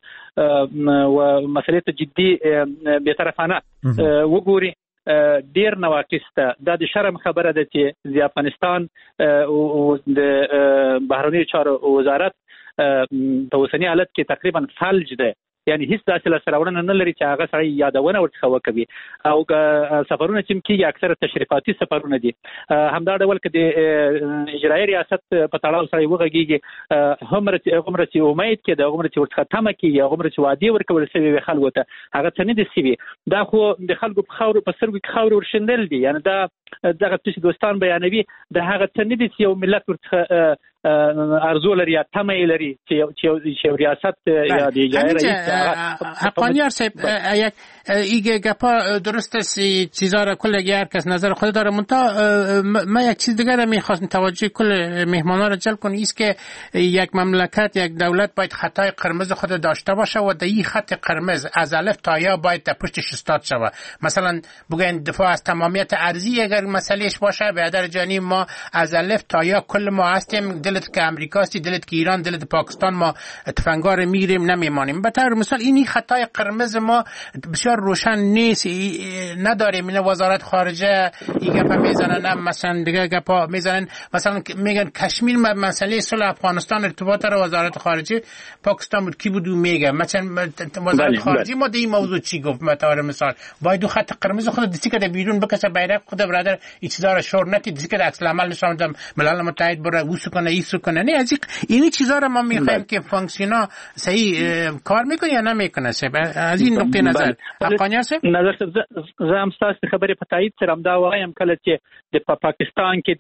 و مسلې ته جدي به طرفانه وګوري. ډیر نواقص ته د شرم خبره ده چې د افغانستان او د بهرنیو چارو وزارت په اوسنی حالت کې تقریبا فلج ده، یعنی هیڅ داسې لاسته نه لري چې هغه سړی یادونه ورڅخه وکوي. او سفرونه چې کیږي اکثره تشریفاتي سفرونه دي. همدا ډول کې د اجرایي ریاست په تړاو سره وغږیږي، همره همره چې امید کې د همره چې ورڅخه تمه کیږي، همره چې وعده ورکول شوی خلکو ته هغه څه نه دي سوي. دا خو د خلکو په خاور په سرګو کې خاور ورشندل دي. یعنی دا دغه چې دوستان بیانوي د هغه څه نه دي چې یو ملت ورڅخه ارزو لري یا تمه لري چې ریاست یا د اجرایی رئیس حقانیار صاحب یک ایگه گپا درست است، چیزا را کل هر کس نظر خود داره. منتها من یک چیز دیگر را میخواستم توجه کل مهمانان را جلب کنم، است که یک مملکت یک دولت باید خطای قرمز خود داشته باشه و در این خط قرمز از الف تا یا باید در پشتش استاد شود. مثلا بگوین دفاع از تمامیت ارضی اگر مسئلهش باشه، برادر جانی ما از الف تا یا کل ما هستیم، دلت که امریکاستی، دلت که ایران، دلت پاکستان، ما تفنگار میگیریم نمیمانیم. به طور مثال اینی خطای قرمز ما بسیار روشن نیست، نداریم. این وزارت خارجه این گپا میزنن، مثلا دیگه گپا میزنن، مثلا میگن کشمیر مسئله صلح افغانستان ارتباط را وزارت خارجه پاکستان بود کی بود میگه، مثلا وزارت خارجه ما در این موضوع چی گفت؟ به طور مثال باید دو خط قرمز خود دستی که بیرون بکشه، بیرق خود برادر این چیزا را شور نتی دستی که عکس العمل نشون بدم ملل متحد بره وسو کنه ایسو کنه. نه از این چیزا را ما میخوایم که فانکشنا صحیح کار میکنه یا نمیکنه. از این نقطه نظر حقانیار صاحب نظر زه هم ستاسو خبرې په تایید سره همدا وایم، کله چې د پاکستان کې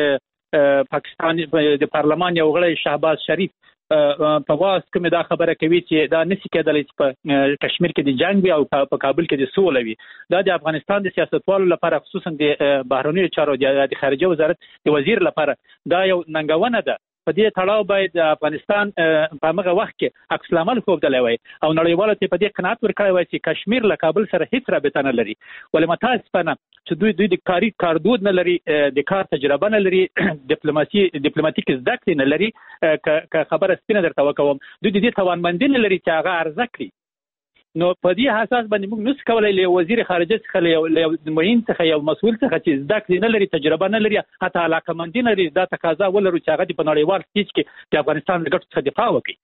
د پاکستان د پارلمان یو غړی شهباز شریف په واس کې دا خبره کوي چې دا نسی کېدلی چې په کشمیر کې د جنگ وي او په کابل کې د سوله وي. دا د افغانستان د سیاستوالو لپاره، خصوصا د بهرنیو چارو د خارجه وزارت د وزیر لپاره دا یو ننګونه ده په دې تړاو باید افغانستان په هغه وخت کې عکس العمل ښودلی وای او نړیوالو ته په دې قناعت ورکړی وای چې کشمیر له کابل سره هیڅ رابطه نه لري، ولې متاسفانه چې دوی دوی د کاري کاردود نه لري، د کار تجربه نه لري، ډیپلوماسي ډیپلوماټیک زده کړې نه لري. که خبره سپینه درته وکوم، دوی د دې توانمندي نه لري چې هغه عرضه کړي. نو په دې اساس باندې موږ نس کولای له وزیر خارجه څخه له معین څخه یو مسؤل څخه چې زده کړې نه لري، تجربه نه لري، حتی علاقمندي نه لري، دا تقاضا ولرو چې هغه په نړیوال سټیج کې د افغانستان د ګټو څخه دفاع وکړي.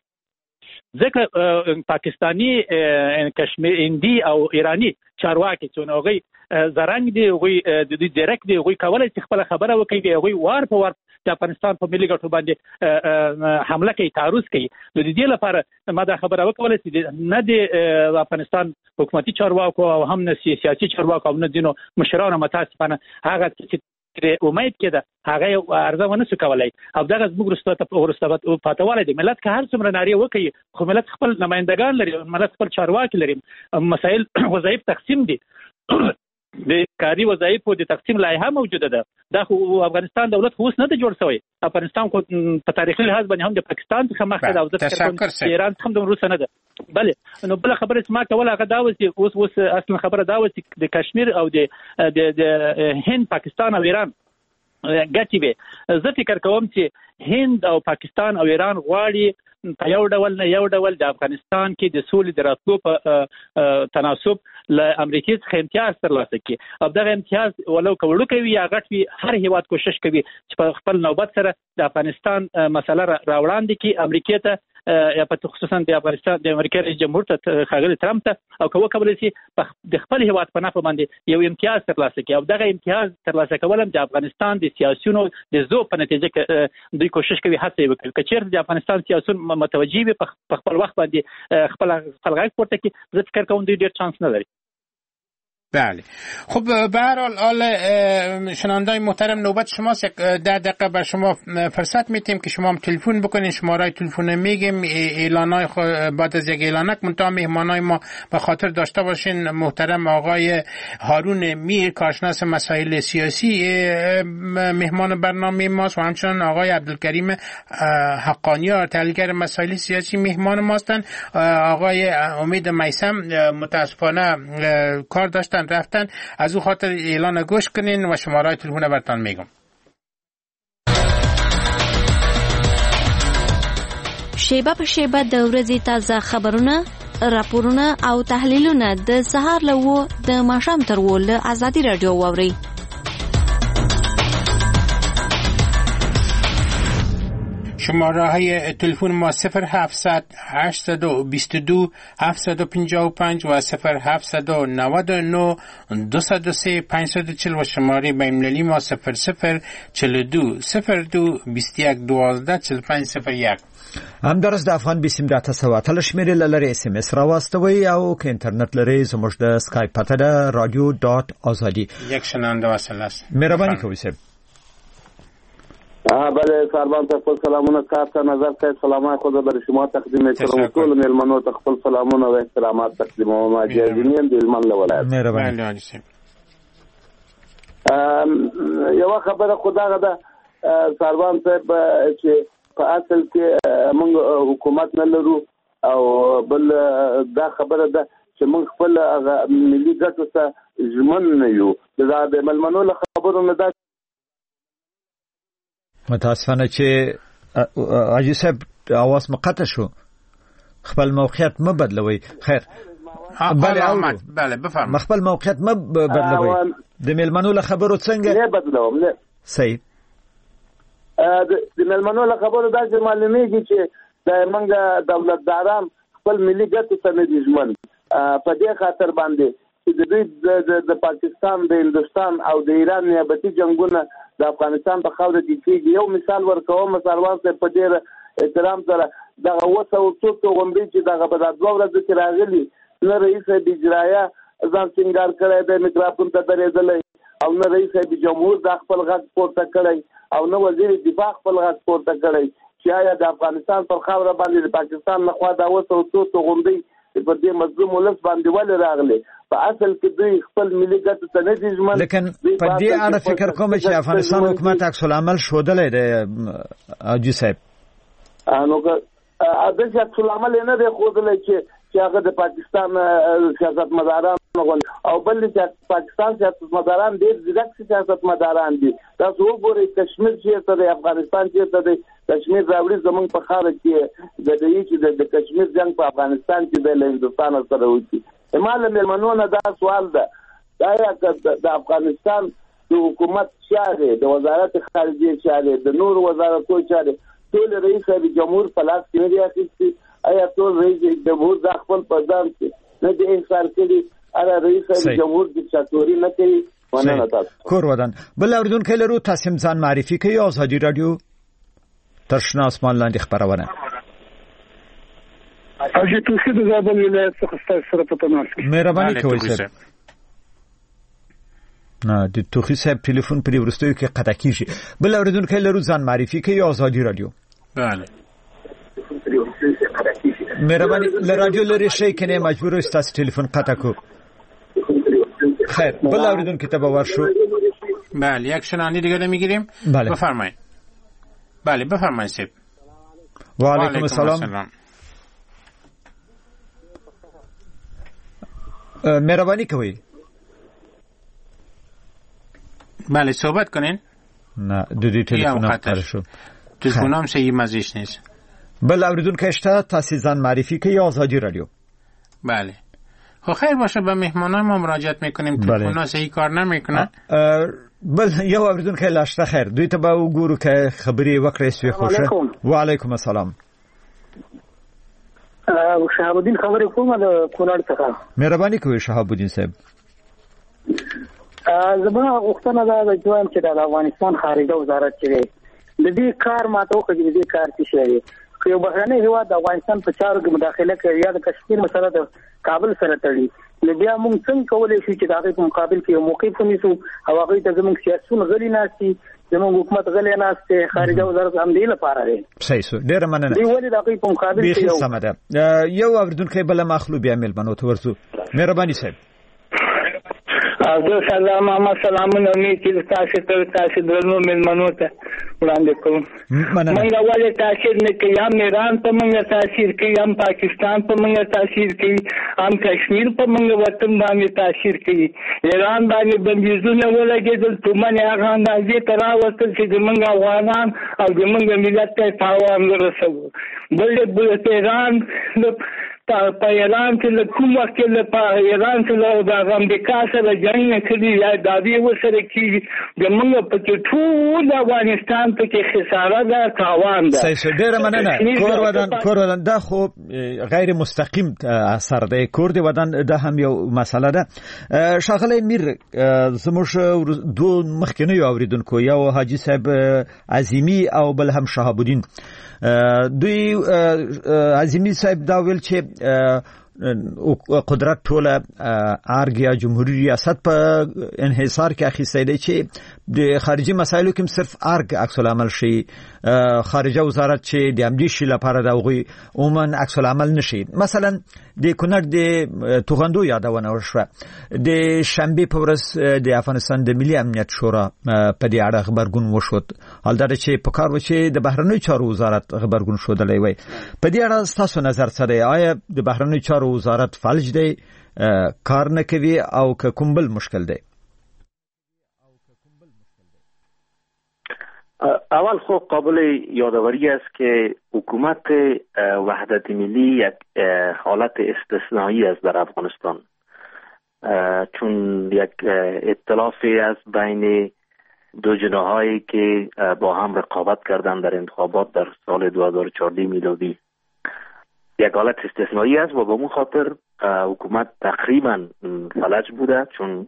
ځکه پاکستانی کشمیر هندي او ایرانی چارواکي چې هغوی زرنګ دي، هغوی د دوی ډایرکټ دي، هغوی کولی چې خپله خبره وکړي، هغوی وار په وار د افغانستان په ملي ګټو باندې حمله کوي، تعرض کوي. نو د دې لپاره ما دا خبره وکوله چې نه د افغانستان حکومتي چارواکو او هم نه سیاسي چارواکو او نه ځینو مشرانو متاسفانه هغه چې امید کېده هغه عرضه ونه شو کولی او دغه زموږ وروسته پاتې والی دی. ملت که هر څومره نارې وکړي خو ملت خپل نمایندګان لري، ملت خپل چارواکي لري، مسایل وظایف تقسیم دي، د کاري وظایفو د تقسیم لایحه موجوده ده. دا خو افغانستان دولت خو اوس نه دی جوړ شوی، افغانستان خو په تاریخي لحاظ باندې هم د پاکستان څخه مخکې ده او زه فکر کوم د ایران څخه هم د روسه نه ده. بلې نو بله خبره چې ما کوله هغه دا وه چې اوس اوس اصلا خبره دا وه چې د کشمیر او د هند، پاکستان او ایران ګټې وې. زه فکر کوم چې هند او پاکستان او ایران غواړي په یو ډول نه یو ډول د افغانستان کې د سولې د راتلو په تناسب له امریکې څخه امتیاز ترلاسه کړي او دغه امتیاز ولو که وړوکی وي یا غټ وي، هر هیواد کوشش کوي چې په خپل نوبت سره د افغانستان مسله راوړاندې کړي امریکې ته، یا په خصوصا د افغانستان د امریکا رئیس جمهور ته ښاغلي ټرمپ ته، او که وکولی شي د خپل هیواد په نفع باندې یو امتیاز ترلاسه کړي او دغه امتیاز ترلاسه کول هم د افغانستان د سیاسیونو د ذوب په نتیجه کې دوی کوشش کوي هڅه یې وکړي. که چېرته د افغانستان سیاسیون متوجه وي په خپل وخت باندې خپل خپل غږ پورته کړي، زه فکر کوم دوی ډېر چانس نه لري. بله خب به هر حال آل شنوندای محترم نوبت شماست. یک ده دقیقه بر شما فرصت میتیم که شما هم تلفن بکنین، شماره تلفن میگیم، اعلانای بعد از یک اعلانک منتها مهمانای ما به خاطر داشته باشین. محترم آقای هارون میر کارشناس مسائل سیاسی مهمان برنامه ماست و همچنان آقای عبدالکریم حقانیار تحلیلگر مسائل سیاسی مهمان ماستن. آقای امید میثم متاسفانه کار داشتن رفتن، از او خاطر اعلان گوش کنین و شماره تلفن برتان میگم. شیبه په شیبه د ورځې تازه خبرونه، راپورونه او تحلیلونه د سهار له و د ماښام تر و له ازادي رادیو واورئ. شماره های تلفن ما صفر هفتصد هشتصد و بیست و دو هفتصد و پنجاه و پنج و صفر هفتصد و نود و نه دویست و سه پانصد و چهل و شماره بین‌المللی ما صفر صفر چهل و دو صفر دو بیست و یک دوازده چهل و پنج صفر یک. همدارس د افغان بیسیم د اته اتل شمیرې لري اس ام اس راواستوي او که انټرنیټ لري زموږ د اسکایپ پته ده رادیو ډاٹ آزادی. یک شنونده وصل است. مهرباني کوئ صاحب. ها بله سربان ته خپل سلامونه کارت نظر ته سلامات خود بر شما تقدیم می‌کنم. ټول مېلمنو ته خپل سلامونه او احترامات تقدیموم. ماجرین د هلمند له ولایت. مهرباني. یو خبره خدای غدا سربان ته چې په اصل کې موږ حکومت نه لرو او بل دا خبره ده چې موږ خپل ملي ګټو ته ژمن نه یو. دا د مېلمنو له خبرو نه ده متاسفانه چې حاجی صاحب اواز مقطع شو، خپل موقعیت مه بدلوي. خیر بله احمد بله بفرمایئ. خپل موقعیت مه بدلوي. د مېلمنو له خبرو څنګه نه بدلوم نه صحیح. د مېلمنو له خبرو دا چې معلومیږي چې د منګه دولتداران خپل ملي ګټو ته نه دي ژمن. په دې خاطر باندې چې د دوی د پاکستان د هندوستان او د ایران نیابتي جنگونه د افغانستان په خاوره کې کېږي. یو مثال ورکوم، سروان صاحب په ډېر احترام سره دغه اووه سوه څو توغندۍ چې دغه په دا دوه ورځو کې راغلي، نه رئیس صاحب اجرایه ځان سینګار کړی دی میکروفون ته درېدلی، او نه رئیس صاحب جمهور دا خپل غږ پورته کړی، او نه وزیر دفاع خپل غږ پورته کړی چې آیا د افغانستان پر خاوره باندې د پاکستان لخوا دا اووه سوه څو توغندۍ په دې مظلوم ولس باندې ولې راغلي؟ په اصل کې دوی خپل ملي ګټو ته نه دي ژمن. لیکن په دې اړه فکر کوم چې افغانستان حکومت عکس العمل ښودلی دی حاجي صاحب. نو که د عکس العمل نه دی خودلای چې چې هغه د پاکستان سیاستمداران او بل چې پاکستان سیاستمداران ډېر ځکه سیاستمداران دي تاسو وګورئ کشمیر چې د افغانستان چې د کشمیر راوړي زمونږ په خاور کې د دې چې د کشمیر جنگ په افغانستان کې د هندستان سره وکړي هماله ملمنونه دا سوال ده دا د افغانستان د حکومت چارې د وزارت خارجه چارې د نور وزارتو چارې ټول رئیس جمهور په لاس کې دی اخیستي آیا ټول رئیس جمهور د خپل پردان کې نه د انصار کړي اره رئیس جمهور دیکتاتوري نه کوي ونه تاسو کور ودان بل اوریدونکو لرو تاسو ځان معرفي کوي آزادي رادیو ترشنا اسمان لاندې خبرونه اجي توخي د زابل ولایت څخه ستاسو سره په تماس کې مهرباني کوئ صاحب نه د توخي صاحب ټلیفون په ورستیو کې قطع کیږي بل اوریدونکو لرو ځان معرفي کوي آزادي رادیو بله مهرباني ل رادیو لري شي کنه مجبور است تاسو ټلیفون قطع کو خیر بل اوریدونکو ته باور شو بله یک شنونده دیگه میگیریم بفرمایید بله بفرمایید سیب و علیکم السلام مهربانی کوي بله صحبت کنین نه د دې ټلیفون قطع شو تلفنم صحیح مزیش نیست بل اوریدونکو اشته تاسو ځان معرفی کوي آزادی رادیو بله خب خیر باشه به مهمانان ما مراجعت میکنیم تلفن‌ها صحیح کار نمیکنه بل یو اوریدونکو لاشته خیر دوی ته به وګورو که خبري وکړې سوي خوشه و علیکم السلام شهاب الدین خبرې کومه د کونړ څخه مهرباني کوئ شهاب الدین صاحب زما غوښتنه ده چې د افغانستان خارجه وزارت چې د دې کار ماته وکړي د دې کار څه شي خو یو بهرنی هیواد د افغانستان په چارو کې مداخله کوي یا د کشمیر مسله د کابل سره تړي نو بیا موږ څنګه کولای شو چې د هغې په مقابل کې یو موقف ونیسو او هغوی ته زموږ سیاسیون غلي ناستي زموږ حکومت غلی ناست دی خارجه وزارت همدې لپاره دی صحیح سو ډېره مننه دوی ولې د هغوی په مقابل کې یو سمه ده یو اورېدونکی بله مخلو بیا میلمنو ته ورځو مهرباني صاحب زه سلام اما سلامونه مې چې تاسو ته تاسو درنو مېلمنو ته وړاندې کوم موږ ولې تاثیر نه کوي هم ایران په موږ تاثیر کوي هم پاکستان په موږ تاثیر کوي هم کشمیر په موږ وطن باندې تاثیر کوي ایران باندې بندیزونه ولګېدل تومنې هغه اندازې ته راوستل چې زموږ افغانان او زموږ ملت ته تاوان ورسوي بل د ایران په ایران کې له کوم وخت له ایران سره د امریکا سره جنگ کړي یا د دې وسره کې د موږ په ټول افغانستان ته کې خساره ده تاوان ده صحیح ډیره مننه کور ودان کور ودان دا خو غیر مستقیم اثر دی کور دی ودان دا هم یو مسله ده شاغله میر زموږ دوه مخکنی اوریدونکو یو حاجی صاحب عظیمی او بل هم شهاب الدین دوی عظیمی صاحب دا ویل چې قدرت ټوله ارګ یا جمهوریت ریاست په انحصار کې اخیستی دی چې د خارجي مسایلو کې صرف ارګ عکس العمل شي خارجه وزارت چې د امنیت شي لپاره د هغوی عموما عکس العمل نشي مثلا د کونړ د توغندو یادونه وشوه د شنبه په ورځ د افغانستان د ملي امنیت شورا په دې اړه خبرګون وشود حال دا چې په کار و چې د بهرنیو چارو وزارت خبرګون شودلې وي په دې اړه تاسو نظر څه دی آیا د بهرنیو چارو وزارت فلج دی کار نه کوي او که کوم بل مشکل دی اول خو قابل یادآوری است که حکومت وحدت ملی یک حالت استثنایی است در افغانستان چون یک ائتلافی است بین دو جناحایی که با هم رقابت کردند در انتخابات در سال دو هزار و چهارده میلادی یک حالت استثنایی است و به اون خاطر حکومت تقریبا فلج بوده چون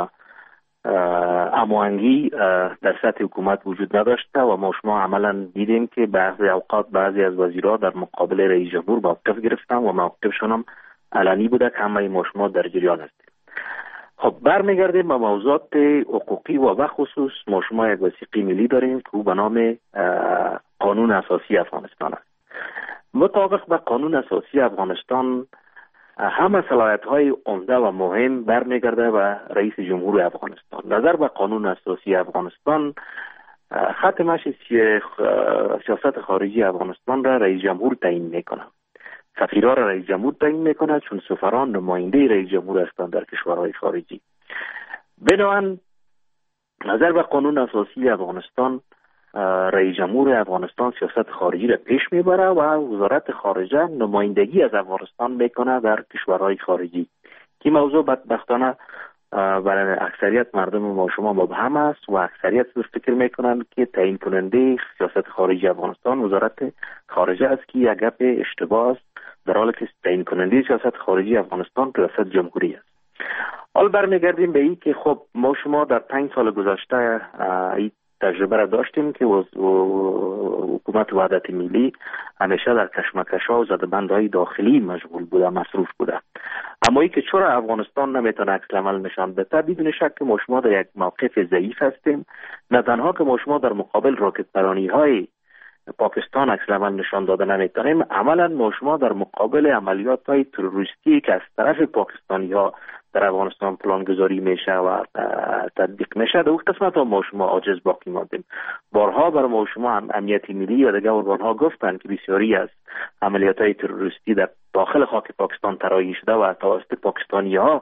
هماهنگی در سطح حکومت وجود نداشته و ما شما عملا دیدیم که بعضی اوقات بعضی از وزیرها در مقابل رئیس جمهور موقف گرفتن و موقفشون هم علنی بوده که همه ما شما در جریان هستیم. خب برمیگردیم به موضوعات حقوقی و بخصوص ما شما یک وثیقه ملی داریم که به نام قانون اساسی افغانستان است. مطابق به قانون اساسی افغانستان همه صلاحیت‌های عمده و مهم برمیگرده و رئیس جمهور افغانستان. نظر به قانون اساسی افغانستان خط مشی سیاست خارجی افغانستان را رئیس جمهور تعیین میکنه. سفیرها را رئیس جمهور تعیین میکنه، چون سفران نماینده رئیس جمهور هستند در کشورهای خارجی. بنابراین نظر به قانون اساسی افغانستان، رئیس جمهور افغانستان سیاست خارجی را پیش میبره و وزارت خارجه نمایندگی از افغانستان میکنه در کشورهای خارجی. که موضوع بدبختانه برای اکثریت مردم ما شما مبهم است و اکثریت فکر میکنند که تعیین کننده سیاست خارجی افغانستان وزارت خارجه است که یک گپ اشتباه است، در حالی که تعیین کننده سیاست خارجی افغانستان ریاست جمهوری است. حال برمیگردیم به این که خب ما شما در پنج سال گذشته این تجربه را داشتیم که حکومت وحدت ملی همیشه در کشمکش‌ها و زدبندهای داخلی مشغول بوده، مصروف بوده. اما ای که چرا افغانستان نمیتونه عکس العمل نشان بده، بدون شک که ما شما در یک موقف ضعیف هستیم. نه تنها که ما شما در مقابل راکت پرانی‌های پاکستان عکس العمل نشان داده نمیتونیم، عملا ما شما در مقابل عملیات‌های تروریستی که از طرف پاکستانی‌ها در افغانستان پلانگذاری میشه و تطبیق میشه، در اون قسمت ها ما شما عاجز باقی ماندیم. بارها برای ما شما امنیت ملی و دیگر ارگان‌ها گفتند که بسیاری از عملیات‌های تروریستی در داخل خاک پاکستان طراحی شده و توسط پاکستانی‌ها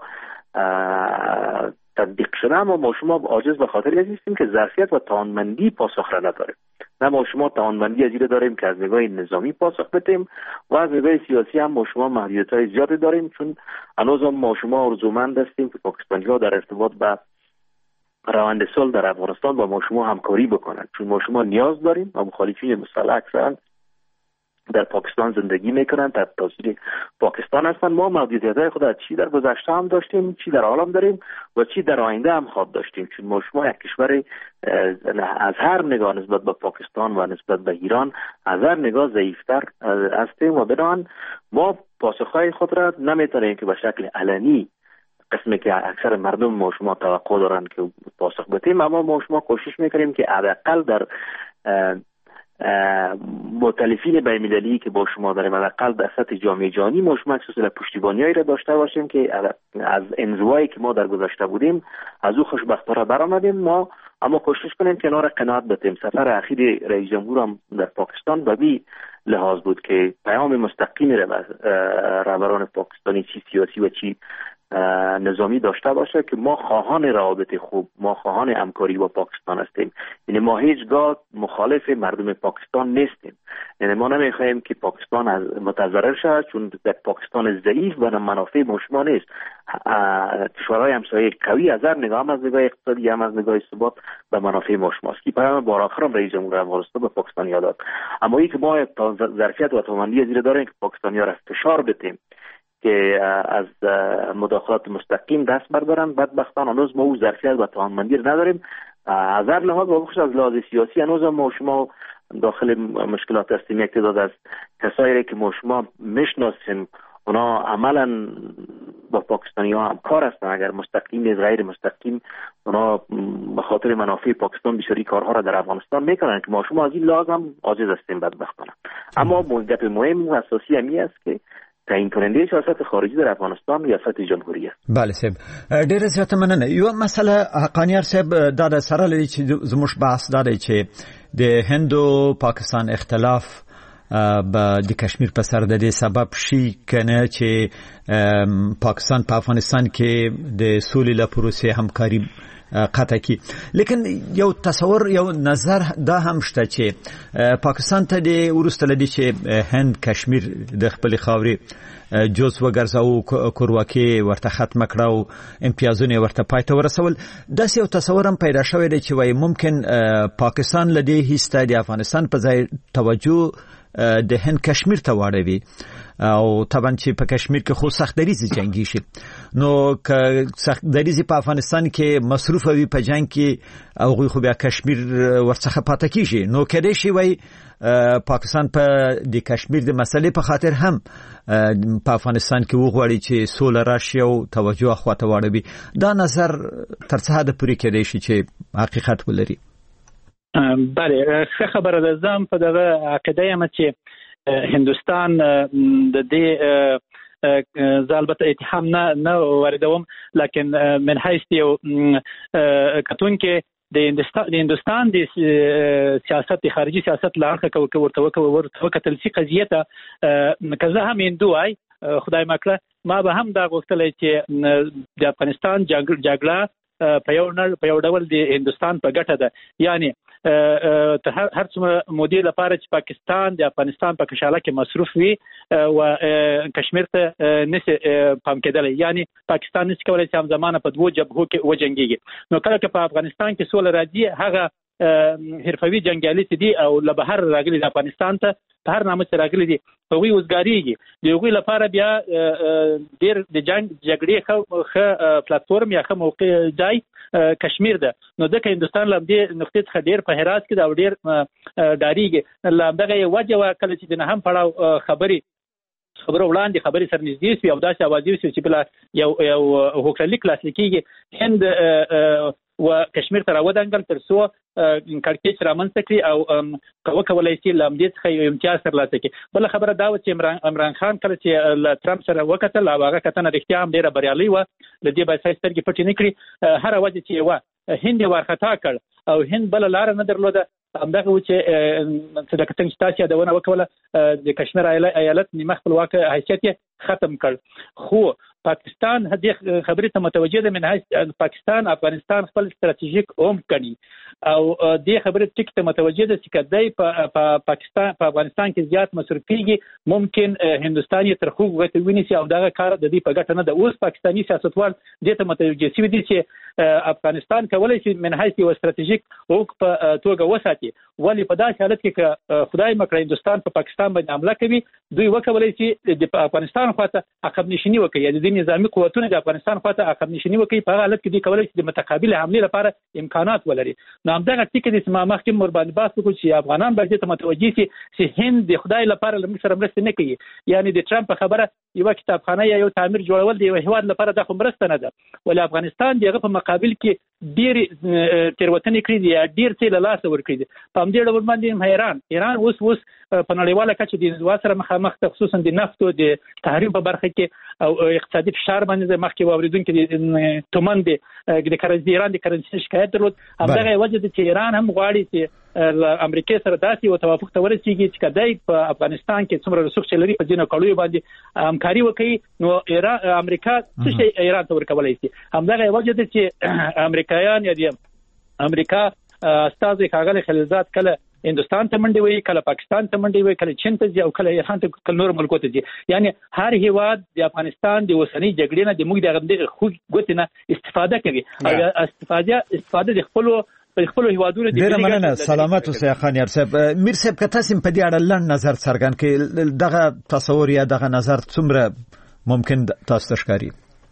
تطبیق شده، اما ما شما عاجز به خاطر هستیم که ظرفیت و توانمندی پاسخ را نداریم. نه ما شما توانمندی از این داریم که از نگاه نظامی پاسخ بدیم و از نگاه سیاسی هم ما شما محدودیت‌های زیادی داریم، چون هنوز هم ما شما آرزومند هستیم که پاکستانی‌ها در ارتباط با روند صلح در افغانستان با ما شما همکاری بکنند، چون ما شما نیاز داریم و مخالفین مسلح اکثرا در پاکستان زندگی میکنن، در تاثیر پاکستان هستن. ما محدودیت‌های خود چی در گذشته هم داشتیم، چی در حال داریم و چی در آینده هم خواهد داشتیم، چون ما شما یک کشور از هر نگاه نسبت به پاکستان و نسبت به ایران از هر نگاه ضعیفتر هستیم و بنابراین ما پاسخهای خود را نمیتونیم که به شکل علنی قسمی که اکثر مردم ما شما توقع دارن که پاسخ بدیم، اما ما شما کوشش میکنیم که حداقل در مؤتلفین بین‌المللی که با شما داریم حداقل در سطح جامعه جهانی ما شما سلسله پشتیبانی‌هایی را داشته باشیم که از انزوایی که ما در گذشته بودیم از او خوشبختانه برآمدیم. ما اما کوشش کنیم کنار قناعت بدیم. سفر اخیر رئیس جمهور هم در پاکستان به بی لحاظ بود که پیام مستقیم رهبران پاکستانی چی سیاسی و چی نظامی داشته باشه که ما خواهان روابط خوب، ما خواهان همکاری با پاکستان هستیم. یعنی ما هیچگاه مخالف مردم پاکستان نیستیم. یعنی ما نمیخوایم که پاکستان از متضرر شود، چون در پاکستان ضعیف و منافع ما شما نیست. کشورهای همسایه قوی از هر نگاه، هم از نگاه اقتصادی هم از نگاه ثبات به منافع ما شماست که پیام بار آخرم رئیس جمهور افغانستان به پاکستانی‌ها داد. اما این که ما ظرفیت و توانمندی زیر داریم که پاکستانی‌ها را فشار بدیم که از مداخلات مستقیم دست بردارن، بدبختانه هنوز ما او ظرفیت و توانمندی رو نداریم. از هر لحاظ و بخصوص از لحاظ سیاسی هنوز ما شما داخل مشکلات هستیم. یک تعداد از کسایی که ما شما میشناسیم اونا عملا با پاکستانی ها همکار هستن، اگر مستقیم نیز غیر مستقیم اونا به خاطر منافع پاکستان بسیاری کارها را در افغانستان میکنن که ما شما از این لحاظ هم عاجز هستیم بدبختانه. اما گپ مهم و اساسی همی است که تعیین کننده سیاست خارجی در افغانستان ریاست جمهوری است. بله صاحب، ډیره زیاته مننه. یو مسله حقانیار صاحب دا د سره لري چې زموږ بحث دا دی چې د هند او پاکستان اختلاف به د کشمیر په سر د دې سبب شي کنه چې پاکستان په افغانستان کې د سولې لپاره پروسې همکاري قطع کی. لیکن یو تصور یو نظر دا هم شته چې پاکستان ته د ورسته لدی چې هند کشمیر د خپل خاوري جز وګرځاو کورواکي ورته ختم کړو، امتیازونه ورته پاتې ورسول. داسې یو تصور هم پیدا شوی دی چې وای ممکن پاکستان لدی هیڅ د افغانستان په ځای توجه د هند کشمیر ته واړوي او طبعا چې په کشمیر کې خو سخت دریزي جنگي شي، نو که سخت دریزي په افغانستان کې مصروف وي په جنگ کې او خو بیا کشمیر ورڅخه پاتې کیږي، نو کله شي وای پاکستان په د کشمیر د مسلې په خاطر هم په افغانستان کې وغواړي چې سوله راشي او توجه خواته واړوي. دا نظر تر څه حد پورې کېدای شي چې حقیقت ولري؟ بله، ښه خبره ده. زم په دغه عقیده یم چې هندوستان د دې زه البته اتهام نه نه واردوم، لکن من حیث یو کتونکي د هندستان د هندستان د سیاست خارجي سیاست لاړه کوي ورته ورته کتل سي قضیه ته کزه هم هندوای خدای مکړه ما به هم دا غوښتل چې د افغانستان جګړه په یو نړ په یو ډول د هندستان په ګټه ده یعنی ته هر څومره مودې لپاره چې پاکستان د افغانستان په کشاله کې مصروف وي او کشمیر ته نس پام کېدل یعنی پاکستان نس کولای چې هم زمانه په دوه جبهو کې وجنګيږي نو کله چې په افغانستان کې سول راځي هغه حرفوي جنگیالي دي او له بهر راغلي د افغانستان ته په هر نامه راغلي دي هغوی وزګاریږي د هغوی لپاره بیا ډیر د جنگ جګړې خو پلیټفارم یا خو موقع ځای کشمیر ده نو ځکه هندستان له دې نقطې څخه ډیر په هراس کې دا ډیر ډاریږي له دغه وجه کله چې نه هم پړاو خبري خبرو وړاندې خبري سر نږدې شي او داسې اوازې وشي چې بل یو یو هوکړلیک کلاسیکي هند و کشمیر ته راودانګل تر څو کړکېچ رامنځته کړي او وکولای شي له همدې څخه یو امتیاز ترلاسه کړي بله خبره دا وه چې عمران خان کله چې له ترامپ سره وکتل او هغه کتنه رښتیا هم ډېره بریالۍ وه له دې باید سترګې پټې نه کړي هره وجه چې وه هند یې وارخطا کړ او هند بله لاره نه درلوده همدغه و چې لکه څنګه چې تاسو یادونه وکوله د کشمیر ایالت نیمه خپلواک حیثیت یې ختم کړ خو پاکستان هدې خبرې ته متوجه ده من حیث پاکستان افغانستان خپل ستراتیژیک عمق ګڼي او دې خبرې ټیک ته متوجه ده چې کدی په پاکستان په افغانستان کې زیات مصرفيږي ممکن هندستان یې تر خوږ غته ونیسي او دغه کار د دې په ګټه نه ده اوس پاکستاني سیاستوال دې ته متوجه شوي دي چې افغانستان کولای شي من حیث یو ستراتیژیک عمق په توګه وساتي ولی په داسې حالت کې چې خدای مکړه هندستان په پاکستان باندې حمله کوي دوی وکولای شي د افغانستان خواته عقب نشینی وکړي د نظامی قوتونو د افغانستان خواته عقب نشینی وکړي په حالت کې دوی کولای شي د متقابل حمله لپاره امکانات ولري نو همدغه ټکی د سما مخکې مور باندې باس وکړي چې افغانان باندې ته متوجي شي چې هند د خدای لپاره لمر سره مرسته نه کوي یعنی د ترامپ خبره یو کتابخانه یا یو تعمیر جوړول دی یو هیواد لپاره د مرسته نه ده ول افغانستان دغه په مقابل کې ډیر تیروتنې کړې دي ډیر څه له لاس ور کړې دي په همدې ډول باندې حیران ایران اوس اوس په نړیواله کچه د نړۍ سره مخامخ خصوصا د نفت او د تحریم په برخه کې او اقتصادي فشار باندې مخکې واوریدونکو د تومن د کرنسي ایران د کرنسي شکایت درلود همدغه وجه د چې ایران هم غواړي چې امریکا سره داسې یو توافق ته ورسیږي چې کدی په افغانستان کې څومره رسوخ لري په ځینو کړیو باندې همکاري وکړي نو ایران امریکا څه شي ایران ته ورکولای شي همدغه وجه د چې امریکایان یا د امریکا استاد ښاغلی خلیلزاد کله هندستان ته منډي وي کله پاکستان ته منډي وي کله چین ته ځي او کله ایران ته کله نور ملکو ته ځي یعنی هر هیواد د افغانستان د اوسنۍ جګړې نه د موږ د غندغه خو ګوتنه استفاده کوي او استفاده استفاده د خپل په خپل هیوادونو د ډیره مننه سلامت اوسه خان یار صاحب میر صاحب که تاسو په دې اړه لږ نظر څرګند کړئ دغه تصور یا دغه نظر څومره ممکن تاسو ښکاري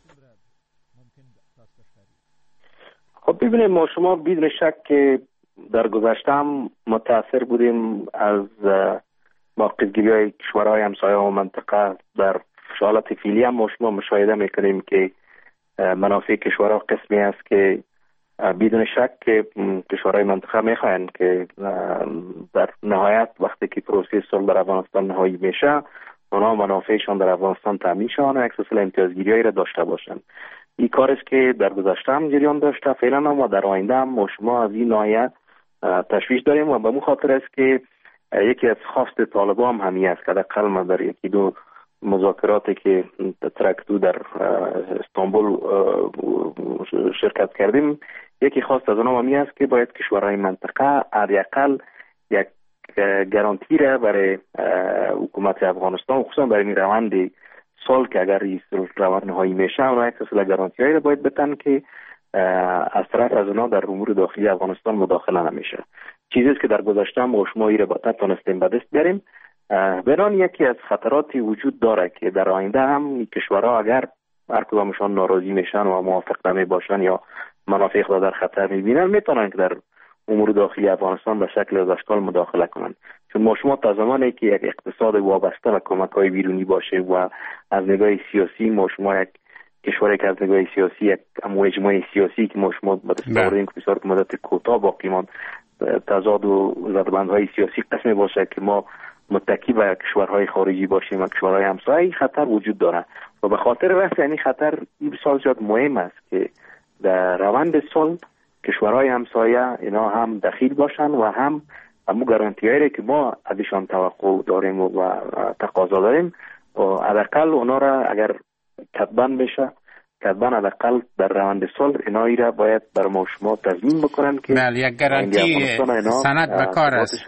خب ببینید ما شما بدون شک که در گذشته هم متاثر بودیم از موقع‌گیری های کشورهای همسایه و منطقه در حالت فعلی هم ما شما مشاهده میکنیم که منافع کشورها قسمی است که بدون شک که کشورهای منطقه میخواهند که در نهایت وقتی که پروسه صلح در افغانستان نهایی میشه اونا منافعشان در افغانستان تامین شوند و یک سلسله امتیازگیری‌هایی را داشته باشند. این کار است که در گذشته هم جریان داشته فعلا هم و در آینده هم ما شما از این ناحیه تشویش داریم و به اون خاطر است که یکی از خواست طالبان هم همین است که حداقل ما در یکی دو مذاکراتی که ترکتو در استانبول شرکت کردیم یکی خواست از اونها همین است که باید کشورهای منطقه حداقل یک گارانتی را برای حکومت افغانستان خصوصا برای این روند سال که اگر این روند نهایی میشه اونها یک سلسله گارانتی هایی را باید بتن که از طرف از اونها در امور داخلی افغانستان مداخله نمیشه. چیزی است که در گذشته ما شما این را نتونستیم به دست بیاریم. بنان یکی از خطراتی وجود داره که در آینده هم این کشورها اگر هر کدامشان ناراضی میشن و موافق نمی باشن یا منافع خود در خطر میبینن میتونن که در امور داخلی افغانستان به شکل از اشکال مداخله کنن. چون ما شما تا زمانی که یک اقتصاد وابسته و کمک‌های بیرونی باشه و از نگاه سیاسی ما شما یک کشوری که از نگاه سیاسی یک مجموعه سیاسی که ما شما به دست آوردیم که بسیار مدت کوتاه باقی ماند تضاد و زدبندهای سیاسی قسمی باشه که ما متکی به کشورهای خارجی باشیم و کشورهای همسایه خطر وجود داره و به خاطر رفع یعنی خطر این بسیار زیاد مهم است که در روند صلح کشورهای همسایه اینا هم دخیل باشن و هم همون گارانتیایی که ما ازشان توقع داریم و تقاضا داریم و حداقل اونا را اگر کتباً بشه کتباً حداقل در روند صلح اینایی را باید بر ما شما تضمین بکنن که بله یک گارانتی سند به کار است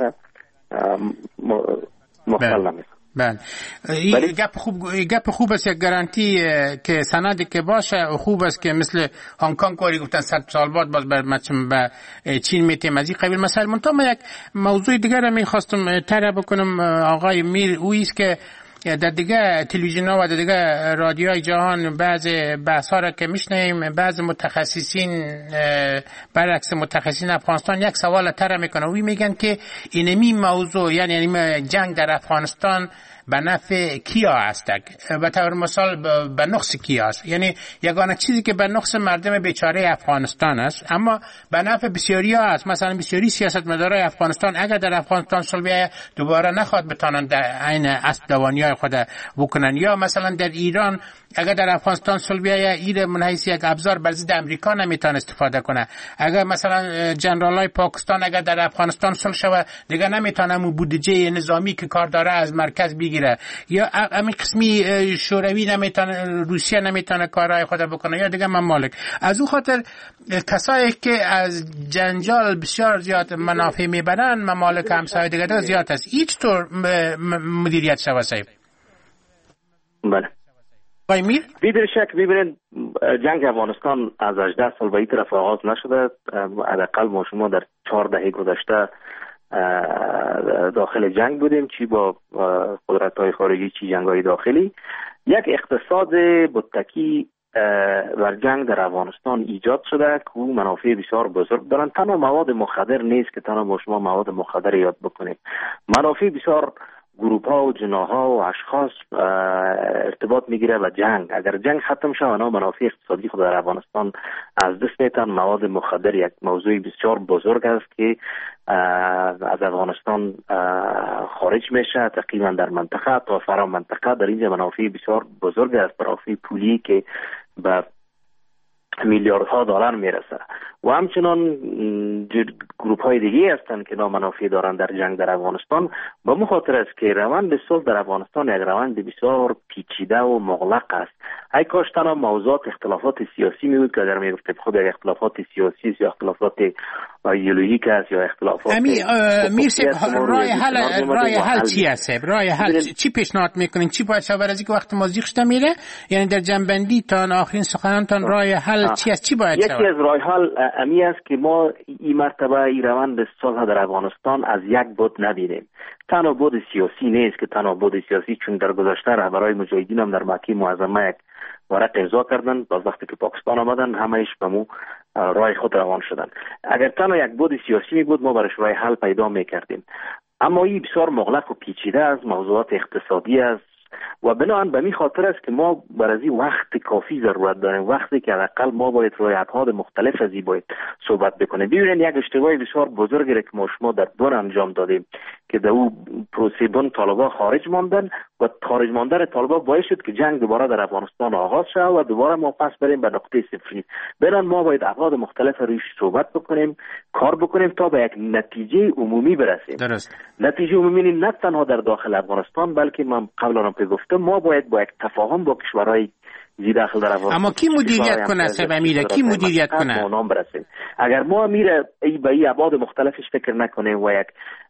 مختل نمیشه. بله این گپ خوب گپ خوب است یک گارانتی که سندی که باشه خوب است که مثل هنگ کنگ کوری گفتن صد سال بعد باز بر مثلا به چین میتیم از این قبیل مسائل. منتها من یک موضوع دیگر را میخواستم طرح بکنم آقای میر، او است که در دیگه تلویزیون ها و در دیگه رادیوهای جهان بعض بحث ها را که میشنیم بعض متخصصین برعکس متخصصین افغانستان یک سوال طرح میکنن و میگن که اینمی موضوع یعنی جنگ در افغانستان به نفع کیا است؟ به طور مثال به نقص کیا است؟ یعنی یگانه چیزی که به نقص مردم بیچاره افغانستان است اما به نفع بسیاری ها است. مثلا بسیاری سیاستمدارای افغانستان اگر در افغانستان صلح بیاید دوباره نخواد بتانن در عین اسب دوانی های خود بکنن، یا مثلا در ایران اگر در افغانستان صلح بیاید ایران من حیث یک ابزار بر ضد امریکا نمیتونه استفاده کنه. اگر مثلا جنرالای پاکستان اگر در افغانستان صلح شود دیگه نمیتونه مو بودجه نظامی که کار داره از مرکز بگیره، یا همین قسمی شوروی نمیتونه، روسیه نمیتونه کارهای خود بکنه یا دیگه ممالک. از اون خاطر کسایی که از جنجال بسیار زیاد منافع میبرن ممالک همسایه دیگه ده زیاد است. هیچ طور مدیریت شود صاحب؟ بله بدون شک ببینید جنگ افغانستان از هجده سال به این طرف آغاز نشده. حداقل ما شما در چهار دهه گذشته داخل جنگ بودیم، چی با قدرت‌های خارجی چی جنگ‌های داخلی. یک اقتصاد متکی بر جنگ در افغانستان ایجاد شده که او منافع بسیار بزرگ دارن. تنها مواد مخدر نیست که تنها با شما مواد مخدر یاد بکنید، منافع بسیار گروه ها و جناها و اشخاص ارتباط میگیره و جنگ اگر جنگ ختم شه اونا منافع اقتصادی خود در افغانستان از دست میتن. مواد مخدر یک موضوع بسیار بزرگ است که از افغانستان خارج میشه تقریبا در منطقه تا فرا منطقه. در اینجا منافع بسیار بزرگ است، منافع پولی که به میلیاردها دلار میرسه و همچنان گروپ های دیگه هستند که منافع دارند در جنگ در افغانستان. به مخاطر است که روند صلح در افغانستان یک روند بسیار پیچیده و مغلق است. ای کاش تنها موضوعات اختلافات سیاسی می بود که در میگفت خود یک اختلافات سیاسی یا اختلافات ایدئولوژیک است یا اختلافات امی میرسه راه حل راه حل چی است؟ راه حل چی پیشنهاد میکنین؟ چی باید شود از اینکه وقت موضوع شده میره؟ یعنی در جنبندی تا آخرین سخنانتان راه حل چی است؟ چی باید شود؟ یکی از راه حل امی است که ما این مرتبه این روند صلح در افغانستان از یک بود نبینیم. تنها بود سیاسی نیست که تنها بود سیاسی، چون در گذشته رهبرای مجاهدین هم در مکه معظمه یک ورق امضا کردن، باز وقتی که پاکستان آمدن همه‌اش به مو راه خود روان شدن. اگر تنها یک بود سیاسی می بود ما برای راه حل پیدا میکردیم، اما این بسیار مغلق و پیچیده است، موضوعات اقتصادی است و بنابراین به می خاطر است که ما برای وقت کافی ضرورت داریم، وقتی که حداقل ما باید رویت‌های مختلف از این باید صحبت بکنیم. ببینید یک اشتباه بسیار بزرگی را که ما شما در بن انجام دادیم که در او پروسه بن طالبان خارج ماندن و خارج ماندن طالبان باعث شد که جنگ دوباره در افغانستان آغاز شد و دوباره ما پس بریم به نقطه صفری. بنابراین ما باید ابعاد مختلف روش صحبت بکنیم، کار بکنیم تا به یک نتیجه عمومی برسیم. درست. نتیجه عمومی نه تنها در داخل افغانستان بلکه من قبلا هم گفتم ما باید با یک تفاهم با کشورهای زی داخل در افغانستان. اما کی مدیریت کنه سبب میره؟ کی مدیریت کنه؟ ما برسیم. اگر ما میره ای به این ابعاد مختلفش فکر نکنیم و یک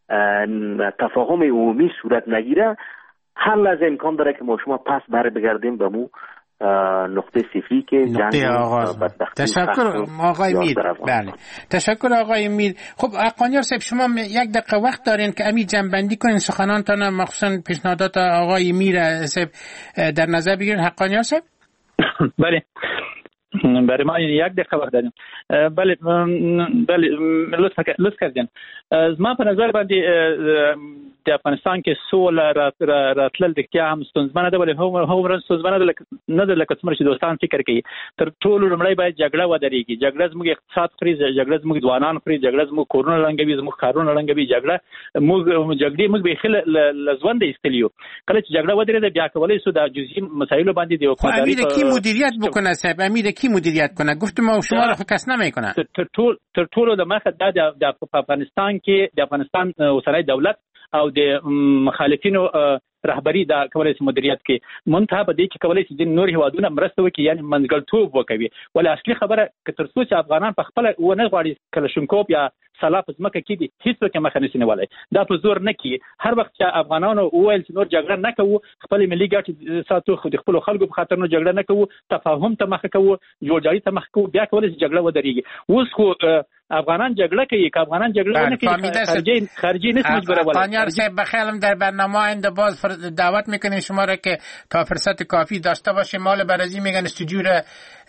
تفاهم عمومی صورت نگیره، حل از امکان داره که ما شما پس بر بگردیم به مو نقطه صفری که جنگ آغاز. تشکر آقای میر. بله تشکر آقای میر. خب اقانیار صاحب شما یک دقیقه وقت دارین که امی جنبندی کنین سخنانتان، مخصوصا پیشنهادات آقای میر صاحب در نظر بگیرین. حقانیار صاحب بله برای ما یک دقیقه وقت داریم. بله بله لطف کردین. ما په نظر باندې د افغانستان کې سوله راتلل د کیا هم ستونزمنه ده، ولې هومره ستونزمنه ده نه ده لکه څومره چې دوستان فکر کوي. تر ټولو لومړی باید جګړه ودرېږي. جګړه زموږ اقتصاد خوري، جګړه زموږ ځوانان خوري، جګړه زموږ کورونه ړنګوي، زموږ ښارونه ړنګوي. جګړه موږ جګړې موږ بیخي له ژونده ایستلي یو. کله چې جګړه ودرېده بیا کولی شو د جزئي مسایلو باندې د وفاداري کی مدیریت بکنه صاحب؟ امیر کی مدیریت کنه؟ گفت ما شما را کس نمیکنه. تر ټول تر ټولو د مخه د افغانستان کې د افغانستان اوسنۍ دولت او د مخالفینو رهبری دا کولای شي مدیریت کې منتها په دې کې کولای شي د نور هیوادونو مرسته وکړي، یعنی منځګړیتوب وکوي. ولې اصلي خبره که تر څو چې افغانان په خپل و نه غواړي کلشنکوف یا سلاف ځمکه کې دي هیڅ وکه مخه نشي نیولای. دا په زور نه کی. هر وخت چې افغانانو وویل چې نور جګړه نه کوو، خپل ملي ګټې ساتو، خو د خپل خلکو په خاطر نور جګړه نه کوو، تفاهم ته مخه کوو، جوړجاړي ته مخه کوو، بیا کولای شي جګړه ودرېږي. اوس خو افغانان جګړه کوي، که افغانان جګړه نه کوي خارجی خارجی نیست مجبوره. پانیار صاحب بخیرم در برنامه آینده باز دعوت میکنیم شما را که تا فرصت کافی داشته باشه. مال برازی میگن استودیو را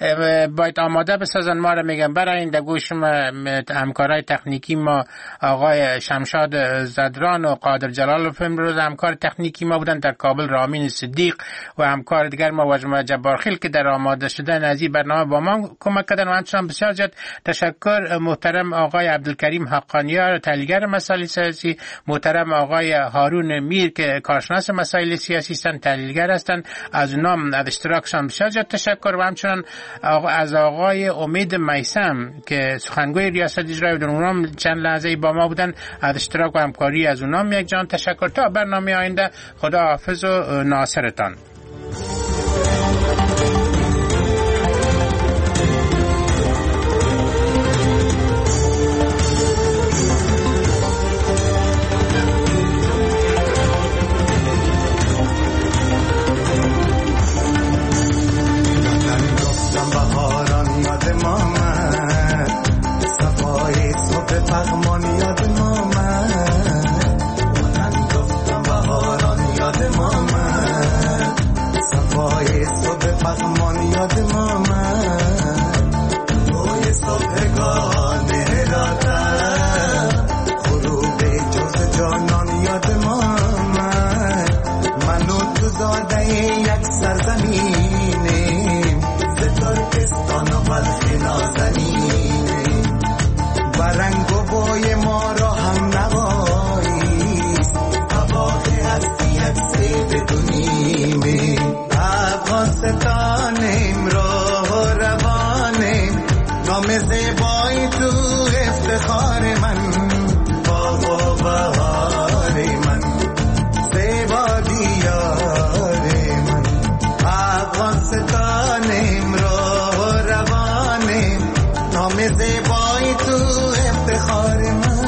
باید آماده بسازن، ما را میگن برای این گوش همکارای تکنیکی ما آقای شمشاد زدران و قادر جلالوف امروز همکار تکنیکی ما بودن، در کابل رامین صدیق و همکار دیگر ما وجمه جبارخیل که در آماده شدن از این برنامه با ما کمک کردن. و همچنان بسیار زیاد تشکر محترم آقای عبدالکریم حقانیار تحلیلگر مسائل سیاسی، محترم آقای هارون میر که کارشناس مسائل سیاسی هستند، تحلیلگر هستند، از نام از اشتراکشان بسیار زیاد تشکر. و همچنان از آقای امید میثم که سخنگوی ریاست اجرایی در اونام چند لحظه با ما بودن، از اشتراک و همکاری از اونام یک جان تشکر. تا برنامه آینده خدا حافظ و ناصرتان. زیبایی تو افتخار من.